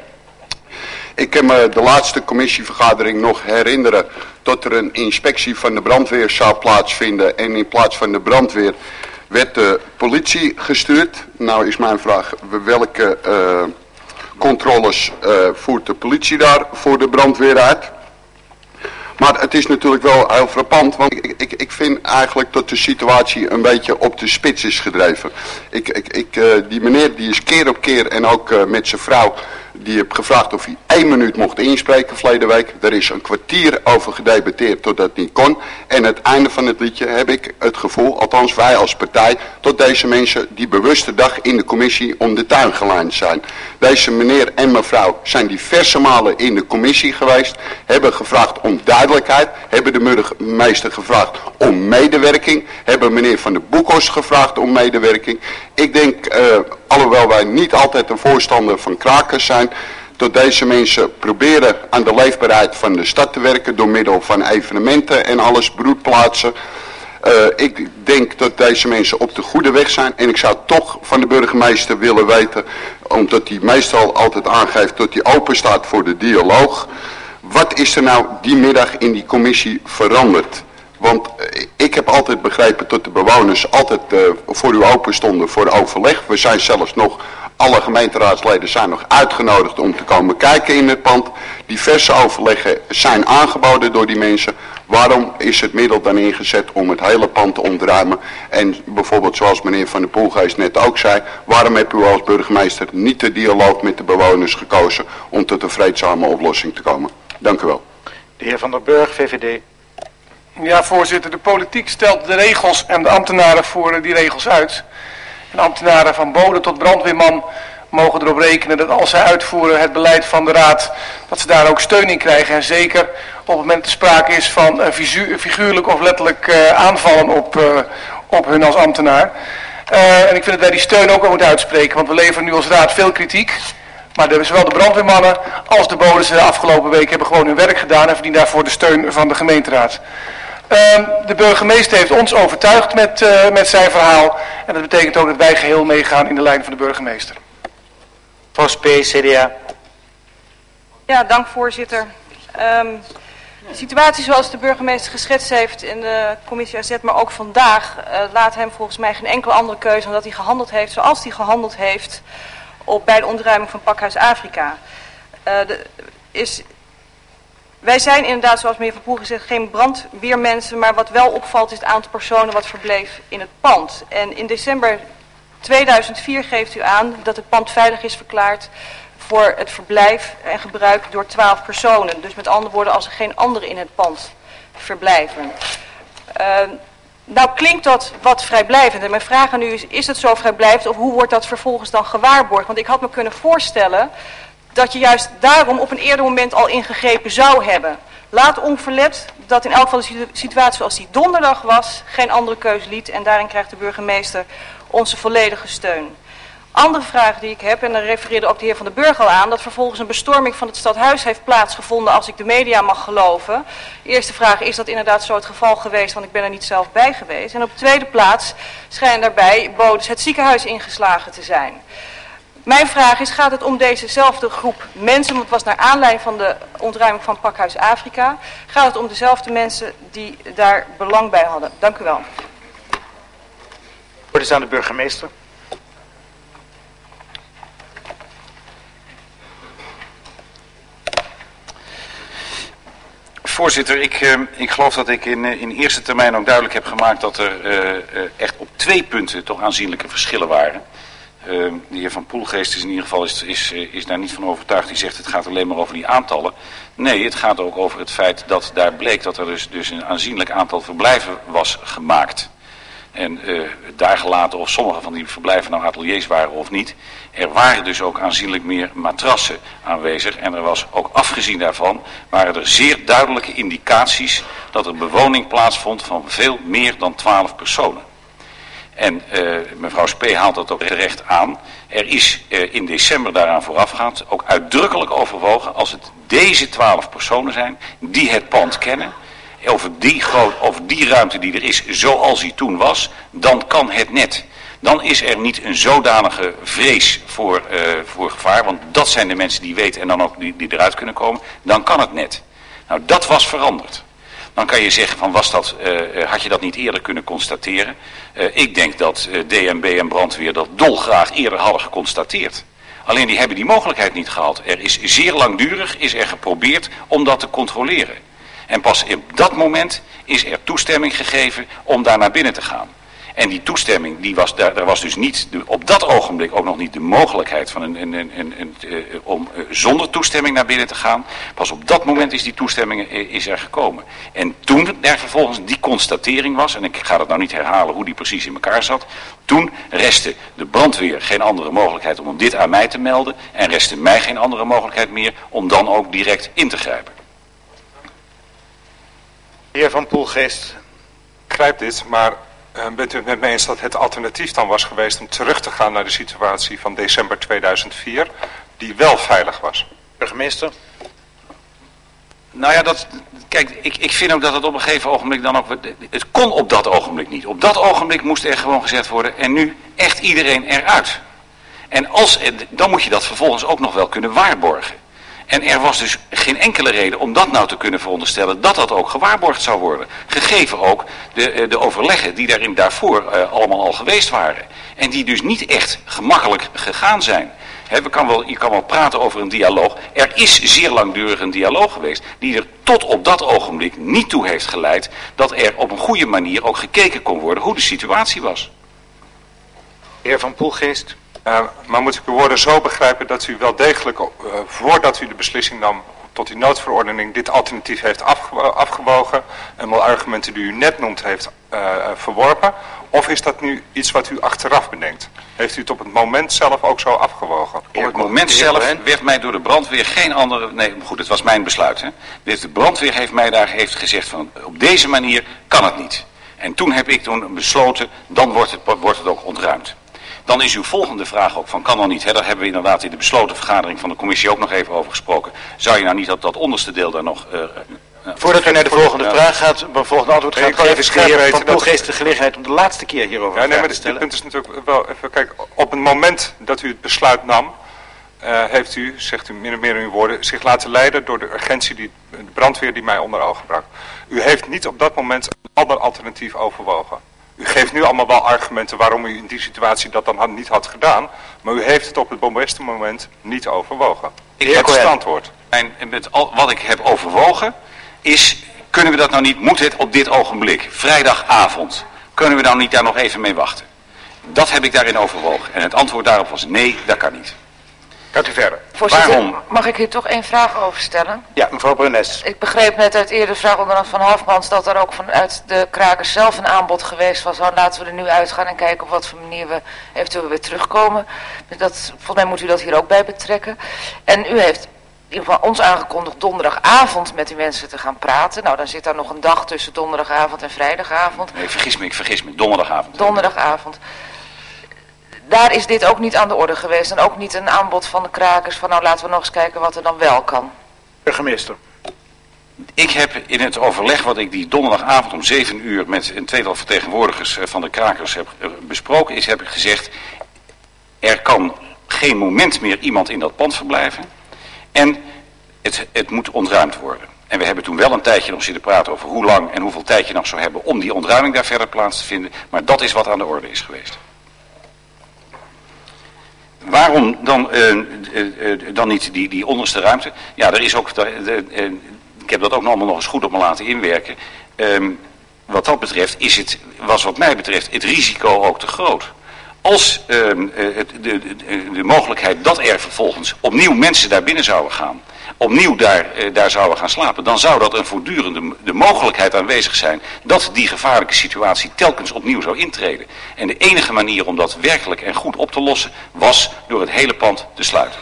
Ik kan me de laatste commissievergadering nog herinneren dat er een inspectie van de brandweer zou plaatsvinden. En in plaats van de brandweer werd de politie gestuurd. Nou is mijn vraag, welke uh, controles uh, voert de politie daar voor de brandweer uit? Maar het is natuurlijk wel heel frappant, want ik, ik, ik vind eigenlijk dat de situatie een beetje op de spits is gedreven. Ik, ik, ik, uh, die meneer die is keer op keer en ook uh, met zijn vrouw, die heeft gevraagd of hij één minuut mocht inspreken verleden week. Er is een kwartier over gedebatteerd tot dat niet kon. En het einde van het liedje heb ik het gevoel, althans wij als partij, dat deze mensen die bewuste dag in de commissie om de tuin gelijnd zijn. Deze meneer en mevrouw zijn diverse malen in de commissie geweest, hebben gevraagd om duidelijkheid, hebben de burgemeester gevraagd om medewerking, hebben meneer Van der Boekhorst gevraagd om medewerking. Ik denk, uh, alhoewel wij niet altijd een voorstander van krakers zijn, dat deze mensen proberen aan de leefbaarheid van de stad te werken door middel van evenementen en alles, broedplaatsen. Uh, ik denk dat deze mensen op de goede weg zijn en ik zou toch van de burgemeester willen weten, omdat hij meestal altijd aangeeft dat hij open staat voor de dialoog. Wat is er nou die middag in die commissie veranderd? Want ik heb altijd begrepen dat de bewoners altijd uh, voor u open stonden voor overleg. We zijn zelfs nog, alle gemeenteraadsleden zijn nog uitgenodigd om te komen kijken in het pand. Diverse overleggen zijn aangeboden door die mensen. Waarom is het middel dan ingezet om het hele pand te ontruimen? En bijvoorbeeld zoals meneer Van der Poelgeest net ook zei, waarom hebt u als burgemeester niet de dialoog met de bewoners gekozen om tot een vreedzame oplossing te komen? Dank u wel. De heer Van der Burg, V V D. Ja, voorzitter, de politiek stelt de regels en de ambtenaren voeren die regels uit. En ambtenaren van bode tot brandweerman mogen erop rekenen dat als zij uitvoeren het beleid van de raad, dat ze daar ook steun in krijgen. En zeker op het moment dat er sprake is van uh, figuurlijk of letterlijk uh, aanvallen op, uh, op hun als ambtenaar. Uh, en ik vind dat wij die steun ook wel moeten uitspreken, want we leveren nu als raad veel kritiek. Maar de, zowel de brandweermannen als de bodes de afgelopen week hebben gewoon hun werk gedaan en verdienen daarvoor de steun van de gemeenteraad. Uh, de burgemeester heeft ons overtuigd met, uh, met zijn verhaal. En dat betekent ook dat wij geheel meegaan in de lijn van de burgemeester. Mevrouw Spee, C D A. Ja, dank voorzitter. Um, de situatie zoals de burgemeester geschetst heeft in de commissie A Z, maar ook vandaag, uh, laat hem volgens mij geen enkele andere keuze dan dat hij gehandeld heeft zoals hij gehandeld heeft op, bij de ontruiming van Pakhuis Afrika. Uh, de, is... Wij zijn inderdaad, zoals meneer Van Poel gezegd, geen brandweermensen, maar wat wel opvalt is het aantal personen wat verbleef in het pand. En in december tweeduizend vier geeft u aan dat het pand veilig is verklaard voor het verblijf en gebruik door twaalf personen. Dus met andere woorden, als er geen anderen in het pand verblijven. Uh, nou klinkt dat wat vrijblijvend. En mijn vraag aan u is, is het zo vrijblijvend of hoe wordt dat vervolgens dan gewaarborgd? Want ik had me kunnen voorstellen dat je juist daarom op een eerder moment al ingegrepen zou hebben. Laat onverlet dat in elk geval de situatie zoals die donderdag was geen andere keuze liet. En daarin krijgt de burgemeester onze volledige steun. Andere vraag die ik heb, en daar refereerde ook de heer Van der Burg al aan, dat vervolgens een bestorming van het stadhuis heeft plaatsgevonden als ik de media mag geloven. De eerste vraag, is dat inderdaad zo het geval geweest, want ik ben er niet zelf bij geweest. En op de tweede plaats schijnen daarbij bodes het ziekenhuis ingeslagen te zijn. Mijn vraag is, gaat het om dezezelfde groep mensen, want het was naar aanleiding van de ontruiming van Pakhuis Afrika, gaat het om dezelfde mensen die daar belang bij hadden? Dank u wel. Woord is aan de burgemeester. Voorzitter, ik, uh, ik geloof dat ik in, uh, in eerste termijn ook duidelijk heb gemaakt dat er uh, uh, echt op twee punten toch aanzienlijke verschillen waren. Uh, de heer Van Poelgeest is in ieder geval is, is, is daar niet van overtuigd. Die zegt het gaat alleen maar over die aantallen. Nee, het gaat ook over het feit dat daar bleek dat er dus, dus een aanzienlijk aantal verblijven was gemaakt. En uh, daar gelaten of sommige van die verblijven nou ateliers waren of niet. Er waren dus ook aanzienlijk meer matrassen aanwezig. En er was ook afgezien daarvan, waren er zeer duidelijke indicaties dat er bewoning plaatsvond van veel meer dan twaalf personen. En uh, mevrouw Spee haalt dat ook terecht aan. Er is uh, in december daaraan voorafgaand ook uitdrukkelijk overwogen als het deze twaalf personen zijn die het pand kennen over die, groot, over die ruimte die er is zoals die toen was, dan kan het net. Dan is er niet een zodanige vrees voor, uh, voor gevaar, want dat zijn de mensen die weten en dan ook die, die eruit kunnen komen. Dan kan het net. Nou, dat was veranderd. Dan kan je zeggen van was dat, uh, had je dat niet eerder kunnen constateren? Uh, ik denk dat uh, D N B en brandweer dat dolgraag eerder hadden geconstateerd. Alleen die hebben die mogelijkheid niet gehad. Er is zeer langdurig is er geprobeerd om dat te controleren. En pas op dat moment is er toestemming gegeven om daar naar binnen te gaan. En die toestemming, die was, daar, daar was dus niet de, op dat ogenblik ook nog niet de mogelijkheid van een, een, een, een, een, uh, om uh, zonder toestemming naar binnen te gaan. Pas op dat moment is die toestemming uh, is er gekomen. En toen er vervolgens die constatering was, en ik ga dat nou niet herhalen hoe die precies in elkaar zat. Toen restte de brandweer geen andere mogelijkheid om dit aan mij te melden. En restte mij geen andere mogelijkheid meer om dan ook direct in te grijpen. Heer Van Poelgeest. Ik begrijp dit, maar uh, bent u het met me eens dat het alternatief dan was geweest om terug te gaan naar de situatie van december tweeduizend vier, die wel veilig was? Burgemeester. Nou ja, dat, kijk, ik, ik vind ook dat het op een gegeven ogenblik dan ook, het kon op dat ogenblik niet. Op dat ogenblik moest er gewoon gezet worden en nu echt iedereen eruit. En als, dan moet je dat vervolgens ook nog wel kunnen waarborgen. En er was dus geen enkele reden om dat nou te kunnen veronderstellen dat dat ook gewaarborgd zou worden. Gegeven ook de, de overleggen die daarin daarvoor uh, allemaal al geweest waren. En die dus niet echt gemakkelijk gegaan zijn. He, we kan wel, je kan wel praten over een dialoog. Er is zeer langdurig een dialoog geweest die er tot op dat ogenblik niet toe heeft geleid dat er op een goede manier ook gekeken kon worden hoe de situatie was. Heer Van Poelgeest. Uh, maar moet ik uw woorden zo begrijpen dat u wel degelijk, uh, voordat u de beslissing nam tot die noodverordening, dit alternatief heeft afge afgewogen en wel argumenten die u net noemt heeft uh, verworpen? Of is dat nu iets wat u achteraf bedenkt? Heeft u het op het moment zelf ook zo afgewogen? Op het moment zelf werd mij door de brandweer geen andere... Nee, goed, het was mijn besluit. Hè. De brandweer heeft mij daar heeft gezegd van op deze manier kan het niet. En toen heb ik toen besloten, dan wordt het, wordt het ook ontruimd. Dan is uw volgende vraag ook van kan dan niet, hè, daar hebben we inderdaad in de besloten vergadering van de commissie ook nog even over gesproken. Zou je nou niet dat, dat onderste deel daar nog... Uh, uh, Voordat u naar de volgende ja. vraag gaat, een volgende antwoord gaat, geven is de heer Van Poelgeest de gelegenheid om de laatste keer hierover ja, nee, maar te stellen. Het punt is natuurlijk wel even, kijk, op het moment dat u het besluit nam, uh, heeft u, zegt u min of meer in uw woorden, zich laten leiden door de urgentie, die, de brandweer die mij onder ogen brak. U heeft niet op dat moment een ander alternatief overwogen. U geeft nu allemaal wel argumenten waarom u in die situatie dat dan had, niet had gedaan. Maar u heeft het op het beste moment niet overwogen. Ik heb het antwoord. En met al, wat ik heb overwogen is, kunnen we dat nou niet, moet het op dit ogenblik, vrijdagavond, kunnen we nou niet daar nog even mee wachten? Dat heb ik daarin overwogen. En het antwoord daarop was nee, dat kan niet. Gaat u verder. Voorzitter, waarom? Mag ik hier toch één vraag over stellen? Ja, mevrouw Brunes. Ik begreep net uit eerder vraag onder van Hafmans dat er ook vanuit de krakers zelf een aanbod geweest was. Nou, laten we er nu uitgaan en kijken op wat voor manier we eventueel weer terugkomen. Dat, volgens mij moet u dat hier ook bij betrekken. En u heeft in ieder geval ons aangekondigd donderdagavond met die mensen te gaan praten. Nou, dan zit daar nog een dag tussen donderdagavond en vrijdagavond. Nee, vergis me, ik vergis me, donderdagavond. Donderdagavond. Daar is dit ook niet aan de orde geweest en ook niet een aanbod van de krakers van nou laten we nog eens kijken wat er dan wel kan. Burgemeester. Ik heb in het overleg wat ik die donderdagavond om zeven uur met een tweetal vertegenwoordigers van de krakers heb besproken is, heb ik gezegd, er kan geen moment meer iemand in dat pand verblijven en het, het moet ontruimd worden. En we hebben toen wel een tijdje nog zitten praten over hoe lang en hoeveel tijd je nog zou hebben om die ontruiming daar verder plaats te vinden, maar dat is wat aan de orde is geweest. Waarom dan, uh, uh, uh, dan niet die, die onderste ruimte? Ja, er is ook, uh, uh, ik heb dat ook allemaal nog eens goed op me laten inwerken. Um, wat dat betreft is het, was wat mij betreft, het risico ook te groot. Als uh, uh, het, de, de, de mogelijkheid dat er vervolgens opnieuw mensen daar binnen zouden gaan, opnieuw daar, uh, daar zouden gaan slapen, dan zou dat een voortdurende de mogelijkheid aanwezig zijn dat die gevaarlijke situatie telkens opnieuw zou intreden. En de enige manier om dat werkelijk en goed op te lossen was door het hele pand te sluiten.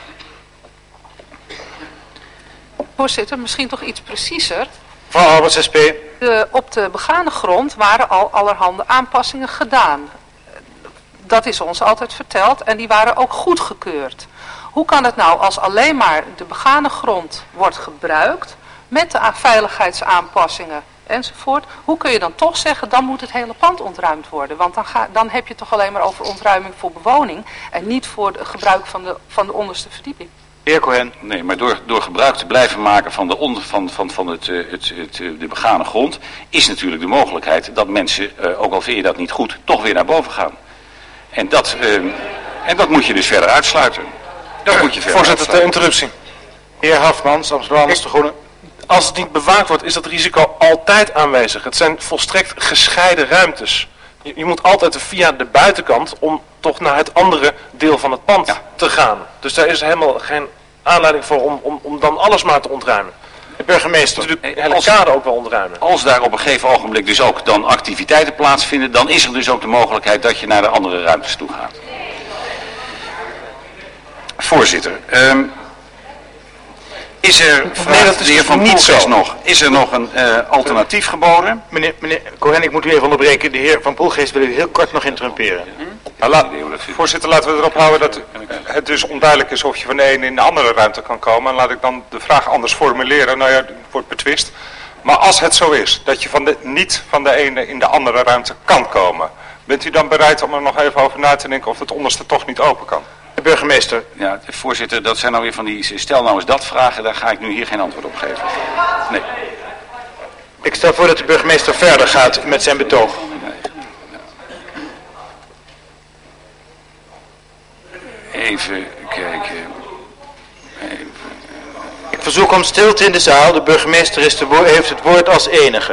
Voorzitter, misschien toch iets preciezer. Mevrouw Alberts, S P. De, op de begane grond waren al allerhande aanpassingen gedaan. Dat is ons altijd verteld en die waren ook goedgekeurd. Hoe kan het nou als alleen maar de begane grond wordt gebruikt met de veiligheidsaanpassingen enzovoort. Hoe kun je dan toch zeggen, dan moet het hele pand ontruimd worden? Want dan, ga, dan heb je toch alleen maar over ontruiming voor bewoning en niet voor het gebruik van de, van de onderste verdieping. Heer Cohen. Nee, maar door, door gebruik te blijven maken van, de onder, van, van, van het, uh, het, het, de begane grond, is natuurlijk de mogelijkheid dat mensen, uh, ook al vind je dat niet goed, toch weer naar boven gaan. En dat, uh, en dat moet je dus verder uitsluiten. Dat uh, moet je verder Voorzitter, ter interruptie. Heer Hafmans, Amsterdam-Anders de Groene. Als het niet bewaakt wordt, is dat risico altijd aanwezig. Het zijn volstrekt gescheiden ruimtes. Je, je moet altijd via de buitenkant om toch naar het andere deel van het pand ja. te gaan. Dus daar is helemaal geen aanleiding voor om, om, om dan alles maar te ontruimen. De burgemeester. De hele kade ook wel ontruimen. Als daar op een gegeven ogenblik dus ook dan activiteiten plaatsvinden, dan is er dus ook de mogelijkheid dat je naar de andere ruimtes toe gaat. Voorzitter, um, is er, nee, dat is de heer Van niet Poelgeest zo. nog, is er nog een uh, alternatief geboden? Meneer, meneer Cohen, ik moet u even onderbreken. De heer Van Poelgeest wil u heel kort nog interrumperen. Nou, laat, voorzitter, laten we erop houden dat het dus onduidelijk is of je van de ene in de andere ruimte kan komen. En laat ik dan de vraag anders formuleren. Nou ja, het wordt betwist. Maar als het zo is dat je van de, niet van de ene in de andere ruimte kan komen, bent u dan bereid om er nog even over na te denken of het onderste toch niet open kan? De burgemeester. Ja, voorzitter, dat zijn nou weer van die, stel nou eens dat vragen, daar ga ik nu hier geen antwoord op geven. Nee. Ik stel voor dat de burgemeester verder gaat met zijn betoog. Even kijken. Even. Ik verzoek om stilte in de zaal. De burgemeester is de wo- heeft het woord als enige.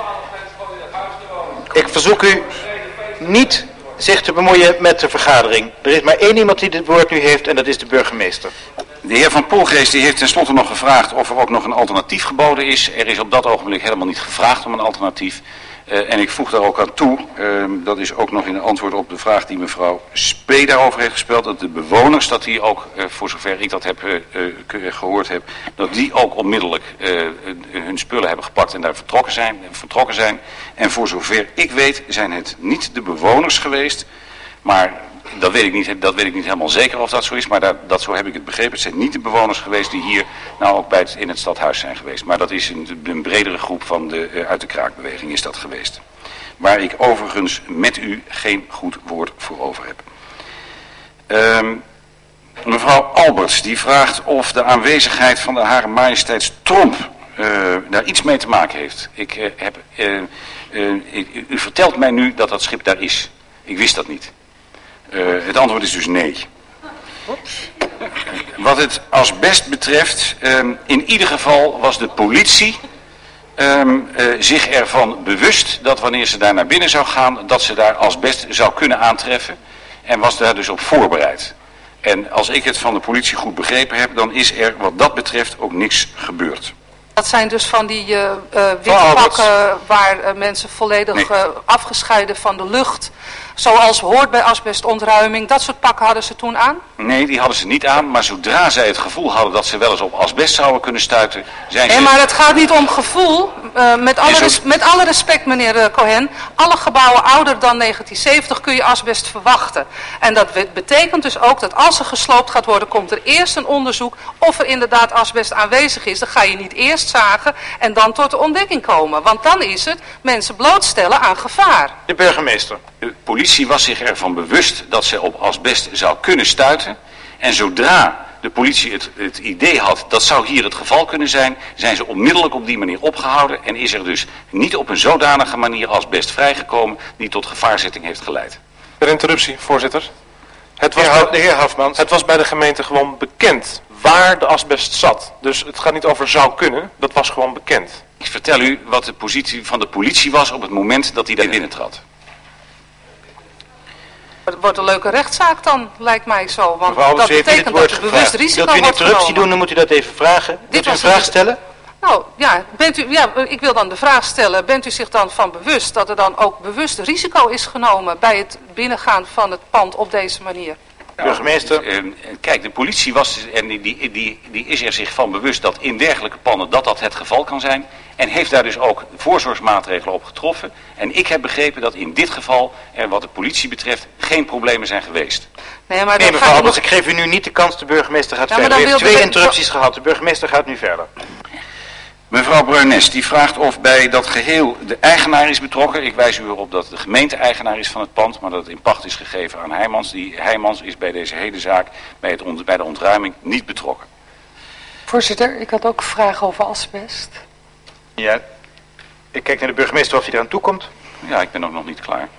Ik verzoek u niet zich te bemoeien met de vergadering. Er is maar één iemand die dit woord nu heeft en dat is de burgemeester. De heer Van Poelgeest die heeft tenslotte nog gevraagd of er ook nog een alternatief geboden is. Er is op dat ogenblik helemaal niet gevraagd om een alternatief. Uh, en ik voeg daar ook aan toe, uh, dat is ook nog in antwoord op de vraag die mevrouw Spee daarover heeft gesteld, dat de bewoners, dat die ook, uh, voor zover ik dat heb uh, uh, gehoord heb, dat die ook onmiddellijk uh, uh, hun spullen hebben gepakt en daar vertrokken zijn, vertrokken zijn. En voor zover ik weet zijn het niet de bewoners geweest, maar dat weet ik niet, dat weet ik niet helemaal zeker of dat zo is, maar dat, dat zo heb ik het begrepen. Het zijn niet de bewoners geweest die hier nou ook bij het, in het stadhuis zijn geweest. Maar dat is een, een bredere groep van de, uh, uit de kraakbeweging is dat geweest. Waar ik overigens met u geen goed woord voor over heb. Um, mevrouw Alberts die vraagt of de aanwezigheid van de Hare Majesteits Tromp uh, daar iets mee te maken heeft. Ik, uh, heb, uh, uh, ik, u vertelt mij nu dat dat schip daar is. Ik wist dat niet. Uh, het antwoord is dus nee. Wat het asbest betreft, um, in ieder geval was de politie um, uh, zich ervan bewust dat wanneer ze daar naar binnen zou gaan, dat ze daar asbest zou kunnen aantreffen en was daar dus op voorbereid. En als ik het van de politie goed begrepen heb, dan is er wat dat betreft ook niks gebeurd. Dat zijn dus van die uh, uh, witte pakken waar uh, mensen volledig nee. uh, afgescheiden van de lucht, zoals hoort bij asbestontruiming, dat soort pakken hadden ze toen aan? Nee, die hadden ze niet aan, maar zodra zij het gevoel hadden dat ze wel eens op asbest zouden kunnen stuiten, zijn ze... Nee, maar het gaat niet om gevoel. Uh, met, alle res- met alle respect, meneer uh, Cohen, alle gebouwen ouder dan negentien zeventig kun je asbest verwachten. En dat betekent dus ook dat als er gesloopt gaat worden, komt er eerst een onderzoek of er inderdaad asbest aanwezig is. Dan ga je niet eerst zagen en dan tot de ontdekking komen. Want dan is het mensen blootstellen aan gevaar. De burgemeester. De politie was zich ervan bewust dat ze op asbest zou kunnen stuiten. En zodra de politie het, het idee had, dat zou hier het geval kunnen zijn, zijn ze onmiddellijk op die manier opgehouden. En is er dus niet op een zodanige manier asbest vrijgekomen die tot gevaarzetting heeft geleid. Per interruptie, voorzitter. Het was, de heer, de heer Hafmans. Het was bij de gemeente gewoon bekend waar de asbest zat. Dus het gaat niet over zou kunnen, dat was gewoon bekend. Ik vertel u wat de positie van de politie was op het moment dat hij daar binnen trad. Het wordt een leuke rechtszaak dan, lijkt mij zo. Want mevrouw, dat betekent dat er bewust risico wordt genomen. Wilt u een interruptie doen, dan moet u dat even vragen. Wilt u een vraag stellen? Nou ja, bent u, ja, ik wil dan de vraag stellen, bent u zich dan van bewust dat er dan ook bewust risico is genomen bij het binnengaan van het pand op deze manier? Burgemeester. Nou, kijk, de politie was en die, die, die, die is er zich van bewust dat in dergelijke panden dat dat het geval kan zijn. En heeft daar dus ook voorzorgsmaatregelen op getroffen. En ik heb begrepen dat in dit geval er wat de politie betreft geen problemen zijn geweest. Nee, maar nee mevrouw Albers, nog... ik geef u nu niet de kans, de burgemeester gaat ja, verder. U heeft twee de... interrupties gehad, de burgemeester gaat nu verder. Mevrouw Bruines, die vraagt of bij dat geheel de eigenaar is betrokken. Ik wijs u erop dat de gemeente eigenaar is van het pand, maar dat het in pacht is gegeven aan Heijmans. Die Heijmans is bij deze hele zaak, bij, het ont, bij de ontruiming, niet betrokken. Voorzitter, ik had ook vragen over asbest. Ja, ik kijk naar de burgemeester of hij eraan toekomt. Ja, ik ben ook nog niet klaar.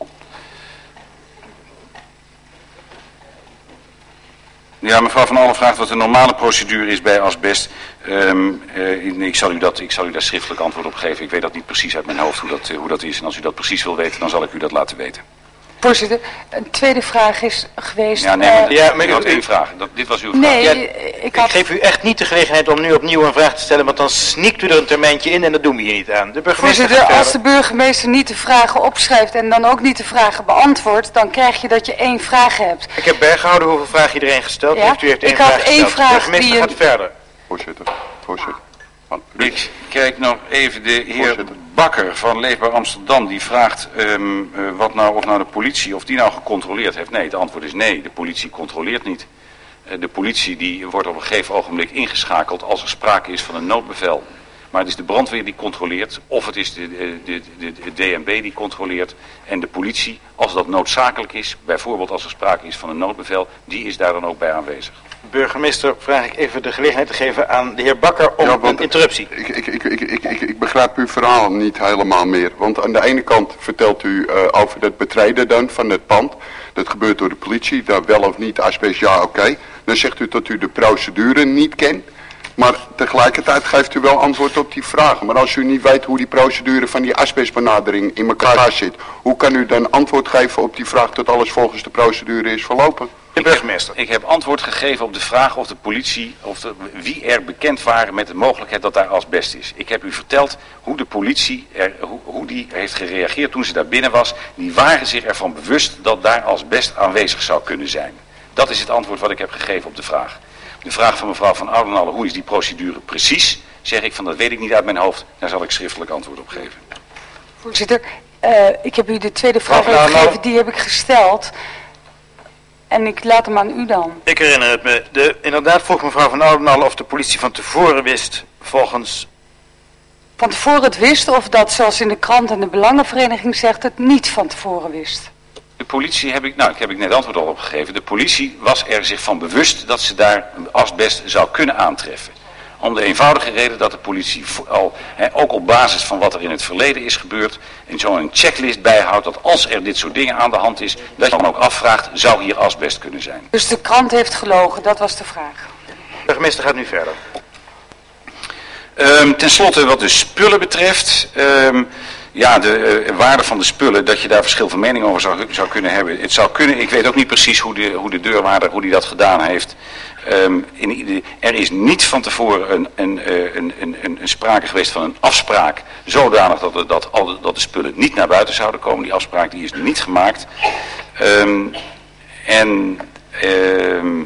Ja, mevrouw Van Allen vraagt wat de normale procedure is bij asbest. Um, uh, ik, zal u dat, ik zal u daar schriftelijk antwoord op geven. Ik weet dat niet precies uit mijn hoofd hoe dat, uh, hoe dat is. En als u dat precies wil weten, dan zal ik u dat laten weten. Voorzitter, een tweede vraag is geweest... Ja, nee, maar, uh, ja, maar u had één vraag. Dat, dit was uw vraag. Nee, ja, ik, had... ik geef u echt niet de gelegenheid om nu opnieuw een vraag te stellen, want dan sneakt u er een termijntje in en dat doen we hier niet aan. De burgemeester Voorzitter, als de burgemeester niet de vragen opschrijft en dan ook niet de vragen beantwoordt, dan krijg je dat je één vraag hebt. Ik heb bijgehouden hoeveel vragen iedereen gesteld ja? heeft. U heeft één ik vraag had één gesteld. vraag De burgemeester die gaat een... verder. Voorzitter, voorzitter. Ik kijk nog even de heer Bakker van Leefbaar Amsterdam. Die vraagt um, uh, wat nou, of nou de politie, of die nou gecontroleerd heeft. Nee, het antwoord is nee. De politie controleert niet. Uh, de politie die wordt op een gegeven ogenblik ingeschakeld als er sprake is van een noodbevel. Maar het is de brandweer die controleert, of het is de, de, de, de, de D N B die controleert. En de politie, als dat noodzakelijk is, bijvoorbeeld als er sprake is van een noodbevel, die is daar dan ook bij aanwezig. Burgemeester, vraag ik even de gelegenheid te geven aan de heer Bakker om ja, een interruptie. Ik, ik, ik, ik, ik, ik, ik begrijp uw verhaal niet helemaal meer. Want aan de ene kant vertelt u uh, over het betreden dan van het pand. Dat gebeurt door de politie, daar wel of niet asbest, ja oké. Okay. Dan zegt u dat u de procedure niet kent. Maar tegelijkertijd geeft u wel antwoord op die vragen. Maar als u niet weet hoe die procedure van die asbestbenadering in elkaar zit, hoe kan u dan antwoord geven op die vraag dat alles volgens de procedure is verlopen? Ik heb, ik heb antwoord gegeven op de vraag of de politie, of de, wie er bekend waren met de mogelijkheid dat daar asbest is. Ik heb u verteld hoe de politie, er, hoe, hoe die heeft gereageerd toen ze daar binnen was. Die waren zich ervan bewust dat daar asbest aanwezig zou kunnen zijn. Dat is het antwoord wat ik heb gegeven op de vraag. De vraag van mevrouw Van Oudenalle, hoe is die procedure precies? Zeg ik van, dat weet ik niet uit mijn hoofd. Daar zal ik schriftelijk antwoord op geven. Voorzitter, uh, ik heb u de tweede vraag gegeven, die heb ik gesteld. En ik laat hem aan u dan. Ik herinner het me. De, inderdaad vroeg mevrouw Van Oudenalle of de politie van tevoren wist, volgens... Van tevoren het wist, of dat, zoals in de krant en de Belangenvereniging zegt, het niet van tevoren wist. De politie heb ik, nou, ik heb ik net antwoord al op gegeven. De politie was er zich van bewust dat ze daar asbest zou kunnen aantreffen. Om de eenvoudige reden dat de politie al, he, ook op basis van wat er in het verleden is gebeurd, en zo een checklist bijhoudt dat als er dit soort dingen aan de hand is, dat je dan ook afvraagt, zou hier asbest kunnen zijn. Dus de krant heeft gelogen, dat was de vraag. De burgemeester gaat nu verder. Um, ten slotte wat de spullen betreft, um, ja, de uh, waarde van de spullen, dat je daar verschil van mening over zou, zou kunnen hebben. Het zou kunnen, ik weet ook niet precies hoe de, hoe de deurwaarder, hoe die dat gedaan heeft. Um, in, er is niet van tevoren een, een, een, een, een, een sprake geweest van een afspraak zodanig dat, de, dat, al de, dat de spullen niet naar buiten zouden komen. Die afspraak die is niet gemaakt. Um, en um,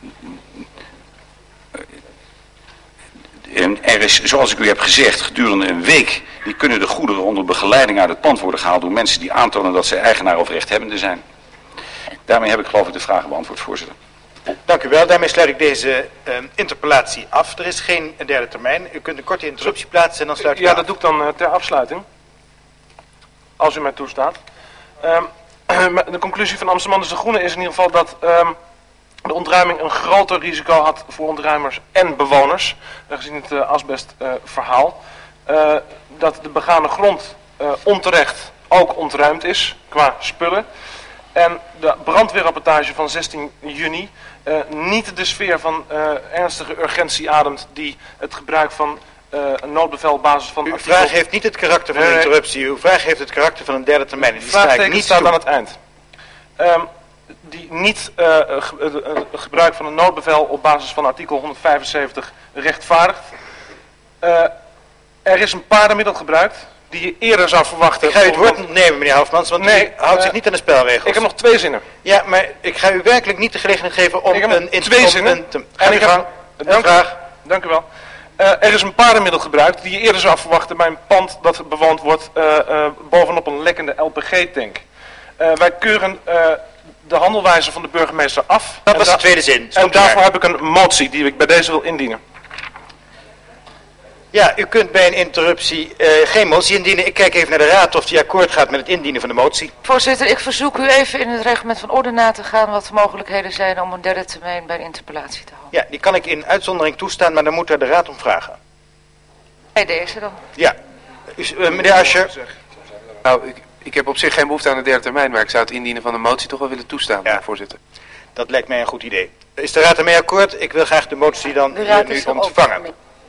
En er is, zoals ik u heb gezegd, gedurende een week, die kunnen de goederen onder begeleiding uit het pand worden gehaald door mensen die aantonen dat zij eigenaar of rechthebbende zijn. Daarmee heb ik geloof ik de vragen beantwoord, voorzitter. Dank u wel. Daarmee sluit ik deze uh, interpellatie af. Er is geen derde termijn. U kunt een korte interruptie plaatsen en dan sluit u Ja, af. dat doe ik dan uh, ter afsluiting. Als u mij toestaat. Um, de conclusie van Amsterdam de Groene is in ieder geval dat um, de ontruiming een groter risico had voor ontruimers en bewoners. Uh, gezien het uh, asbestverhaal. Uh, uh, dat de begane grond uh, onterecht ook ontruimd is qua spullen. En de brandweerrapportage van zestien juni uh, niet de sfeer van uh, ernstige urgentie ademt die het gebruik van uh, een noodbevel op basis van... Uw artikel... vraag heeft niet het karakter van een interruptie. Uw vraag heeft het karakter van een derde termijn. Die vraagteken niet staat toe. aan het eind. Um, die niet uh, ge uh, gebruik van een noodbevel op basis van artikel honderdvijfenzeventig rechtvaardigt. Uh, er is een paardenmiddel gebruikt die je eerder zou verwachten. Ik ga u het woord nemen, meneer Hofmans, want nee, u houdt uh, zich niet aan de spelregels. Ik heb nog twee zinnen. Ja, maar ik ga u werkelijk niet de gelegenheid geven om ik heb een... In twee zinnen. Een, te, en ik gang, heb, dank, vraag. Dank u wel. Uh, er is een paardenmiddel gebruikt die je eerder zou verwachten bij een pand dat bewoond wordt uh, uh, bovenop een lekkende L P G-tank. Uh, wij keuren uh, de handelwijze van de burgemeester af. Dat was de tweede zin. Stop en daarvoor maar. heb ik een motie die ik bij deze wil indienen. Ja, u kunt bij een interruptie uh, geen motie indienen. Ik kijk even naar de raad of die akkoord gaat met het indienen van de motie. Voorzitter, ik verzoek u even in het reglement van orde na te gaan wat de mogelijkheden zijn om een derde termijn bij de interpellatie te houden. Ja, die kan ik in uitzondering toestaan, maar dan moet er de raad om vragen. Bij deze dan. Ja, u, uh, meneer Ascher. Nou, ik, ik heb op zich geen behoefte aan een derde termijn, maar ik zou het indienen van de motie toch wel willen toestaan, ja. Voorzitter. Dat lijkt mij een goed idee. Is de raad ermee akkoord? Ik wil graag de motie dan de raad nu is ontvangen.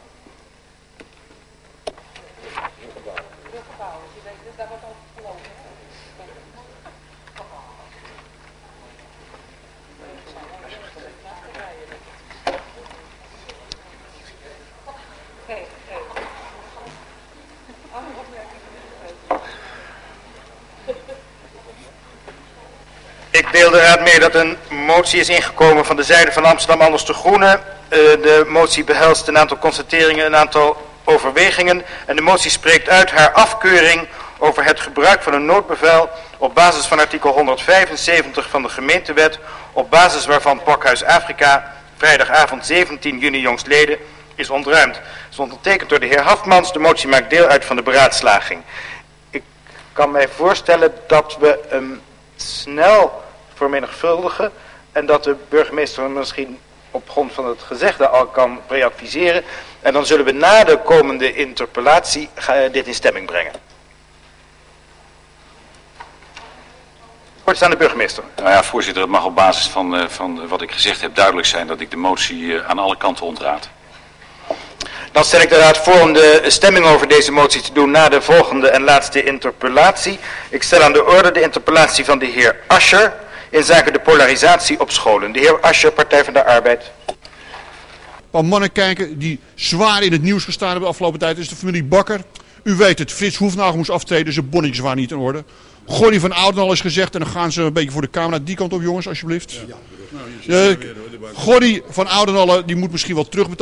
Ik deel de raad mee dat een motie is ingekomen van de zijde van Amsterdam Anders de Groene. Uh, de motie behelst een aantal constateringen, een aantal overwegingen. En de motie spreekt uit haar afkeuring over het gebruik van een noodbevel op basis van artikel honderdvijfenzeventig van de gemeentewet, op basis waarvan Pakhuis Afrika vrijdagavond zeventien juni jongstleden is ontruimd. Het is ondertekend door de heer Hafmans. De motie maakt deel uit van de beraadslaging. Ik kan mij voorstellen dat we hem snel vermenigvuldigen en dat de burgemeester misschien op grond van het gezegde al kan preadviseren. En dan zullen we na de komende interpellatie uh, dit in stemming brengen. Woord aan de burgemeester. Nou ja, voorzitter, het mag op basis van, uh, van wat ik gezegd heb duidelijk zijn dat ik de motie uh, aan alle kanten ontraad. Dan stel ik de raad voor om de stemming over deze motie te doen na de volgende en laatste interpellatie. Ik stel aan de orde de interpellatie van de heer Ascher in zaken de polarisatie op scholen. De heer Ascher, Partij van de Arbeid. Een paar mannen kijken die zwaar in het nieuws gestaan hebben de afgelopen tijd. Dat is de familie Bakker. U weet het, Frits Hoefnagel moest aftreden, zijn bonnetjes waren niet in orde. Gordy van Oudenal is gezegd en dan gaan ze een beetje voor de camera. Die kant op jongens, alsjeblieft. Ja, ja. Uh, Gordy van Oudenal die moet misschien wel terugbetalen.